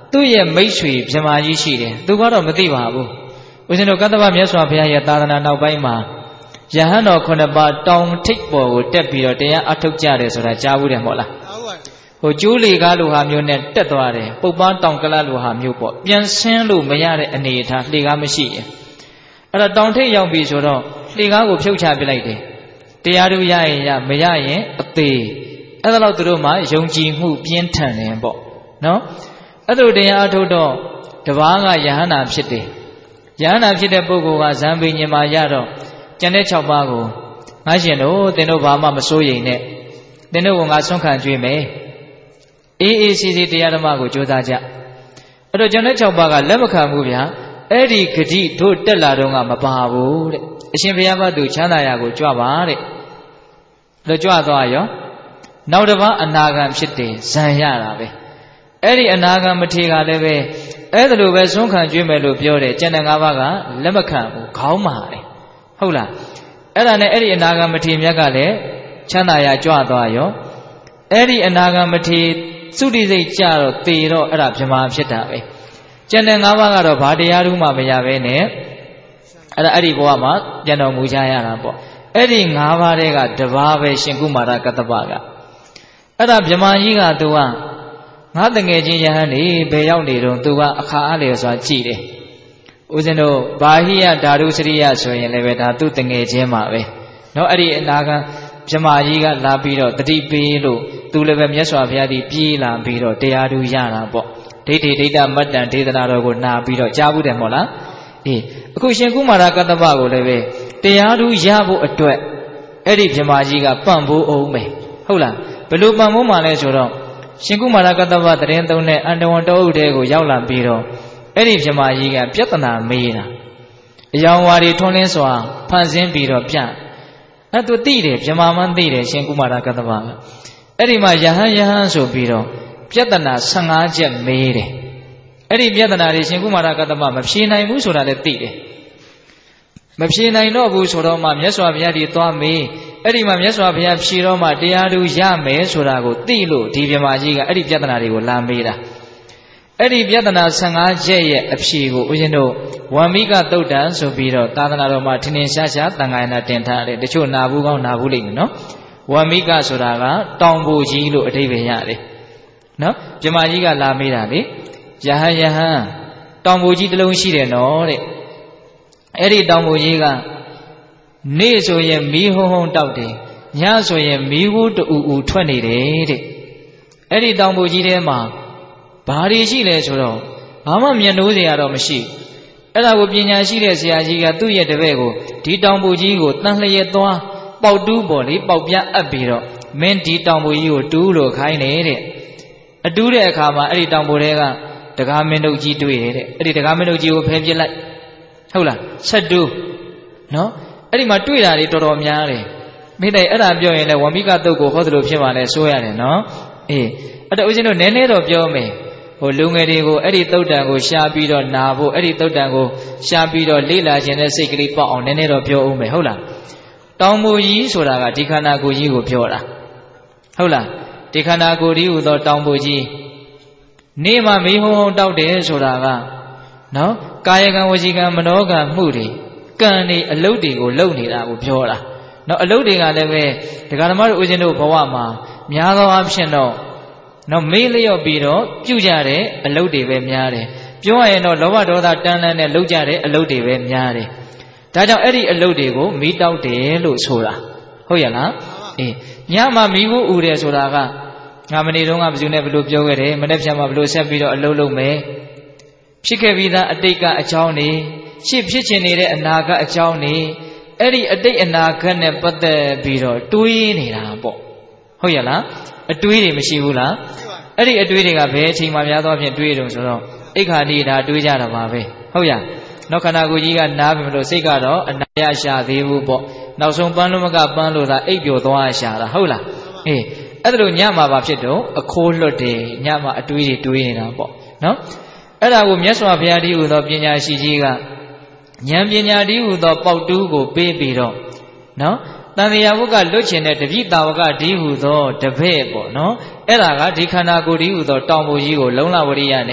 သူ့ရဲ့မိတ်ဆွေဗြဟ္မာကြီးရှိတယ်သူကတော့မသိပါဘူးဦးဇင်းတို့ကတ္တဗမြတ်စွာဘုရားရဲ့သာသနာနောက်ပိုင်းမှာယဟန်တော်ခုနှစ်ပါးတောင်ထိပ်ပေါ်ကိုတက်ပြီးတော့တရားအထုတ်ကြတယ်ဆိုတာကြားဘူးတယ်မဟုတ်လားဟိုကျိုးလေကားလိုဟာမျိုးနဲ့တက်သွားတယ်ပုပ်ပန်းတောင်ကလလိုဟာမျိုးပေါ့ပြန်ဆင်းလို့မရတဲ့အနေအထားလှေကားမရှိရင်အဲ့တော့တောင်ထိပ်ရောက်ပြီဆိုတော့လှေကားကိုဖြုတ်ချပစ်လိုက်တယ်တရားသူရရင်ရမရရင်အသေးအဲ့ဒါတော့သူတို့မှယုံကြည်မှုပြင်းထန်တယ်ပေါ့နော်အဲ့ဒါတရားအထုတ်တော့တပားကယဟန္တာဖြစ်တယ်ယဟန္တာဖြစ်တဲ့ပုဂ္ဂိုလ်ကဇံပင်ညင်မှာရတော့ကျန်တဲ့၆ပါးကိုငါရှင်တို့သင်တို့ဘာမှမစိုးရိမ်နဲ့သင်တို့ကငါဆွန့်ခံကြွေးမယ်အေးအေးစီစီတရားဓမ္မကိုကြိုးစားကြအဲ့တော့ကျန်တဲ့၆ပါးကလက်မခံဘူးဗျာအဲ့ဒီဂတိတို့တက်လာတော့ကမပါဘူးတဲ့အရှင်ဘုရားကသူချမ်းသာရာကိုကြွပါတဲ့လို့ကြွသွားရောနောက်တစ်ပါးအနာဂံဖြစ်တယ်ဇံရတာပဲအဲ့ဒီအနာဂံမထေကလည်းပဲအဲ့ဒါလိုပဲဆွန့်ခံကြွေးမယ်လို့ပြောတယ်ကျန်တဲ့၅ပါးကလက်မခံဘူးခေါင်းမာတယ်ဟုတ်လားအဲ့ဒါနဲ့အဲ့ဒီအနာဂံမထေမြတ်ကလည်းချမ်းသာရာကြွသွားရောအဲ့ဒီအနာဂံမထေသုတိစိတ်ကြတော့သေတော့အဲ့ဒါဗြဟ္မာဖြစ်တာပဲကျန်တဲ့၅ပါးကတော့ဘာတရားဓုမှမရပဲနဲ့အဲ့ဒါအဲ့ဒီဘဝမှာပြန်တော်မူကြရတာပေါ့အဲ့ဒီ၅ပါးတည်းကတပါးပဲရှင်ကုမာရကတ္တပကအဲ့ဒါဗြဟ္မာကြီးကသူကငါတငယ်ချင်းယဟန်နေဘယ်ရောက်နေတော့သူကအခါအားလျော်စွာကြည်တယ်ဦးဇင်းတို့ဘာဟိယဓာတုစရိယဆိုရင်လည်းပဲဒါသူတငယ်ချင်းမှာပဲเนาะအဲ့ဒီအနာဂံဗြဟ္မာကြီးကလာပြီးတော့တတိပေးလို့သူလည်းပဲမြတ်စွာဘုရားကြီးပြေးလာပြီးတော့တရားဓုရတာပေါ့ဒိဋ္ဌိဒိဋ္ဌမတ္တံဒေသနာတော်ကိုနာပြီးတော့ကြားဘူးတယ်မဟုတ်လားအေးအခုရှင်ကုမာရကတ္တပကိုလည်းပဲတရားဓုရဖို့အတွက်အဲ့ဒီဗြဟ္မာကြီးကပံ့ပိုးအောင်မယ်ဟုတ်လားဘယ်လိုပံ့ပိုးမှလဲဆိုတော့ရှင်ကုမာရကတ္တပတရင်သုံးတဲ့အန္တဝန္တောဥတဲကိုရောက်လာပြီးတော့အဲ့ဒီဗြဟ္မာကြီးကပြဿနာမေးတာအယောင်ဝါဒီထွန်းလင်းစွာဖန်ဆင်းပြီးတော့ပြအဲ့သူသိတယ်ဗြဟ္မာမန်းသိတယ်ရှင်ကုမာရကတ္တပကအဲ့ဒီမှာယဟန်ယဟန်ဆိုပြီးတော့ပြဿနာ၁၅ချက်မေးတယ်အဲ့ဒီပြဿနာတွေရှင်ကုမာရကတ္တပမဖြေနိုင်ဘူးဆိုတာလည်းသိတယ်မဖြေနိုင်တော့ဘူးဆိုတော့မှမြတ်စွာဘုရားကြီးသွားမေးအဲ့ဒီမှာမြတ်စွာဘုရားဖြေတော့မှတရားဓုရမယ်ဆိုတာကိုသိလို့ဒီဗြဟ္မာကြီးကအဲ့ဒီပြဿနာတွေကိုလာမေးတာအဲ့ဒီပြဿနာ၁၅ချက်ရဲ့အဖြေကိုဦးဇင်းတို့ဝံမိကသုတ်တံဆိုပြီးတော့သာသနာတော်မှာထင်ထင်ရှားရှားသံဃာယနာတင်ထားတယ်တချို့နာဘူးကောင်းနာဘူးလိမ့်မယ်နော်ဝံမိကဆိုတာကတောင်ပူကြီးလို့အဓိပ္ပာယ်ရတယ်နော်ဗြဟ္မာကြီးကလာမေးတာလေယဟန်ယဟန်တောင်ပူကြီးတစ်လုံးရှိတယ်နော်တဲ့အဲ့ဒီတောင်ပူကြီးကနေ့ဆိုရင်မီးဟုံးဟုံးတောက်တယ်ညဆိုရင်မီးဟူးတူတူထွက်နေတယ်တဲ့အဲ့ဒီတောင်ပူကြီးထဲမှာဘာတွေရှိလဲဆိုတော့ဘာမှမျက်နှိုးစရာတော့မရှိအဲ့ဒါကိုပညာရှိတဲ့ဆရာကြီးကသူ့ရဲ့တပည့်ကိုဒီတောင်ပူကြီးကိုတန်လျက်သွားပေါက်တူးပေါ်လေပေါက်ပြအပ်ပြီးတော့မင်းဒီတောင်ပူကြီးကိုတူးလို့ခိုင်းတယ်တဲ့အတူးတဲ့အခါမှာအဲ့ဒီတောင်ပူတွေကတကားမင်းတို့ကြီးတွေ့တယ်တဲ့အဲ့ဒီတကားမင်းတို့ကြီးကိုဖယ်ပစ်လိုက်ဟုတ်လားဆက်တူးနော်အဲ့ဒီမှာတွေ့တာတွေတော်တော်များတယ်မိတဲ့အဲ့ဒါပြောရင်လည်းဝံမိကတုတ်ကိုဟောသလိုဖြစ်ပါလဲဆိုရတယ်နော်အေးအဲ့တော့ဦးဇင်းတို့နည်းနည်းတော့ပြောမယ်ဟိုလူငယ်တွေကိုအဲ့ဒီတုတ်တန်ကိုရှားပြီးတော့နာဖို့အဲ့ဒီတုတ်တန်ကိုရှားပြီးတော့လေ့လာခြင်းနဲ့စိတ်ကလေးပေါက်အောင်နည်းနည်းတော့ပြောအောင်မယ်ဟုတ်လားတောင်ပူကြီးဆိုတာကဒီခန္ဓာကိုယ်ကြီးကိုပြောတာဟုတ်လားဒီခန္ဓာကိုယ်ကြီးဟူသောတောင်ပူကြီးနေမှာမီးဟုံးဟုံးတောက်တယ်ဆိုတာကနော်ကာယကံဝစီကံမနောကံမှုတွေကံနေအလုတ်တွေကိုလုံနေတာကိုပြောတာနော်အလုတ်တွေကလည်းပဲဒကာဓမ္မတို့ဦးဇင်းတို့ဘဝမှာများသောအားဖြင့်တော့နော်မေးလျော့ပြီးတော့ပြုကြတဲ့အလုတ်တွေပဲများတယ်ပြောရရင်တော့လောဘဒေါသတန်းလန်းနဲ့လုပ်ကြတဲ့အလုတ်တွေပဲများတယ်ဒါကြောင့်အဲ့ဒီအလုတ်တွေကိုမီးတောက်တယ်လို့ဆိုတာဟုတ်ရဲ့လားအေးညမှာမီးဘူးဥတယ်ဆိုတာကငါမနေ့တုန်းကဘယ်သူနဲ့ဘယ်လိုပြောခဲ့တယ်မနေ့ဖြန်မှာဘယ်လိုဆက်ပြီးတော့အလုတ်လုပ်မယ်ဖြစ်ခဲ့ပြီးသားအတိတ်ကအကြောင်းတွေရှေ့ဖြစ်ချင်နေတဲ့အနာဂတ်အကြောင်းတွေအဲ့ဒီအတိတ်အနာဂတ်နဲ့ပတ်သက်ပြီးတော့တွေးနေတာပေါ့ဟုတ်ရဲ့လားအတွေးတွေမရှိဘူးလားအဲ့ဒီအတွေးတွေကဘယ်အချိန်မှများသောဖြင့်တွေးတုံဆိုတော့အိခါတိဒါတွေးကြတာပါပဲဟုတ်ရနောက်ခန္ဓာကိုယ်ကြီးကနားပြီမလို့စိတ်ကတော့အနာရရှာသေးဘူးပေါ့နောက်ဆုံးပန်းလုံးမကပန်းလို့သာအိပ်ပျော်သွားရှာတာဟုတ်လားအေးအဲ့ဒါလို့ညမှာဘာဖြစ်တော့အခိုးလွတ်တယ်ညမှာအတွေးတွေတွေးနေတာပေါ့နော်အဲ့ဒါကိုမြတ်စွာဘုရားတည်းဟူသောပညာရှိကြီးကဉာဏ်ပညာတည်းဟူသောပေါက်တူးကိုပေးပြီးတော့နော်တန်တရားဘုကလွတ်ချင်တဲ့တပိတာဝကတည်းဟူသောတပည့်ပေါ့နော်အဲ့ဒါကဒီခန္ဓာကိုယ်တည်းဟူသောတောင်ပူကြီးကိုလုံလဝရိယနဲ့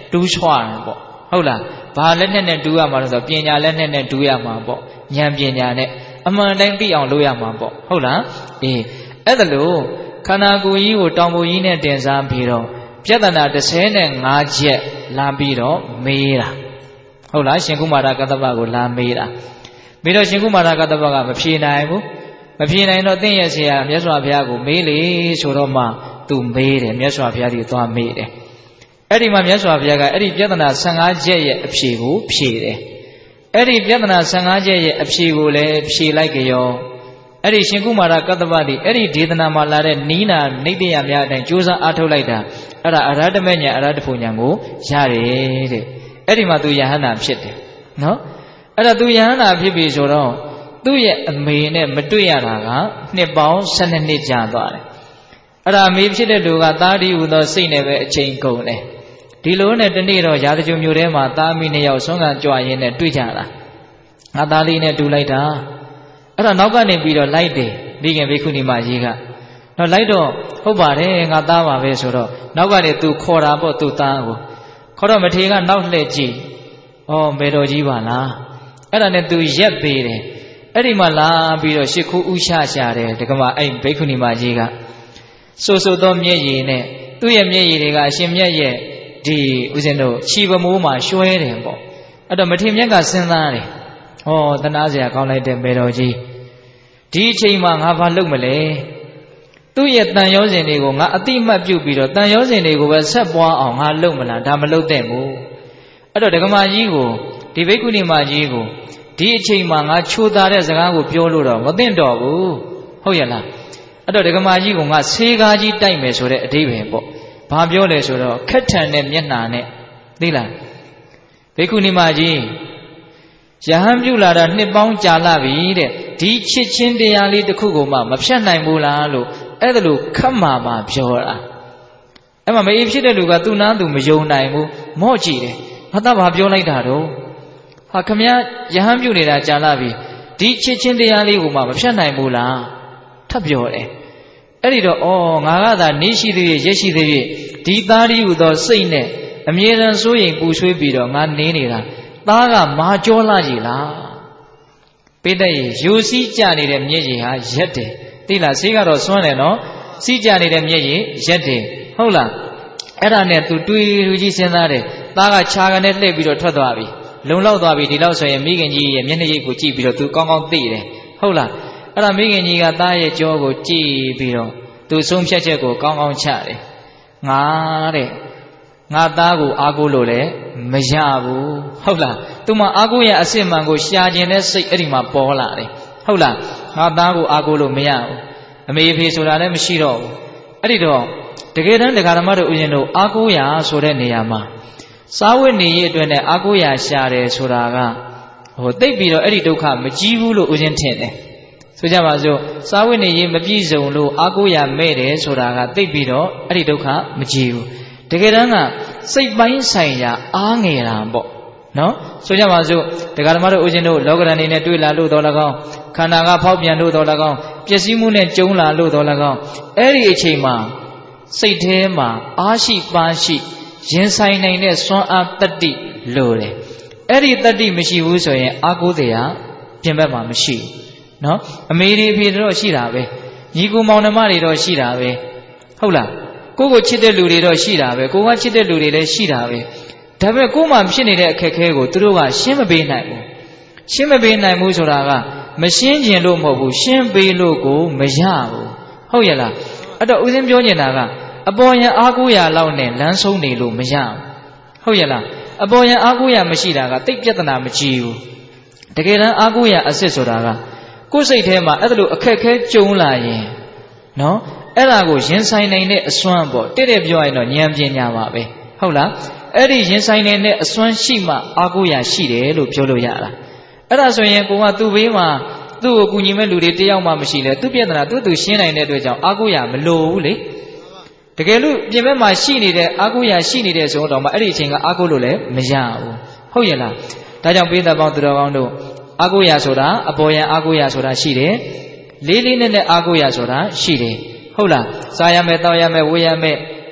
တူးချွာတယ်ပေါ့ဟုတ်လားဘာလက်နဲ့နဲ့တူးရမှာလို့ဆိုပညာလက်နဲ့နဲ့တူးရမှာပေါ့ဉာဏ်ပညာနဲ့အမှန်တိုင်းသိအောင်လုပ်ရမှာပေါ့ဟုတ်လားအေးအဲ့ဒါလို့ခန္ဓာကိုယ်ကြီးကိုတောင်ပေါ်ကြီးနဲ့တင်စားပြီးတော့ပြဿနာတစ်ဆယ်နဲ့ငါးချက်လာပြီးတော့မေးတာဟုတ်လားရှင်ကုမာရကတ္တပကိုလာမေးတာပြီးတော့ရှင်ကုမာရကတ္တပကမဖြေနိုင်ဘူးမဖြေနိုင်တော့သင်ရဲ့ဆရာမြတ်စွာဘုရားကိုမေးလေဆိုတော့မှသူမေးတယ်မြတ်စွာဘုရားကြီးသွားမေးတယ်အဲ့ဒီမှာမြတ်စွာဘုရားကအဲ့ဒီပြဿနာဆယ်ငါးချက်ရဲ့အဖြေကိုဖြေတယ်အဲ့ဒီပြဿနာဆယ်ငါးချက်ရဲ့အဖြေကိုလည်းဖြေလိုက်ကြရောအဲ့ဒီရှင်ကုမာရကတ္တပတိအဲ့ဒီဒေသနာမှာလာတဲ့နီးနာနိတ္တယများအတိုင်းကြိုးစားအားထုတ်လိုက်တာအဲ့ဒါအရဟတမေညာအရဟတဖို့ညာကိုရတယ်တဲ့အဲ့ဒီမှာသူယဟန္တာဖြစ်တယ်နော်အဲ့ဒါသူယဟန္တာဖြစ်ပြီဆိုတော့သူ့ရဲ့အမေနဲ့မတွေ့ရတာကနှစ်ပေါင်းဆယ်နှစ်နှစ်ကြာသွားတယ်အဲ့ဒါအမေဖြစ်တဲ့လူကသားဒီဟူသောစိတ်နဲ့ပဲအချိန်ကုန်တယ်ဒီလိုနဲ့တနေ့တော့ရာဇဂိုမျိုးထဲမှာသားမိနှစ်ယောက်ဆွမ်းခံကြွရင်းနဲ့တွေ့ကြတာငါသားလေးနဲ့တူလိုက်တာအဲ့ဒါနောက်ကနေပြီးတော့လိုက်တယ်မိခင်ဘိက္ခုနီမကြီးကတော့လိုက်တော့ဟုတ်ပါတယ်ငါသားပါပဲဆိုတော့နောက်ကနေသူခေါ်တာပေါ့သူသားကိုခေါ်တော့မထေကနောက်လှည့်ကြည့်ဩမေတော်ကြီးပါလားအဲ့ဒါနဲ့သူရက်ပေးတယ်အဲ့ဒီမှာလာပြီးတော့ရှ िख ူးဥရှာရှာတယ်ဒကမအဲ့ဘိက္ခုနီမကြီးကဆိုဆိုသောမျက်ရည်နဲ့သူ့ရဲ့မျက်ရည်တွေကအရှင်မြတ်ရဲ့ဒီဦးဇင်းတို့ခြိပမိုးမှာရွှဲတယ်ပေါ့အဲ့တော့မထေမြတ်ကစဉ်းစားတယ်ဟောသနာစရာကောင်းလိုက်တဲ့မေတော်ကြီးဒီအချိန်မှာငါဘာလုပ်မလဲသူ့ရဲ့တန်ရောစဉ်တွေကိုငါအတိမတ်ပြုတ်ပြီးတော့တန်ရောစဉ်တွေကိုပဲဆက်ပွားအောင်ငါလုပ်မလားဒါမလုပ်တဲ့ဘူးအဲ့တော့ဒကမကြီးကိုဒီဘိက္ခုနီမကြီးကိုဒီအချိန်မှာငါချိုးသားတဲ့စကားကိုပြောလို့တော့မသင့်တော်ဘူးဟုတ်ရဲ့လားအဲ့တော့ဒကမကြီးကငါဆေးကားကြီးတိုက်မယ်ဆိုတဲ့အဓိပ္ပာယ်ပေါ့ဘာပြောလဲဆိုတော့ခက်ထန်တဲ့မျက်နှာနဲ့သိလားဘိက္ခုနီမကြီးယဟန်ပြုလာတာနှစ်ပေါင်းကြာလာပြီတဲ့ဒီချစ်ချင်းတရားလေးတစ်ခုကိုမှမဖြတ်နိုင်ဘူးလားလို့အဲ့ဒါလို့ခတ်မှာပါပြောတာအဲ့မှာမအေးဖြစ်တဲ့လူကသူ့နားသူမယုံနိုင်ဘူးမော့ကြည့်တယ်ဟာသားဘာပြောလိုက်တာတော့ဟာခမရယဟန်ပြုနေတာကြာလာပြီဒီချစ်ချင်းတရားလေးကိုမှမဖြတ်နိုင်ဘူးလားထပ်ပြောတယ်အဲ့ဒီတော့ဩငါကသာနေရှိသေးရဲ့ရက်ရှိသေးရဲ့ဒီသားလေးဟူသောစိတ်နဲ့အမြဲတမ်းစိုးရိမ်ပူဆွေးပြီးတော့ငါနေနေတာသားကမာကြောလာကြီးလားပိတဲ့ယူစည်းကြနေတဲ့မျက်ရည်ဟာရက်တယ်သိလားဆေးကတော့စွန့်တယ်နော်စီးကြနေတဲ့မျက်ရည်ရက်တယ်ဟုတ်လားအဲ့ဒါနဲ့သူတွေးလူကြီးစဉ်းစားတယ်သားကခြာကနေလှည့်ပြီးတော့ထွက်သွားပြီလုံလောက်သွားပြီဒီလောက်ဆိုရင်မိခင်ကြီးရဲ့မျက်နှာရိပ်ကိုကြည့်ပြီးတော့သူကောင်းကောင်းသိတယ်ဟုတ်လားအဲ့ဒါမိခင်ကြီးကသားရဲ့ကြောကိုကြည့်ပြီးတော့သူဆုံးဖြတ်ချက်ကိုကောင်းကောင်းချတယ်ငါတဲ့ငါသားကိုအားကိုးလို့လည်းမရဘူးဟုတ်လားသူမအားကိုးရဲ့အစစ်မှန်ကိုရှာကျင်တဲ့စိတ်အဲ့ဒီမှာပေါ်လာတယ်ဟုတ်လားငါသားကိုအားကိုးလို့မရဘူးအမေဖေဆိုတာလည်းမရှိတော့ဘူးအဲ့ဒီတော့တကယ်တမ်းတရားဓမ္မတို့ဥရှင်တို့အားကိုးရာဆိုတဲ့နေရာမှာစာဝတ်နေရေးအတွက်နဲ့အားကိုးရာရှာတယ်ဆိုတာကဟိုတိတ်ပြီးတော့အဲ့ဒီဒုက္ခမကြီးဘူးလို့ဥရှင်ထင်တယ်ဆိုကြပါစို့စာဝတ်နေရေးမပြည့်စုံလို့အားကိုးရာမဲ့တယ်ဆိုတာကတိတ်ပြီးတော့အဲ့ဒီဒုက္ခမကြီးဘူးတကယ်တမ်းကစိတ်ပိုင်းဆိုင်ရာအားငယ်တာပေါ့နော်ဆိုကြပါစို့တရားဓမ္မတို့ဥရှင်တို့လောကရန်နေနဲ့တွေ့လာလို့တော်၎င်းခန္ဓာကဖောက်ပြန်လို့တော်၎င်းပျက်စီးမှုနဲ့ကြုံလာလို့တော်၎င်းအဲ့ဒီအချိန်မှာစိတ်ထဲမှာအားရှိပါရှိရင်ဆိုင်နိုင်တဲ့စွမ်းအားတတ္တိလိုတယ်အဲ့ဒီတတ္တိမရှိဘူးဆိုရင်အာကိုးတရားပြင်ဘက်မှာမရှိဘူးနော်အမေတွေအဖေတွေတော့ရှိတာပဲညီကိုမောင်နှမတွေတော့ရှိတာပဲဟုတ်လားကိုကိုချစ်တဲ့လူတွေတော့ရှိတာပဲကိုကချစ်တဲ့လူတွေလည်းရှိတာပဲဒါပေမဲ့ကိုမှဖြစ်နေတဲ့အခက်အခဲကိုသူတို့ကရှင်းမပေးနိုင်ဘူးရှင်းမပေးနိုင်ဘူးဆိုတာကမရှင်းကျင်လို့မဟုတ်ဘူးရှင်းပေးလို့ကိုမရဘူးဟုတ်ရဲ့လားအဲ့တော့ဦးစင်းပြောနေတာကအပေါ်ယံအားကိုးရလောက်နဲ့လမ်းဆုံးနေလို့မရဘူးဟုတ်ရဲ့လားအပေါ်ယံအားကိုးရမရှိတာကတိတ်ပြဿနာမကြီးဘူးတကယ်တမ်းအားကိုးရအစ်စ်ဆိုတာကကိုယ်စိတ်ထဲမှာအဲ့ဒါလိုအခက်ခဲကြုံလာရင်နော်အဲ့ဒါကိုရင်ဆိုင်နိုင်တဲ့အစွမ်းပေါ့တဲ့တဲ့ပြောရင်တော့ဉာဏ်ပညာပါပဲဟုတ်လားအဲ့ဒီရင်ဆိုင်နိုင်တဲ့အစွမ်းရှိမှအားကိုးရရှိတယ်လို့ပြောလို့ရတာအဲ့ဒါဆိုရင်ကိုကသူ့ဘေးမှာသူ့ကိုကူညီမဲ့လူတွေတယောက်မှမရှိလဲသူ့ပြဿနာသူ့သူရှင်းနိုင်တဲ့အတွက်ကြောင့်အားကိုးရမလိုဘူးလေတကယ်လို့ပြင်ဘက်မှာရှိနေတဲ့အားကိုးရရှိနေတဲ့ဆိုတော့မှအဲ့ဒီအချိန်ကအားကိုးလို့လည်းမရဘူးဟုတ်ရဲ့လားဒါကြောင့်ပိဿပေါင်းသူတော်ကောင်းတို့အားကိုးရဆိုတာအပေါ်ယံအားကိုးရဆိုတာရှိတယ်လေးလေးနက်နက်အားကိုးရဆိုတာရှိတယ်ဟုတ်လားစားရမယ်တောက်ရမယ်ဝေးရမယ်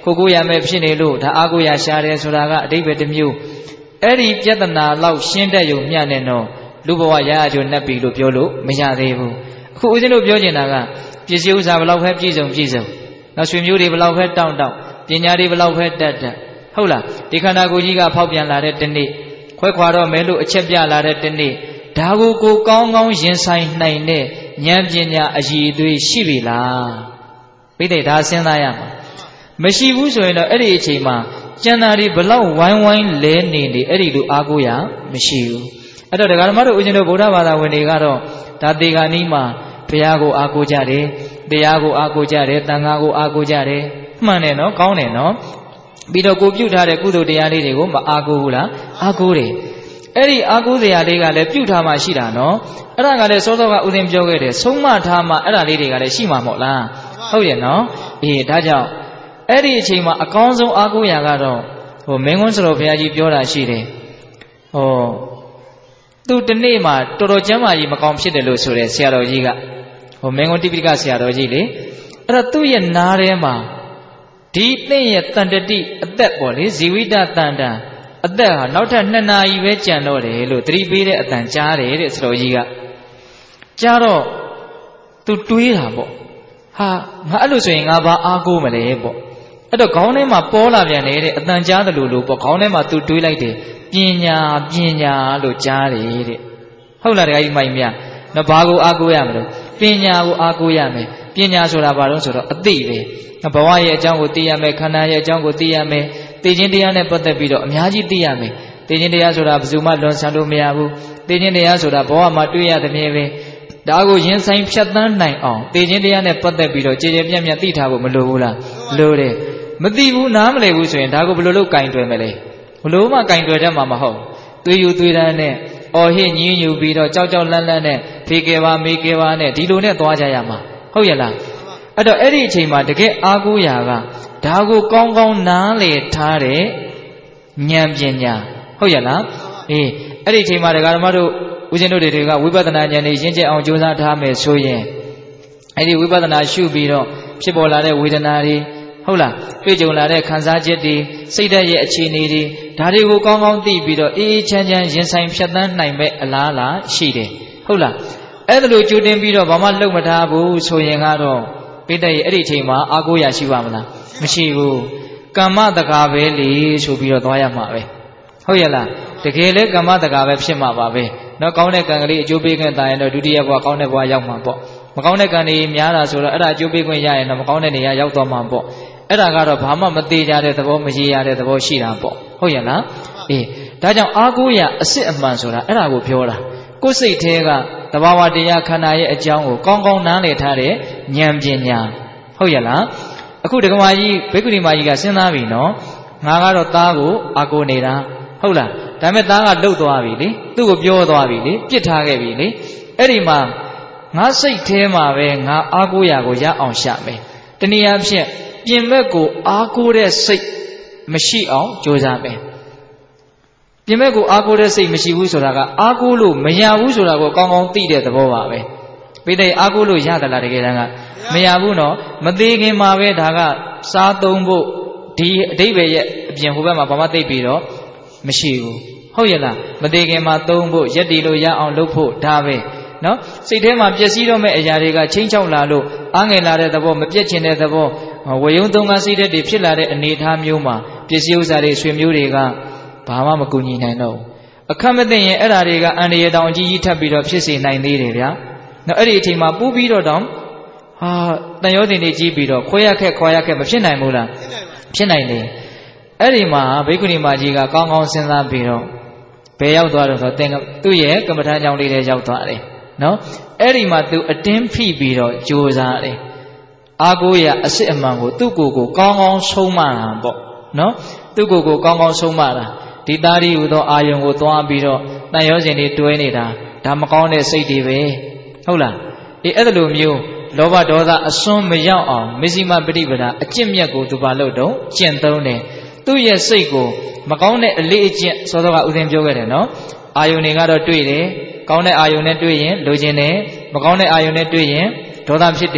ကိုကိုရမယ်ဖြစ်နေလို့ဒါအာကိုရရှာတယ်ဆိုတာကအတိပ္ပယ်တစ်မျိုးအဲ့ဒီပြဿနာလောက်ရှင်းတတ်ရုံမျှနဲ့တော့လူဘဝရရကြုံနှက်ပြီလို့ပြောလို့မရသေးဘူးအခုဦးဇင်းတို့ပြောချင်တာကပစ္စည်းဥစ္စာဘယ်လောက်ပဲပြည့်စုံပြည့်စုံနောက်ဆွေမျိုးတွေဘယ်လောက်ပဲတောင့်တောင့်ပညာတွေဘယ်လောက်ပဲတတ်တတ်ဟုတ်လားဒီခန္ဓာကိုယ်ကြီးကဖောက်ပြန်လာတဲ့တနေ့ခွဲခွာတော့မယ်လို့အချက်ပြလာတဲ့တနေ့ဒါကိုကိုကောင်းကောင်းရင်ဆိုင်နိုင်တဲ့ဉာဏ်ပညာအရည်အသွေးရှိပြီလားပိဋိဒါစဉ်းစားရမှာမရှိဘူးဆိုရင်တော့အဲ့ဒီအချိန်မှာကျန်တာတွေဘလောက်ဝိုင်းဝိုင်းလဲနေနေအဲ့ဒီလိုအားကိုးရမရှိဘူးအဲ့တော့ဒကာဓမ္မတို့ဦးဇင်းတို့ဗုဒ္ဓဘာသာဝင်တွေကတော့ဒါတေဂာနီးမှာဘုရားကိုအားကိုးကြတယ်တရားကိုအားကိုးကြတယ်တန်ခါကိုအားကိုးကြတယ်မှန်တယ်နော်ကောင်းတယ်နော်ပြီးတော့ကိုပြုထားတဲ့ကုသိုလ်တရားလေးတွေကိုမအားကိုးဘူးလားအားကိုးတယ်အဲ့ဒီအားကိုးစရာလေးကလည်းပြုထားမှရှိတာနော်အဲ့ဒါကလည်းစောစောကဦးဇင်းပြောခဲ့တယ်ဆုံးမထားမှအဲ့ဒါလေးတွေကလည်းရှိမှာမဟုတ်လားဟုတ်ရဲ့နော်အေးဒါကြောင့်အဲ့ဒီအချိန်မှာအကောင်းဆုံးအားကိုးရာကတော့ဟိုမင်းကွန်းစတော်ဘုရားကြီးပြောတာရှိတယ်ဟောသူတနေ့မှာတော်တော်ကျမ်းမာကြီးမကောင်းဖြစ်တယ်လို့ဆိုတယ်ဆရာတော်ကြီးကဟိုမင်းကွန်းတိပိဋကဆရာတော်ကြီးလေအဲ့တော့သူ့ရဲ့နားထဲမှာဒီသင်ရဲ့တန်တတိအသက်ပေါ့လေဇီဝိတတန်တန်အသက်ဟာနောက်ထပ်နှစ်နာရီပဲကြံတော့တယ်လို့သတိပေးတဲ့အတန်ကြားတယ်တဲ့ဆရာတော်ကြီးကကြားတော့သူတွေးတာပေါ့ဟာငါအဲ့လိုဆိုရင်ငါဘာအားကိုးမလဲပေါ့အဲ့တော့ခေါင်းထဲမှာပေါ်လာပြန်တယ်တဲ့အတန်ကြားတယ်လို့လို့ပေါ့ခေါင်းထဲမှာသူတွေးလိုက်တယ်ပညာပညာလို့ကြားတယ်တဲ့ဟုတ်လားတခါကြီးမိုင်မြနော်ဘာကိုအားကိုးရမလို့ပညာကိုအားကိုးရမယ်ပညာဆိုတာဘာလို့ဆိုတော့အသိပဲဘဝရဲ့အကြောင်းကိုသိရမယ်ခန္ဓာရဲ့အကြောင်းကိုသိရမယ်သိခြင်းတရားနဲ့ပတ်သက်ပြီးတော့အများကြီးသိရမယ်သိခြင်းတရားဆိုတာဘယ်သူမှလွန်ဆန်လို့မရဘူးသိခြင်းတရားဆိုတာဘဝမှာတွေ့ရတဲ့မြဲပဲဒါကိုရင်ဆိုင်ဖြတ်သန်းနိုင်အောင်သိခြင်းတရားနဲ့ပတ်သက်ပြီးတော့ကြည်ကြပြန့်ပြန့်သိထားဖို့မလိုဘူးလားလိုတယ်မသိဘူးနားမလည်ဘူးဆိုရင်ဒါကိုဘယ်လိုလုပ်ကင်တွယ်မလဲဘယ်လိုမှကင်တွယ်တတ်မှာမဟုတ်သွေးယူသွေးတန်းနဲ့အော်ဟစ်ညင်းယူပြီးတော့ကြောက်ကြောက်လန့်လန့်နဲ့ဖေကေပါမေကေပါနဲ့ဒီလိုနဲ့သွားကြရမှာဟုတ်ရဲ့လားအဲ့တော့အဲ့ဒီအချိန်မှာတကယ်အားကိုးရာကဒါကိုကောင်းကောင်းနားလည်ထားတဲ့ဉာဏ်ပညာဟုတ်ရဲ့လားအေးအဲ့ဒီအချိန်မှာဒကာဓမ္မတို့ဦးဇင်းတို့တွေကဝိပဿနာဉာဏ်နဲ့ရင့်ကျက်အောင်ကြိုးစားထားမယ်ဆိုရင်အဲ့ဒီဝိပဿနာရှုပြီးတော့ဖြစ်ပေါ်လာတဲ့ဝေဒနာတွေဟုတ်လားတွေ့ကြုံလာတဲ့ခံစားချက်တွေစိတ်ဓာတ်ရဲ့အခြေအနေတွေဒါတွေကိုကောင်းကောင်းသိပြီးတော့အေးအေးချမ်းချမ်းရင်ဆိုင်ဖြတ်သန်းနိုင်မဲ့အလားအလာရှိတယ်ဟုတ်လားအဲ့ဒါလိုကြိုတင်ပြီးတော့ဘာမှလုပ်မထားဘူးဆိုရင်ကတော့ပိဋကရဲ့အဲ့ဒီအချိန်မှာအာကိုးရရှိပါမလားမရှိဘူးကမ္မတကာပဲလေဆိုပြီးတော့သွားရမှာပဲဟုတ်ရဲ့လားတကယ်လဲကမ္မတကာပဲဖြစ်မှာပါပဲနော်ကောင်းတဲ့ကံကလေးအကျိုးပေးခွင့်တာရင်တော့ဒုတိယဘဝကောင်းတဲ့ဘဝရောက်မှာပေါ့မကောင်းတဲ့ကံတွေများတာဆိုတော့အဲ့ဒါအကျိုးပေးခွင့်ရရင်တော့မကောင်းတဲ့နေရာရောက်သွားမှာပေါ့အဲ့ဒါကတော့ဘာမှမသေးကြတဲ့သဘောမရေရတဲ့သဘောရှိတာပေါ့ဟုတ်ရဲ့လားအေးဒါကြောင့်အာကိုးရအစစ်အမှန်ဆိုတာအဲ့ဒါကိုပြောတာကိုယ်စိတ်ထဲကသဘာဝတရားခန္ဓာရဲ့အကြောင်းကိုကောင်းကောင်းနားလည်ထားတဲ့ဉာဏ်ပညာဟုတ်ရဲ့လားအခုဒကမာကြီးဘိက္ခုနီမကြီးကစဉ်းစားပြီနော်ငါကတော့သားကိုအာကိုးနေတာဟုတ်လားဒါပေမဲ့သားကလှုပ်သွားပြီလေသူ့ကိုပြောသွားပြီလေပြစ်ထားခဲ့ပြီလေအဲ့ဒီမှာငါစိတ်ထဲမှာပဲငါအာကိုးရာကိုရအောင်ရှာမယ်တနည်းအားဖြင့်ပြင်ဘက်ကိုအာကိုးတဲ့စိတ်မရှိအောင်ကြိုးစားမယ်ပြင်ဘက်ကိုအာကိုးတဲ့စိတ်မရှိဘူးဆိုတာကအာကိုးလို့မရဘူးဆိုတာကိုကောင်းကောင်းသိတဲ့သဘောပါပဲပိဋကအာကိုးလို့ရသလားတကယ်တမ်းကမရဘူးနော်မသေးခင်မှာပဲဒါကစားသုံးဖို့ဒီအဓိပ္ပာယ်ရဲ့အပြင်ဟိုဘက်မှာဘာမှသိပြီးတော့မရှိဘူးဟုတ်ရဲ့လားမသေးခင်မှာသုံးဖို့ရက်တီလို့ရအောင်လုပ်ဖို့ဒါပဲနော်စိတ်ထဲမှာပျက်စီးတော့မဲ့အရာတွေကချင်းချောက်လာလို့အားငယ်လာတဲ့သဘောမပြတ်ချင်တဲ့သဘောဝေယုံသုံးကားစိတ်တွေဖြစ်လာတဲ့အနေအထားမျိုးမှာပစ္စည်းဥစ္စာတွေဆွေမျိုးတွေကဘာမှမကူညီနိုင်တော့ဘူးအခက်မသိရင်အဲ့ဓာတွေကအန္တရာယ်တောင်ကြီးကြီးထပ်ပြီးတော့ဖြစ်စေနိုင်သေးတယ်ဗျာနော်အဲ့ဒီအချိန်မှာပူးပြီးတော့တောင်ဟာတန်ရောတင်တွေကြီးပြီးတော့ခွဲရခက်ခွာရခက်မဖြစ်နိုင်ဘူးလားဖြစ်နိုင်တယ်အဲ့ဒီမှာဘိက္ခုနီမကြီးကကောင်းကောင်းစဉ်းစားပြီးတော့ဘယ်ရောက်သွားတော့ဆိုတင်သူ့ရဲ့ကမ္မထာကြောင့်လေးတွေရောက်သွားတယ်နော်အဲ့ဒီမှာသူအတင်းဖိပြီးတော့ကြိုးစားတယ်အာကိုးရအစစ်အမှန်ကိုသူ့ကိုယ်ကိုကောင်းကောင်းဆုံးမတာပေါ့နော်သူ့ကိုယ်ကိုကောင်းကောင်းဆုံးမတာဒီသားရီဟူသောအာယုံကိုသွားပြီးတော့တန်ရောစဉ်တွေတွဲနေတာဒါမကောင်းတဲ့စိတ်တွေပဲဟုတ်လားအေးအဲ့လိုမျိုးလောဘဒေါသအစွန်းမရောက်အောင်မဇ္ဈိမပฏิပဒါအကျင့်မြတ်ကိုသူပါလို့တော့ကျင့်သုံးတယ်သူ့ရဲ့စိတ်ကိုမကောင်းတဲ့အလေးအကျင့်စောစောကဥစဉ်ပြောခဲ့တယ်နော်အာယုန်တွေကတော့တွေ့တယ်ကောင်းတဲ့အာယုန်နဲ့တွေ့ရင်လိုချင်တယ်မကောင်းတဲ့အာယုန်နဲ့တွေ့ရင်ဒေါသဖြစ်တယ်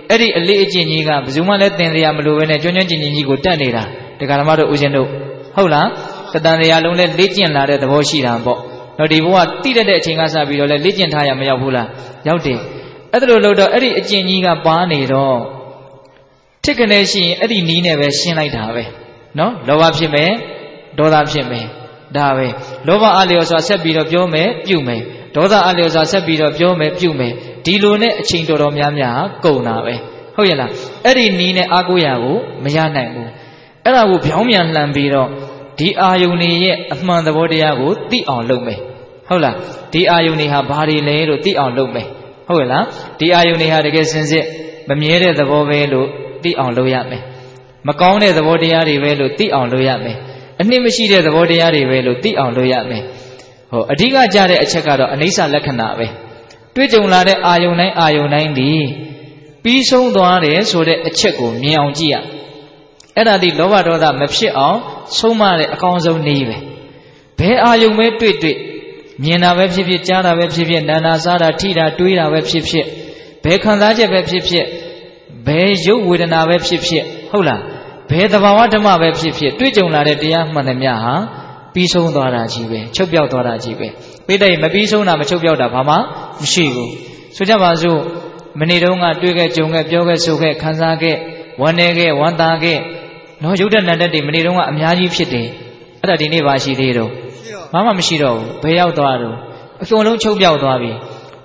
Eddie a little geniga, Zuma let them the Amalu and Junior Genigo Tanida, the Garamado Ujendo. Hola, the Daniel Legion ladder the Voshida Bo. No, the war Tita de Chingasa Video, Legion Taya Mayahula, Yauti. Other loader Eddie Geniga Barney do. Take a nation, Eddie Nina Veshin like Dave. No, Lova Pime, Doda Pime, Dave. Lova Alios are said bit of Yome, Pume. Doda Alios are said bit of Yome, Pume. Dilune, Chinto Yamya, go now. Hoyala, Eddie Nina Aguyago, Mayanago. Era will Pyongyang Lambiro, D. Ioni, among the Vodiago, the on Lume. Hola, D. Ioni have body laid or the on Lume. Hola, D. Ioni had a guess in it, Mamere the Vovelo, the on Loyame. Macone the Vodiari Velo, the on Loyame. A Nimashida the Vodiari Velo, the on Loyame. Oh, a Diga Jare a Checado, Anisa Lacanave. Twitchung Lade Ione Ionine. Piso Doare, so that a Checo, Miangia. Era the lower door that Mepsi on, so many accounts of Neve. Pay are you made to it? Miena webship, Jana webship, Nana Zara, Tida, Tuida webship. Pay Kandaja webship. Pay you with an webship. Hola. Pay the Wawatama webship. Twitchung Lade, dear Manamiaha. Piso Dora Jibe, Chopia Dora Jibe. Pay the Mabiso Namachopia Pama, Shigo. Sujamazu. Menidonga, Duga, Junga, Yoga, Suke, Kanzake, one egg, one dage. No, you don't know that the Menidonga, Amyaji Shitty. Other than Nevashi Dido. Mamma Mishiro, pay out Doro. If you don't choke out Davi.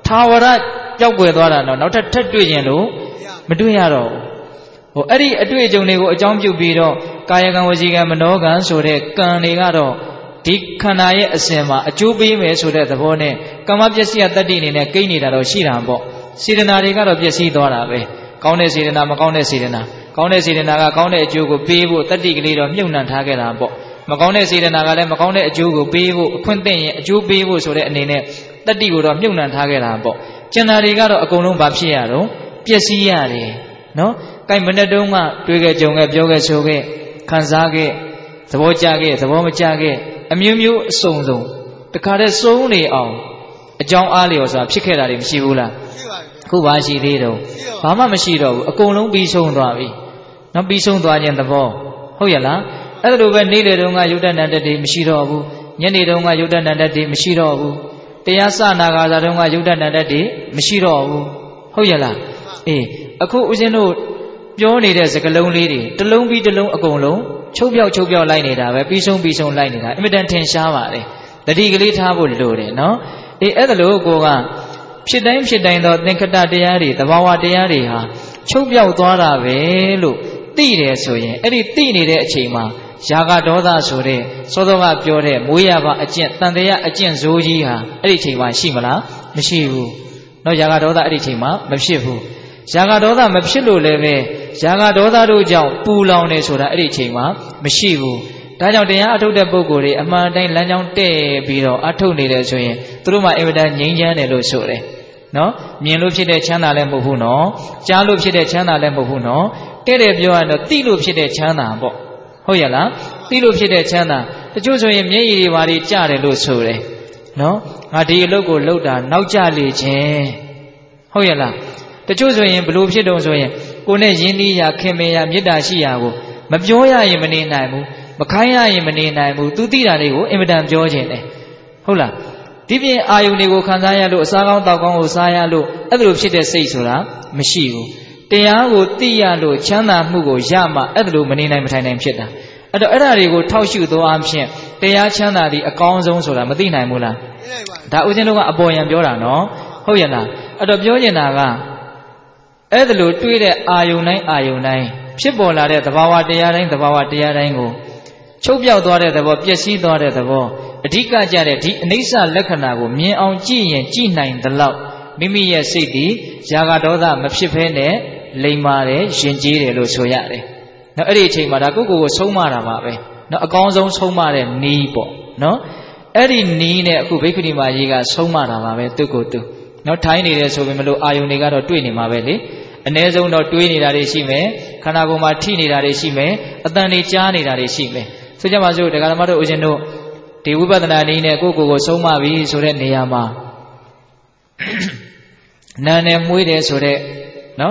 Tower, Yogwe Dora, not a Tatuino, Meduiaro. Oh, Eddie, a Duijo, a jump you beedo, Kayagan was Yiga Manogan, so they can negado. Dick Kanaya Asema, a jubi me so that the bone. Come up just at the din in a guinea that was Shirambo. Sirena got of Yesi Dora, Countess Sirena, Macone Sirena, Countess Sirena, Countess Jugo, Pivo, thirty leader of Munan Tagalabo, Macone Sirena, Macone Jugo, Pivo, Quintin, Ju Pivo, so that Nene, thirty good of Munan Tagalabo. Generally got a column Babsiaro, Piesiari, no? Kaimanaduma, Twigger Jonga, Yoga Soge, Kanzage, the Wojage, the Womachage, a Mumu Sonzo. The card is so near all. A John Alios of Chicada in Shivula. Who was he little? Mama Machiro, a column be so dry. Not be so dry in the ball. Hoyala, other than Nidonga Yudan and the Machiro, Yanidonga Yudan and the Machiro, the Yasa Nagadonga Yudan and the Machiro, Hoyala. Eh, a cool Uzino, Johnny as a lone lady, the lone be the lone a golo, Chobio Chobio Lineda, where Bison Bison Lineda, immediate ten Shavare, the legally table loaded, no? The other logo. She dime she dined out Ninkata Diari, the Wawa Diari, Chobia Dora Velu, Tire Soye, Eddie Tini de Chima, Jaga Doda Sore, Sodova Piore, Muyava, a gent, Tandea, a gent Zojiha, Eddie Chima, Shimala, Meshivu, no Jaga Doda Eddie Chima, Meshivu, Jaga Doda Mepshilu Leve, Jaga Doda Rujao, Pulone Soda Eddie Chima, Meshivu. Tajang dia atu de bogori, ama dai lanjang te biro, atu ni de soye, turuma evada nyingyan ne lo so de. No? Myin lo phit de chanda le mho bu no, ja lo phit de chanda le mho bu no, te de pyo ya no ti lo phit de chanda po.ဟုတ်ရလား Ti lo phit de chanda, tachou so yin myen yi de ba de ja de lo so de. No? Nga di a lok ko lok da nauk ja le chin.ဟုတ်ရလား Tachou so yin blo phit dong so yin, ko ne yin ni ya khin me ya metta shi ya ko, ma pyo ya yin ma ne nai bu. Makaya in Maninamu, Tutira Nego, Emadam Georgian. Hola. Divi Ayunigo Kanayalo, Sagan Dagon, Sayalo, other shit says Sura, Mashigo. Teago, Tialo, Chana Mugo, Yama, other Manina Matanam Cheta. At the Erarigo, Taushu, do Amshin, Tea Chana, the account zone Sura, Madina Mula. That was a boy and Biora, no? Hoyana. At the Biorinaga. Edlu, Twitter, Ayunai, Ayunai. Shibola, the Bawa Dearing, the Bawa Dearango. Chobia Dore the Bob, Yesi Dore the Bo, a Dika Jared, Nisa Lekanago, me on G and G nine the love, Mimi City, Jagadoda, Mapshipene, Lemare, Shinjire, Lusoyare. Now, Eddie Madago was so marabe, no a gonzo so mare, Nibo, no? Eddie Nine, who Bakuni Majiga, so marabe, to go to. No tiny so Vimelo Ayuniga or Twinny Maveli. Nezo no twinny that is shime, Kanago Martini that is shime, Adani Chani that is shime. So Jamazo, the Galamado Ujeno, the Ubadanine, Gogo, Soma, we so that Niyama Nane Muide so that no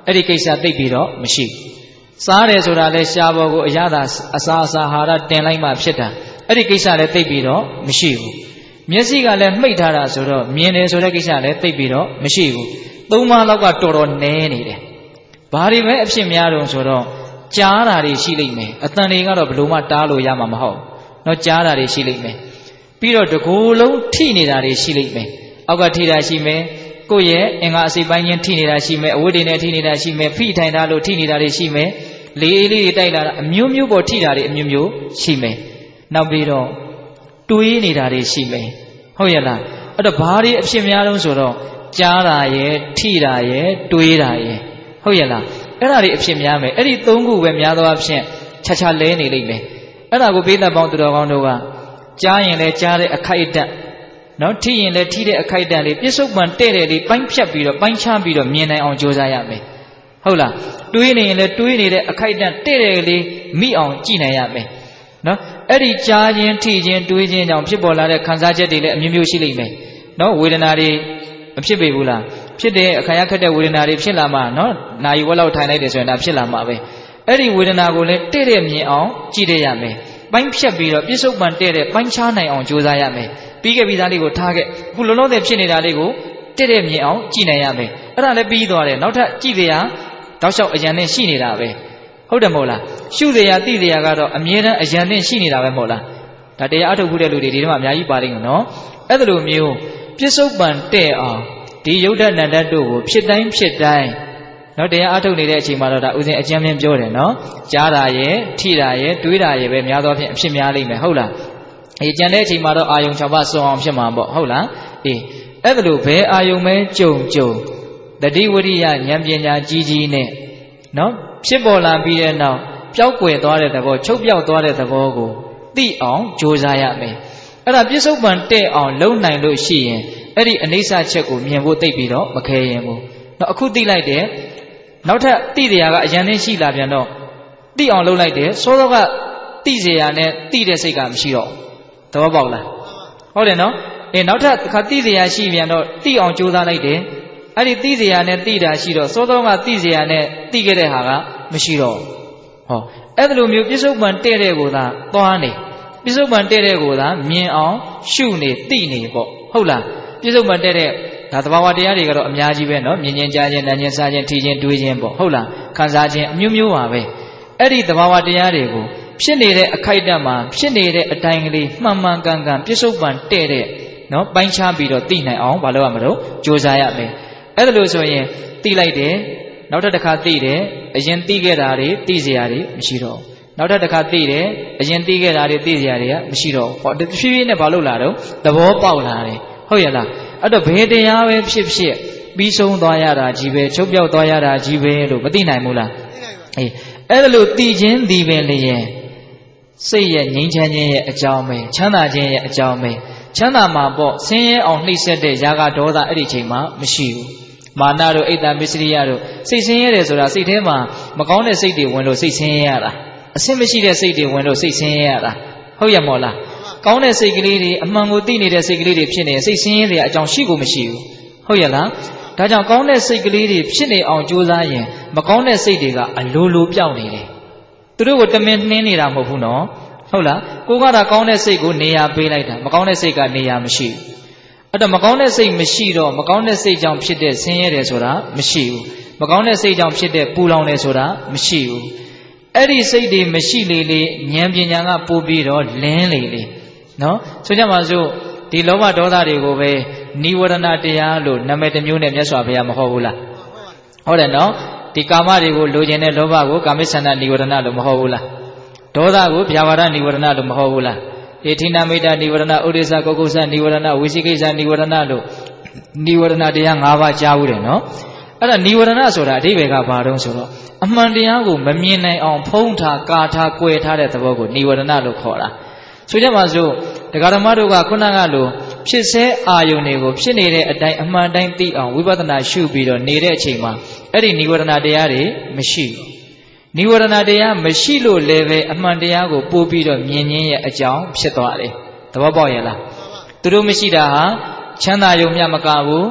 အဲ့ဒီကိစ္စသိပြီးတော့မရှိစားတယ်ဆိုတာလဲရှားဘောကိုအရသာအစာအစာဟာရတင်လိုက်မှဖြစ်တာအဲ့ဒီကိစ္စလည်းသိပြီးတော့မရှိဘူးမျက်စိကလည်းမှိတ်ထားတာဆိုတော့မြင်တယ်ဆိုတဲ့ကိစ္စလည်းသိပြီးတော့မရှိဘူးသုံးပါးလောက်ကတော်တော်နည်းနေတယ်ဘာတွေပဲအဖြစ်များတော့ဆိုတော့ကြားတာတွေရှိလိမ့်မယ်အတန်တွေကတော့ဘယ်လိုမှတားလို့ရမှာမဟုတ်เนาะကြားတာတွေရှိလိမ့်မယ်ပြီးတော့တကူလုံးထိနေတာတွေရှိလိမ့်မယ်အောက်ကထိတာရှိမယ်ကိုယ့်ရဲ့အင်္ဂါအစိပ်ပိုင်းချင်းထိနေတာရှိမယ်အဝတ်တွေနဲ့ထိနေတာရှိမယ်ဖိထိုင်ထားလို့ထိနေတာတွေရှိမယ်လေးလေးတွေတိုက်လာတာအမျိုးမျိုးပေါ်ထိတာတွေအမျိုးမျိုးရှိမယ်နောက်ပြီးတော့တွေးနေတာတွေရှိမယ်ဟုတ်ရဲ့လားအဲ့တော့ဘာတွေအဖြစ်များတော့ဆိုတော့ကြားတာရဲ့ထိတာရဲ့တွေးတာရဲ့ဟုတ်ရဲ့လားအဲ့ဒါတွေအဖြစ်များမယ်အဲ့ဒီသုံးခုပဲများသောအားဖြင့်ခြားခြားလဲနေလိမ့်မယ်အဲ့ဒါကိုပေးသက်ပေါင်းသူတော်ကောင်းတို့ကကြားရင်လည်းကြားတဲ့အခိုက်အတန့်နော်ထိရင်လည်းထိတဲ့အခိုက်အတန့်လေးပြစ္ဆုတ်ပံတဲ့တယ်လေးပိုင်းဖြတ်ပြီးတော့ပိုင်းခြားပြီးတော့မြင်နိုင်အောင်ကြိုးစားရမယ်ဟုတ်လားတွေးနေရင်လည်းတွေးနေတဲ့အခိုက်အတန့်တဲ့တယ်လေးမိအောင်ကြည့်နိုင်ရမယ်နော်အဲ့ဒီကြားခြင်းထိခြင်းတွေးခြင်းကြောင့်ဖြစ်ပေါ်လာတဲ့ခံစားချက်တွေလည်းအမျိုးမျိုးရှိလိမ့်မယ်နော်ဝေဒနာတွေမဖြစ်ပေဘူးလားဖြစ်တဲ့အခါရခက်တဲ့ဝေဒနာတွေဖြစ်လာမှနော်နာယီဝက်လောက်ထိုင်လိုက်တယ်ဆိုရင်ဒါဖြစ်လာမှာပဲအဲ့ဒီဝေဒနာကိုလည်းတဲ့တဲ့မြင်အောင်ကြည့်ရမယ်ပိုင်းဖြတ်ပြီးတော့ပြစ္ဆုတ်ပံတဲ့တဲ့ပိုင်းခြားနိုင်အောင်ကြိုးစားရမယ်ပြီးခဲ့ပြီးသားလေးကိုထားခဲ့အခုလုံးလုံးတဲ့ဖြစ်နေတာလေးကိုတဲ့တဲ့မြင်အောင်ကြည့်နိုင်ရမယ်အဲ့ဒါလည်းပြီးသွားတယ်နောက်ထပ်ကြည့်စရာတောက်လျှောက်အရန်နဲ့ရှိနေတာပဲဟုတ်တယ်မဟုတ်လားရှုစရာသိစရာကတော့အမြဲတမ်းအရန်နဲ့ရှိနေတာပဲမဟုတ်လားဒါတရားအထုတ်ဖို့တဲ့လူတွေဒီထဲမှာအများကြီးပါလိမ့်မယ်နော်အဲ့ဒါလိုမျိုးပြစ္ဆုတ်ပံတဲ့အောင်ဒီယုတ်တဏ္ဍတ်တို့ကိုဖြစ်တိုင်းဖြစ်တိုင်းနော်တရားအထုတ်နေတဲ့အချိန်မှာတော့ဒါဥစဉ်အကျဉ်းချင်းပြောတယ်နော်ကြားတာရဲ့ထိတာရဲ့တွေးတာရဲ့ပဲများသောအားဖြင့်အဖြစ်များလိမ့်မယ်ဟုတ်လားအေးကြံတဲ့အချိန်မှာတော့အာယုံ၆ပါးစုံအောင်ဖြစ်မှာပေါ့ဟုတ်လားအေးအဲ့ဒါလိုဘယ်အာယုံပဲကြုံကြုံတတိဝရိယဉာဏ်ပညာကြီးကြီးနဲ့နော်ဖြစ်ပေါ်လာပြီးတဲ့နောက်ပျောက်ကွယ်သွားတဲ့သဘောချုပ်ပြောက်သွားတဲ့သဘောကိုသိအောင်ကြိုးစားရမယ်အဲ့ဒါပြစ္ဆုတ်ပံတဲ့အောင်လုံနိုင်လို့ရှိရင်အဲ့ဒီအနိစ္စချက်ကိုမြင်ဖို့သိပြီးတော့မခဲရင်ဘူးနော်အခုသိလိုက်တယ်နောက်ထပ်သိတရားကအရန်သိရှိလာပြန်တော့သိအောင်လုပ်လိုက်တယ်စောစောကသိเสียရနဲ့သိတဲ့စိတ်ကမရှိတော့သဘောပေါက်လားဟုတ်တယ်နော်အေးနောက်ထပ်ခါသိเสียရရှိပြန်တော့သိအောင်ကြိုးစားလိုက်တယ်အဲ့ဒီသိเสียရနဲ့သိတာရှိတော့စောစောကသိเสียရနဲ့သိခဲ့တဲ့ဟာကမရှိတော့ဟောအဲ့ဒါလိုမျိုးပြစ္ဆုတ်ပံတဲ့တဲ့ကိုသာသွားနေပြစ္ဆုတ်ပံတဲ့တဲ့ကိုသာမြင်အောင်ရှုနေသိနေပေါ့ဟုတ်လားပြစ္ဆုတ်ပံတဲ့တဲ့ဒါသဘာဝတရားတွေကတော့အများကြီးပဲเนาะမြင်ချင်းကြားချင်းနားချင်းစားချင်းထိချင်းတွေးချင်းပေါ့ဟုတ်လားခံစားချင်းအမျိုးမျိုးပါပဲအဲ့ဒီသဘာဝတရားတွေကိုဖြစ်နေတဲ့အခိုက်အတန့်မှာဖြစ်နေတဲ့အတိုင်းကလေးမှန်မှန်ကန်ကန်ပြစ္ဆုတ်ပံတဲ့တဲ့เนาะပိုင်းခြားပြီးတော့သိနိုင်အောင်မလုပ်ရမလို့ကြိုးစားရမယ်အဲ့ဒါလို့ဆိုရင်သိလိုက်တယ်နောက်တစ်ခါသိတယ်အရင်သိခဲ့တာတွေသိစရာတွေမရှိတော့နောက်တစ်ခါသိတယ်အရင်သိခဲ့တာတွေသိစရာတွေကမရှိတော့ဟောတဖြည်းဖြည်းနဲ့ဘာလို့လာတော့သဘောပေါက်လာတယ်ဟုတ်ရဲ့လားအဲ့တော့ဘယ်တရားပဲဖြစ်ဖြစ်ပြီးဆုံးသွားရတာကြီးပဲချုပ်ပြောက်သွားရတာကြီးပဲလို့မသိနိုင်ဘူးလားအေးအဲ့ဒါလို့သိခြင်းဒီပင်လျင်စိတ်ရဲ့ငြိမ်းချမ်းခြင်းရဲ့အကြောင်းပဲချမ်းသာခြင်းရဲ့အကြောင်းပဲချမ်းသာမှာပေါ့ဆင်းရဲအောင်နှိမ့်ဆက်တဲ့ຢာကဒေါသအဲ့ဒီချိန်မှာမရှိဘူးမာနတို့အိတ်တမစ္စရိယတို့စိတ်ဆင်းရဲတယ်ဆိုတာစိတ်ထဲမှာမကောင်းတဲ့စိတ်တွေဝင်လို့စိတ်ဆင်းရဲရတာအဆင်မရှိတဲ့စိတ်တွေဝင်လို့စိတ်ဆင်းရဲရတာဟုတ်ရမို့လားကောင်းတဲ့စိတ်ကလေးတွေအမှန်ကိုသိနေတဲ့စိတ်ကလေးတွေဖြစ်နေစိတ်ဆင်းရဲတဲ့အကြောင်းရှိကိုမရှိဘူးဟုတ်ရလားဒါကြောင့်ကောင်းတဲ့စိတ်ကလေးတွေဖြစ်နေအောင်ကြိုးစားရင်မကောင်းတဲ့စိတ်တွေကအလိုလိုပြောင်းနေတယ်သူတို့ကိုတမင်နှင်းနေတာမဟုတ်ဘူးနော်ဟုတ်လားကိုကတာကောင်းတဲ့စိတ်ကိုနေရာပေးလိုက်တာမကောင်းတဲ့စိတ်ကနေရာမရှိဘူးအဲ့တော့မကောင်းတဲ့စိတ်မရှိတော့မကောင်းတဲ့စိတ်ကြောင့်ဖြစ်တဲ့ဆင်းရဲတယ်ဆိုတာမရှိဘူးမကောင်းတဲ့စိတ်ကြောင့်ဖြစ်တဲ့ပူလောင်တယ်ဆိုတာမရှိဘူးအဲ့ဒီစိတ်တွေမရှိလေလေဉာဏ်ပညာကပို့ပြီးတော့လင်းလေလေနော်ဆိုကြပါစို့ဒီလောဘဒေါသတွေကိုပဲနိဝရဏတရားလို့နာမည်တစ်မျိုးနဲ့မြတ်စွာဘုရားမဟုတ်ဘူးလားဟုတ်တယ်နော်ဒီကာမတွေကိုလိုချင်တဲ့လောဘကိုကာမိဆန္ဒနိဝရဏလို့မဟုတ်ဘူးလားဒေါသကိုဗျာပါဒနိဝရဏလို့မဟုတ်ဘူးလားဧထိနာမိတာနိဝရဏဥဒိစ္စကုက္ကုဆနိဝရဏဝိသိကိစ္စနိဝရဏလို့နိဝရဏတရား၅ပါးကြားဘူးတယ်နော်အဲ့ဒါနိဝရဏဆိုတာအဓိပ္ပာယ်ကဘာတုံးဆိုတော့အမှန်တရားကိုမမြင်နိုင်အောင်ဖုံးထားကာထားကွယ်ထားတဲ့သဘောကိုနိဝရဏလို့ခေါ်တာဆိုကြပါစို့တရားဓမ္မတို့ကခုနကလိုဖြစ်စေအာယုန်တွေကိုဖြစ်နေတဲ့အတိုင်းအမှန်တိုင်းသိအောင်ဝိပဿနာရှုပြီးတော့နေတဲ့အချိန်မှာအဲ့ဒီနိဝရဏတရားတွေမရှိဘူးနိဝရဏတရားမရှိလို့လည်းပဲအမှန်တရားကိုပို့ပြီးတော့မြင်ခြင်းရဲ့အကြောင်းဖြစ်သွားတယ်သဘောပေါက်ရဲ့လားသူတို့မရှိတာဟာချမ်းသာယုံမြမကဘူး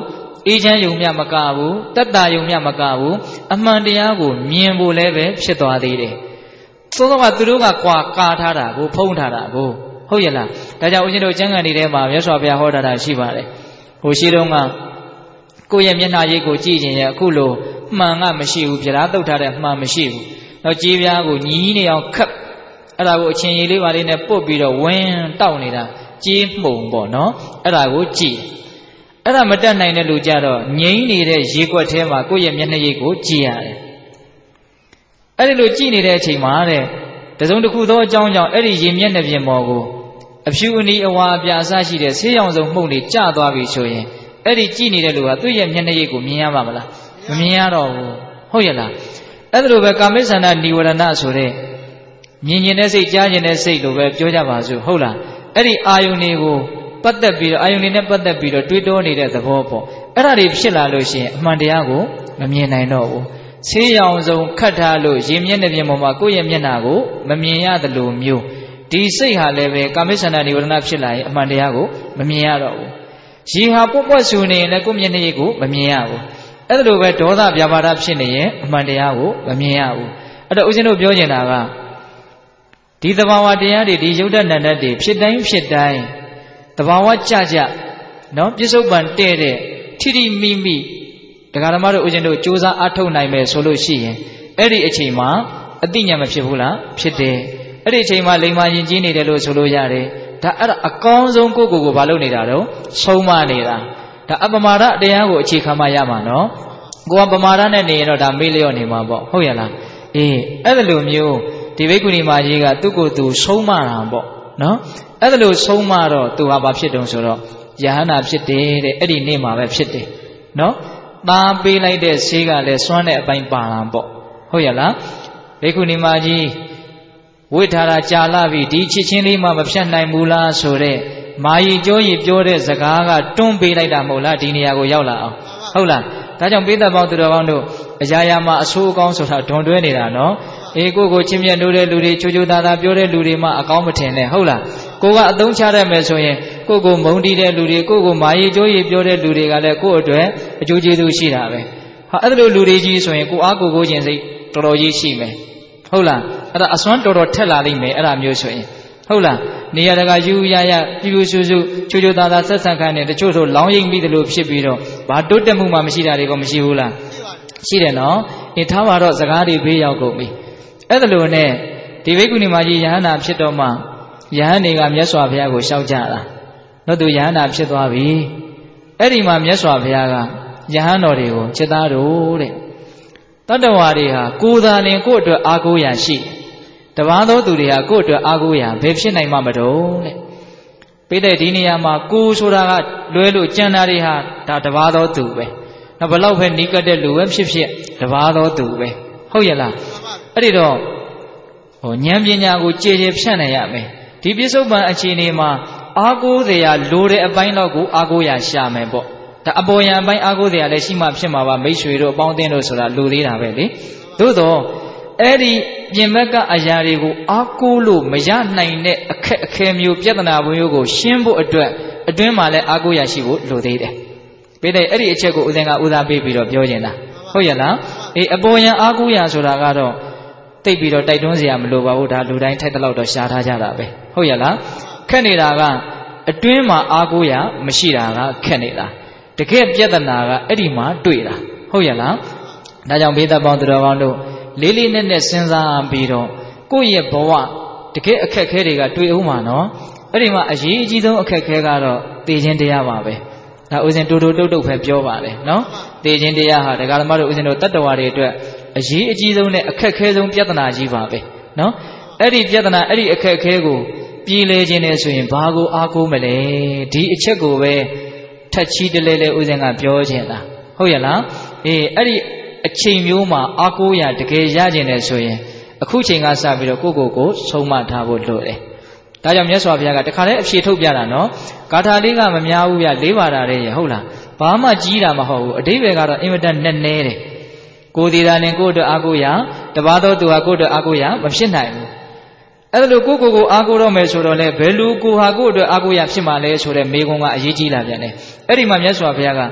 အေးချမ်းယုံမြမကဘူးတတ္တယုံမြမကဘူးအမှန်တရားကိုမြင်ဖို့လည်းပဲဖြစ်သွားသေးတယ်သို့သောကသူတို့ကကွာကာထားတာကိုဖုံးထားတာကိုဟုတ်ရဲ့လားဒါကြောင့်ဦးဇင်းတို့ကျမ်းဂန်တွေထဲမှာမြတ်စွာဘုရားဟောထားတာရှိပါတယ်ဟိုရှိတော့ကကိုယ့်ရဲ့မျက်နှာရိပ်ကိုကြည့်ခြင်းရဲ့အခုလိုမှန်ကမရှိဘူးပြဓာတုတ်ထားတဲ့မှန်မရှိဘူးတော့ကြေးပြားကိုညီးနေအောင်ခတ်အဲ့ဒါကိုအချင်းရည်လေးပါလေးနဲ့ပုတ်ပြီးတော့ဝင်းတောက်နေတာကြေးမှုန်ပေါ့နော်အဲ့ဒါကိုကြည့်အဲ့ဒါမတက်နိုင်တဲ့လူကြတော့ငြိမ့်နေတဲ့ရေကွက်ထဲမှာကိုယ့်ရဲ့မျက်နှာရိပ်ကိုကြည့်ရတယ်အဲ့ဒီလိုကြည့်နေတဲ့အချိန်မှာတဲ့တစုံတစ်ခုသောအကြောင်းကြောင့်အဲ့ဒီရေမျက်နှာပြင်ပေါ်ကိုအဖြူအနီအဝါအပြာအစရှိတဲ့ဆေးရောင်စုံမှုန့်တွေကျသွားပြီဆိုရင်အဲ့ဒီကြည့်နေတဲ့လူကသူ့ရဲ့မျက်နှာရိပ်ကိုမြင်ရပါမလားမမြင်ရတော့ဘူးဟုတ်ရဲ့လားအဲ့ဒါလိုပဲကာမိစ္ဆန္ဒនិဝရဏဆိုတဲ့မြင်ကျင်တဲ့စိတ်ကြားကျင်တဲ့စိတ်လိုပဲပြောကြပါစို့ဟုတ်လားအဲ့ဒီအာယုန်တွေကိုပတ်သက်ပြီးတော့အာယုန်တွေနဲ့ပတ်သက်ပြီးတော့တွေးတောနေတဲ့သဘောပေါ့အဲ့ဒါတွေဖြစ်လာလို့ရှိရင်အမှန်တရားကိုမမြင်နိုင်တော့ဘူးဆေးရောင်စုံခတ်ထားလို့ရေမျက်နှာပြင်ပေါ်မှာကိုယ့်ရဲ့မျက်နှာကိုမမြင်ရသလိုမျိုးဒီစိတ်ဟာလည်းပဲကာမိစ္ဆန္ဒនិဝရဏဖြစ်လာရင်အမှန်တရားကိုမမြင်ရတော့ဘူးရေဟာပွက်ပွက်ဆူနေရင်လည်းကိုယ့်မျက်နှာကိုမမြင်ရဘူးအဲ့ဒါလိုပဲဒေါသဗျာပါဒဖြစ်နေရင်အမှန်တရားကိုမမြင်ရဘူးအဲ့တော့ဦးဇင်းတို့ပြောချင်တာကဒီသဘာဝတရားတွေဒီယုတ်တဏ္ဍတ်တွေဖြစ်တိုင်းဖြစ်တိုင်းသဘာဝကြကြနော်ပြစ္ဆုတ်ပံတဲ့တဲ့ထိထိမိမိတရားဓမ္မတို့ဦးဇင်းတို့စ조사အားထုတ်နိုင်မယ်ဆိုလို့ရှိရင်အဲ့ဒီအချိန်မှာအတိညာမဖြစ်ဘူးလားဖြစ်တယ်အဲ့ဒီအချိန်မှာလိမ္မာရင်ကြီးနေတယ်လို့ဆိုလို့ရတယ်ဒါအဲ့ဒါအကောင်းဆုံးကိုယ့်ကိုယ်ကိုမလုပ်နေတာတော့ဆုံးမနေတာဒါအပမာဒတရားကိုအခြေခံမှရမှာနော်ကိုကပမာဒနဲ့နေရင်တော့ဒါမေ့လျော့နေမှာပေါ့ဟုတ်ရဲ့လားအေးအဲ့ဒါလိုမျိုးဒီဘိက္ခုနီမကြီးကသူ့ကိုယ်သူဆုံးမတာပေါ့နော်အဲ့ဒါလိုဆုံးမတော့သူဟာဘာဖြစ်တုံဆိုတော့ယဟန္တာဖြစ်တယ်တဲ့အဲ့ဒီနေ့မှာပဲဖြစ်တယ်နော်သားပေးလိုက်တဲ့ဆေးကလည်းစွမ်းတဲ့အပိုင်းပါလာပေါ့ဟုတ်ရဲ့လားဘိက္ခုနီမကြီးဝိထာရကြာလာပြီဒီချစ်ချင်းလေးမှမဖြတ်နိုင်ဘူးလားဆိုတဲ့မာယီကျိုးကြီးပြောတဲ့စကားကတွန်းပေးလိုက်တာမဟုတ်လားဒီနေရာကိုရောက်လာအောင်ဟုတ်လားဒါကြောင့်ပိဿပေါင်းသူတော်ကောင်းတို့အရာရာမှာအဆိုးအကောင်းဆိုတာဒွန်တွဲနေတာနော်အေးကိုကိုချင်းမြတ်လို့တဲ့လူတွေချိုချိုသားသားပြောတဲ့လူတွေမှအကောင်းမထင်နဲ့ဟုတ်လားကိုကအသုံးချရမယ်ဆိုရင်ကိုကိုမုန်းတီးတဲ့လူတွေကိုကိုမာယီကျိုးကြီးပြောတဲ့လူတွေကလည်းကိုအတွက်အကျိုးကျေးဇူးရှိတာပဲဟာအဲ့လိုလူတွေကြီးဆိုရင်ကိုအားကိုကိုခြင်းစိတ်တော်တော်ကြီးရှိမယ်ဟုတ်လားအဲ့ဒါအစွမ်းတော်တော်ထက်လာလိမ့်မယ်အဲ့ဒါမျိုးဆိုရင်ဟုတ်လားနေရာတကာယူရရပြူပြူဆူဆူချိုချိုသားသားဆက်ဆံခိုင်းနေတချို့ဆိုလောင်းရိပ်ပြီးတယ်လို့ဖြစ်ပြီးတော့ဘာတိုးတက်မှုမှမရှိတာတွေကမရှိဘူးလားရှိတယ်နော်ဒီထားပါတော့စကားတွေဘေးရောက်ကုန်ပြီအဲ့ဒါလိုနဲ့ဒီဘိက္ခုနီမကြီးယဟန္တာဖြစ်တော့မှယဟန်တွေကမြတ်စွာဘုရားကိုရှောက်ကြတာတော့သူယဟန္တာဖြစ်သွားပြီအဲ့ဒီမှာမြတ်စွာဘုရားကယဟန်တော်တွေကိုจิตသားတို့တဲ့တတ္တဝါတွေဟာကိုယ်သာလင်ကိုယ့်အတွက်အားကိုးရာရှိတပါးသောသူတွေဟာကိုယ့်အတွက်အားကိုးရာဘယ်ဖြစ်နိုင်မှမတော့တဲ့ပိတဲ့ဒီနေရာမှာကိုယ်ဆိုတာကလွဲလို့ကြံတာတွေဟာဒါတပါးသောသူပဲနောက်ဘလောက်ပဲနီးကပ်တဲ့လူပဲဖြစ်ဖြစ်တပါးသောသူပဲဟုတ်ရဲ့လားအဲ့ဒီတော့ဟိုဉာဏ်ပညာကိုကြည်ကြည်ဖြန့်နိုင်ရမယ်ဒီပြစ္ဆုတ်ပံအခြေအနေမှာအားကိုးစရာလိုတဲ့အပိုင်းတော့ကိုအားကိုးရာရှာမယ်ပေါ့ဒါအပေါ်ယံအပိုင်းအားကိုးစရာလည်းရှိမှဖြစ်မှာပါမိတ်ဆွေတို့အပေါင်းအသင်းတို့ဆိုတာလိုသေးတာပဲလေသို့တော့အဲ့ဒီပြင်ဘက်ကအရာတွေကိုအားကိုးလို့မရနိုင်တဲ့အခက်အခဲမျိုးပြဿနာမျိုးကိုရှင်းဖို့အတွက်အတွင်းမှာလည်းအားကိုးရရှိဖို့လိုသေးတယ်။ပြီးတဲ့အဲ့ဒီအချက်ကိုဦးဇင်ကဦးစားပေးပြီးတော့ပြောချင်တာဟုတ်ရဲ့လား။အေးအပေါ်ယံအားကိုးရဆိုတာကတော့တိတ်ပြီးတော့တိုက်တွန်းစရာမလိုပါဘူးဒါလူတိုင်းထိုက်တဲ့လောက်တော့ရှားထားကြတာပဲဟုတ်ရဲ့လား။ခက်နေတာကအတွင်းမှာအားကိုးရမရှိတာကခက်နေတာတကယ်ပြဿနာကအဲ့ဒီမှာတွေ့တာဟုတ်ရဲ့လား။ဒါကြောင့်ဘေးသက်ပေါင်းသူတော်ကောင်းတို့လေးလေးနက်နက်စဉ်းစားပြီးတော့ကိုယ့်ရဲ့ဘဝတကယ်အခက်ခဲတွေကတွေ့အောင်မှာနော်အဲ့ဒီမှာအရေးအကြီးဆုံးအခက်ခဲကတော့သိခြင်းတရားပါပဲဒါဥစဉ်တူတူတုတ်တုတ်ပဲပြောပါလေနော်သိခြင်းတရားဟာဒကာဓမ္မတို့ဥစဉ်တို့တတ္တဝါတွေအတွက်အရေးအကြီးဆုံးနဲ့အခက်ခဲဆုံးပြဿနာကြီးပါပဲနော်အဲ့ဒီပြဿနာအဲ့ဒီအခက်ခဲကိုပြည်လဲခြင်းနဲ့ဆိုရင်ဘာကိုအားကိုးမလဲဒီအချက်ကိုပဲထက်ချီးတလဲလဲဥစဉ်ကပြောခြင်းလားဟုတ်ရဲ့လားအေးအဲ့ဒီအချိန်မျိုးမှာအားကိုးရတကယ်ရကျင်တယ်ဆိုရင်အခုချိန်ကစပြီးတော့ကိုယ့်ကိုယ်ကိုဆုံးမထားဖို့လိုတယ်။ဒါကြောင့်မြတ်စွာဘုရားကတခါတည်းအဖြေထုတ်ပြတာနော်။ဂါထာလေးကမများဘူးဗျလေးပါတာတည်းရဟုတ်လား။ဘာမှကြီးတာမဟုတ်ဘူး။အတိပ္ပယ်ကတော့အင်မတန်နဲ့နဲတယ်။ကိုယ်ဒီသာလင်ကိုယ့်အတွက်အားကိုးရတပါးသောသူဟာကိုယ့်အတွက်အားကိုးရမဖြစ်နိုင်ဘူး။အဲ့ဒါလို့ကိုယ့်ကိုယ်ကိုအားကိုးတော့မယ်ဆိုတော့လေဘယ်လူကိုဟာကိုယ့်အတွက်အားကိုးရဖြစ်မှလဲဆိုတဲ့မေးခွန်းကအရေးကြီးလာပြန်တယ်။အဲ့ဒီမှာမြတ်စွာဘုရားက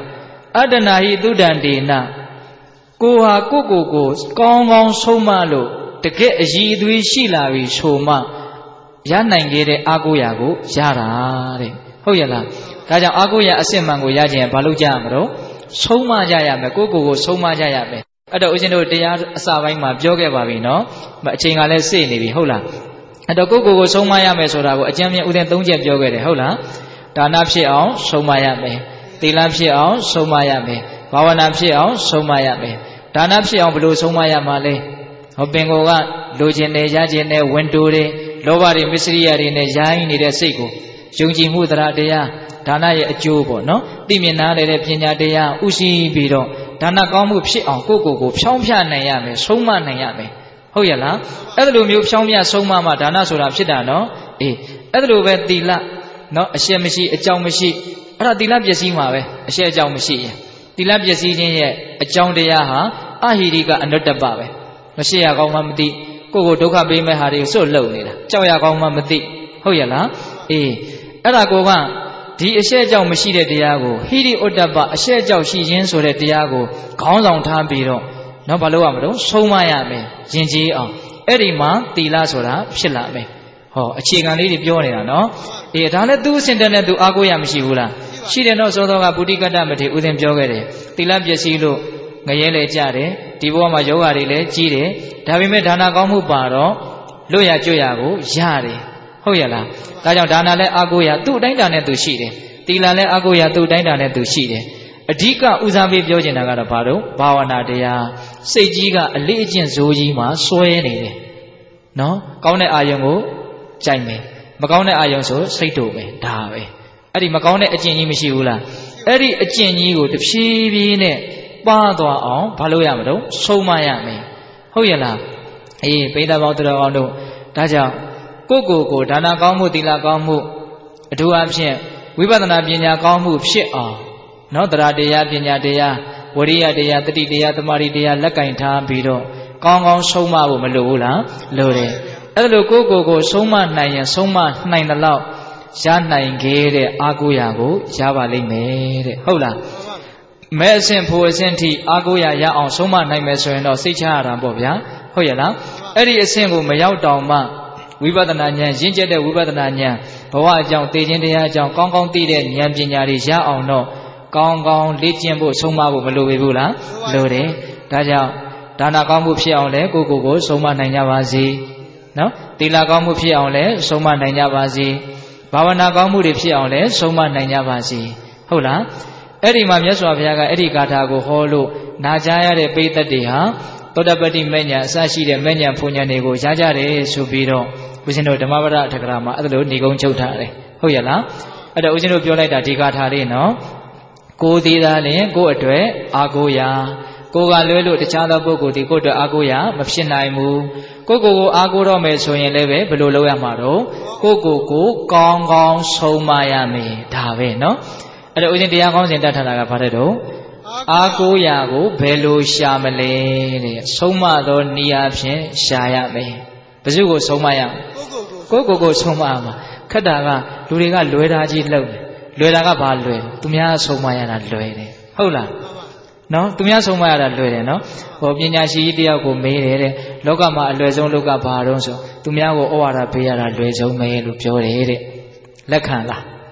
Adanahi Dudandina Goha Gogo Gong Gong Somalo to get a Yidwi Shilavi Shoma Yanangere Agoyago Yara Hoyala Kaja Agoya Asemango Yaji and Balujamro Soma Jayame Gogo Soma Jayame Ada Ujino Dea Savama Joga Babino but Chingale Sini Hola and the Gogo Somayame Sora a Jamia Uden Donja Joga Hola Danapsi on Somayame Tilapsi on Somayame Bawanapsi on Somayame Danapsi on Blue Somayamale Hopingoga Lujine Yajine Wendure Lovari Misriari ne Jaini de Sego Junji Mudra Dea Dana Jubo no Dimina de Pina Dea Usi Bido Dana Gomu Psi on Gogo Chompia Nayame Soma Nayame Hoyala Edlu Chomia Soma Dana Sura Psidano E Edlu Dila no a Shemishi a Jaumishi Radila Yasima a Share Jaumishi Dilab Yasi a Jaun de Yaha Ahiriga and Nota Babe Mashia Gomamdi Gogo Doka Bime Hari so low Chaya Gomamdi Hoyala E Aragoga Di a Share Jaumishi de Diago Hiri Odaba a Share Jaushi Jins or Diago Gong Tambiro No Baloamro Somayame Jinji on Erima Dila Sora Shilame Oh, a chicken lady Bionina, no? It only do internet to Agoyam Shivula. She did not sort of a Buddha Damati with him jogger. Tilapia Silo, Gayele Jare, Tivoma Jogarile, Chile, Davime Dana Gomu Baro, Loya Joyago, Jare, Hoyala, Dana le Agoya, two dine to Shide, Tila le Agoya, two dine to Shide. A Dika Uzabi Biojina Paro, Bawana dea, Sejiga, a legion Zojima, Soene. No? Kone Ayongo. Jaime, Macone Ayonso, Saito, Dave. Eddie Macone a genie Mishula. Eddie a genie would she be in it. Bado on Paloyamado, so Miami. Hoyala, eh, paid about the Rondo, Daja, Gogo, go, Dana Gamu, Dila Gamu, do absent. We better not be in your Gamu, shit on. Not that Dea, Pina Dea, Wadia Dea, the Dea, the Maridia, Lakainta, Bido, Gong Soma, Malula, Lore. Elo Gogo Soma Nine Soma Nine the Law Jana Gere Aguyago Javali made Hola Medicine Poesenti Aguya Ya on Soma Nine Messer no Sicha Rambovia Hoyala Eddie a single Mayao Doma Wibadananya Jinja de Wibadananya Bawa Jong Tijin de Jong Gong Gong Tide Nyamjinari Ya on no Gong Gong Lijimbo Soma Malubula Lode Daja Dana Gamu Piaole Gogo Soma Nanya Vazi No, Tila Gamu Piaole, Soma Nanya Vazi, Bavana Gamu Piaole, Soma Nanya Vazi. Hola, Eri Mamyaswa Viaga, Eri Gatago Holo, Najaya de Peta Deha, Todabati Menya, Sashi de Menya Punyanego, Jajare, Subiro, Usino de Mavara Tagrama, Ado Nigon Chotare. Hoyala, at the Usino Pioleta Tigatari, no? Go Didale, go atwe, Agoya. Goga Lulu, the Chanda Bogo, the go to Agoya, Mapshinaimu, Gogo Agoro Mesoyan Leve, below Yamaro, Gogo Go, Gong Gong, So Miami, Dave, no? At the Uzindiagons in Datanaga Paredo, Agoyago, Belu Shamale, Soma do Niapshin, Shayame, Bazugo Somaya, Gogo Go Somama, Kadaga, Luriga Luedaji Love, Luedaga Balwe, Tumia Somayana Luede, Hola. No, to me, so my other no. Opinion she go made it. Logama, Lezon Luga Baronso. To me, I will order a pair of Lezon made to pure it. Lacana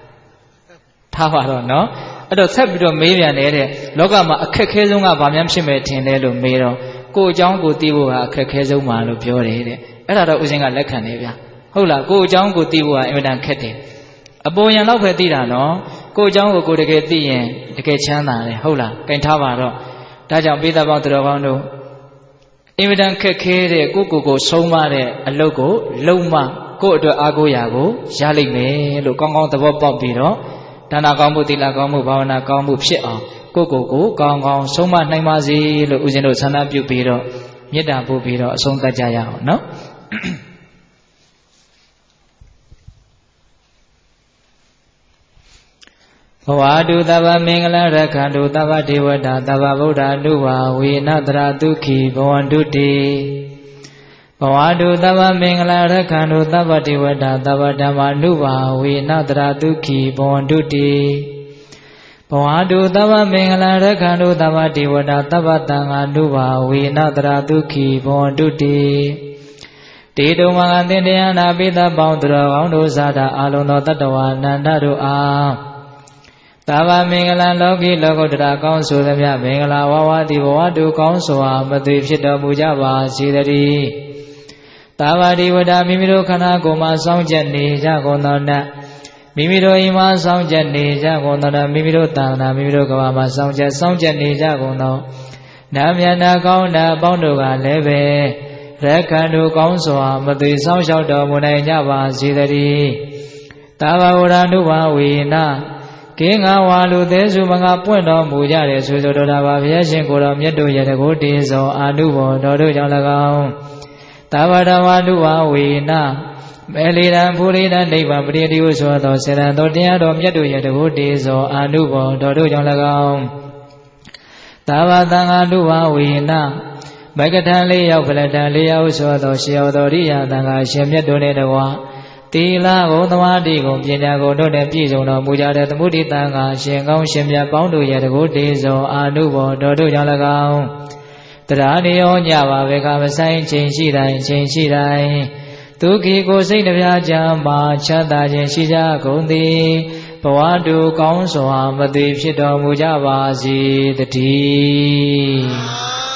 Tavaro, no? I don't have to maybe an ere. Logama, a Kakazunga Bamiam Shimet in Elo Mero. Go John go Tibu, a Kakazuma, to pure it. I don't using a Lacanavia. Hola, go John go Tibu, and Evan Ketty. A boy and love Dida, no? Go John go to get the end, to get Chana, Hola, Kentavaro, Tajam Bida about the Ravando. Evident Keke, Gogo, Somare, a logo, Loma, go to Agoyago, Jali me, look on the Bob Biro, Tanagamu, Tilagamu, Bavana, Gamu, Pshia, Gogo, Gong, Soma, Naimazi, Uzino, Sana Bubiro, Yeda Bubiro, Songa Jaya, no? Wadu Dava Mingala Rakandu Dava Devada Dava Buddha Duva Vinadra Duki Bhavanduti Wadu Dava Mingala Rakandu Dava Devada Dava Dhamma Duva Vinadra Duki Bhavanduti ဘဝတုသဗ္ဗမင်္ဂလာရက္ခန္တုသဗ္ဗဒေဝတာသဗ္ဗတံဃာနုဘာဝေနတရာဒုက္ခိဘောတုတိတေတုံမဂသင်တရားနာပိသပေါင်းသူတော်ကောင်းတို့သာတာအာလုံးသောတတ္တဝါနန္ဒတို့အားသဗ္ဗမင်္ဂလာလောကီလောကုတ္တရာကောင်းဆိုသမျှမင်္ဂလာဝဝတိဘဝတုကောင်းစွာမသွေဖြစ်တော်မူကြပါစေတည်းသာဝတိဝဒမိမိတို့ခန္ဓာကိုယ်မှာစောင့်ကြနေကြကုန်သောနတ်မိမိတို့အိမ်မှာစောင့်ကြနေကြကုန်သောမိမိတို့တန်ခါမိမိတို့ကဘာမှာစောင့်ကြစောင့်ကြနေကြကုန်သောနာမယနာကောင်းတာအပေါင်းတို့ကလည်းပဲရက္ခန္တုကောင်းစွာမသွေစောင့်ရှောက်တော်မူနိုင်ကြပါစေတည်းသာဝဝရဏုဘာဝေနကင်းငါဝါလူသေးစုမငါပွင့်တော်မူကြတယ်ဆိုဆိုတော်တာပါဘုရားရှင်ကိုယ်တော်မြတ်တို့ရဲ့တကုတေဇောအာနုဘောတော်တို့ကြောင့်၎င်းသာဝတဝါနုဘာဝေနမေလီရန်ဖူရိဒနိဗ္ဗာန်ပရိတိဟုဆိုသောစေရန်တော်တရားတော်မြတ်တို့ရဲ့တကုတေဇောအာနုဘောတော်တို့ကြောင့်၎င်းသာဝတံဃာနုဘာဝေနဘဂထံလေးရောက်ဖလတံလေးရောက်ဆိုသောရှေယောတော်ရိယတံဃာရှင်မြတ်တို့နဲ့တကွာတိလာဂုံသမာတိဂုံပညာဂုံတို့နဲ့ပြည့်စုံတော်မူကြတဲ့သမုဒိတံဃာရှင်ကောင်းရှင်မြတ်ပေါင်းတို့ရဲ့တကုတေဇောအာနုဘောတော်တို့ကြောင့်၎င်းတရားနေရောညပါဘေကမဆိုင်ချိန်ရှိတိုင်းချိန်ရှိတိုင်းဒုက္ခိကိုစိတ်နှပြချမ်းပါချမ်းသာခြင်းရှိကြကုန်သည်ဘဝတုကောင်းစွာမသွေဖြစ်တော်မူကြပါစေတည်း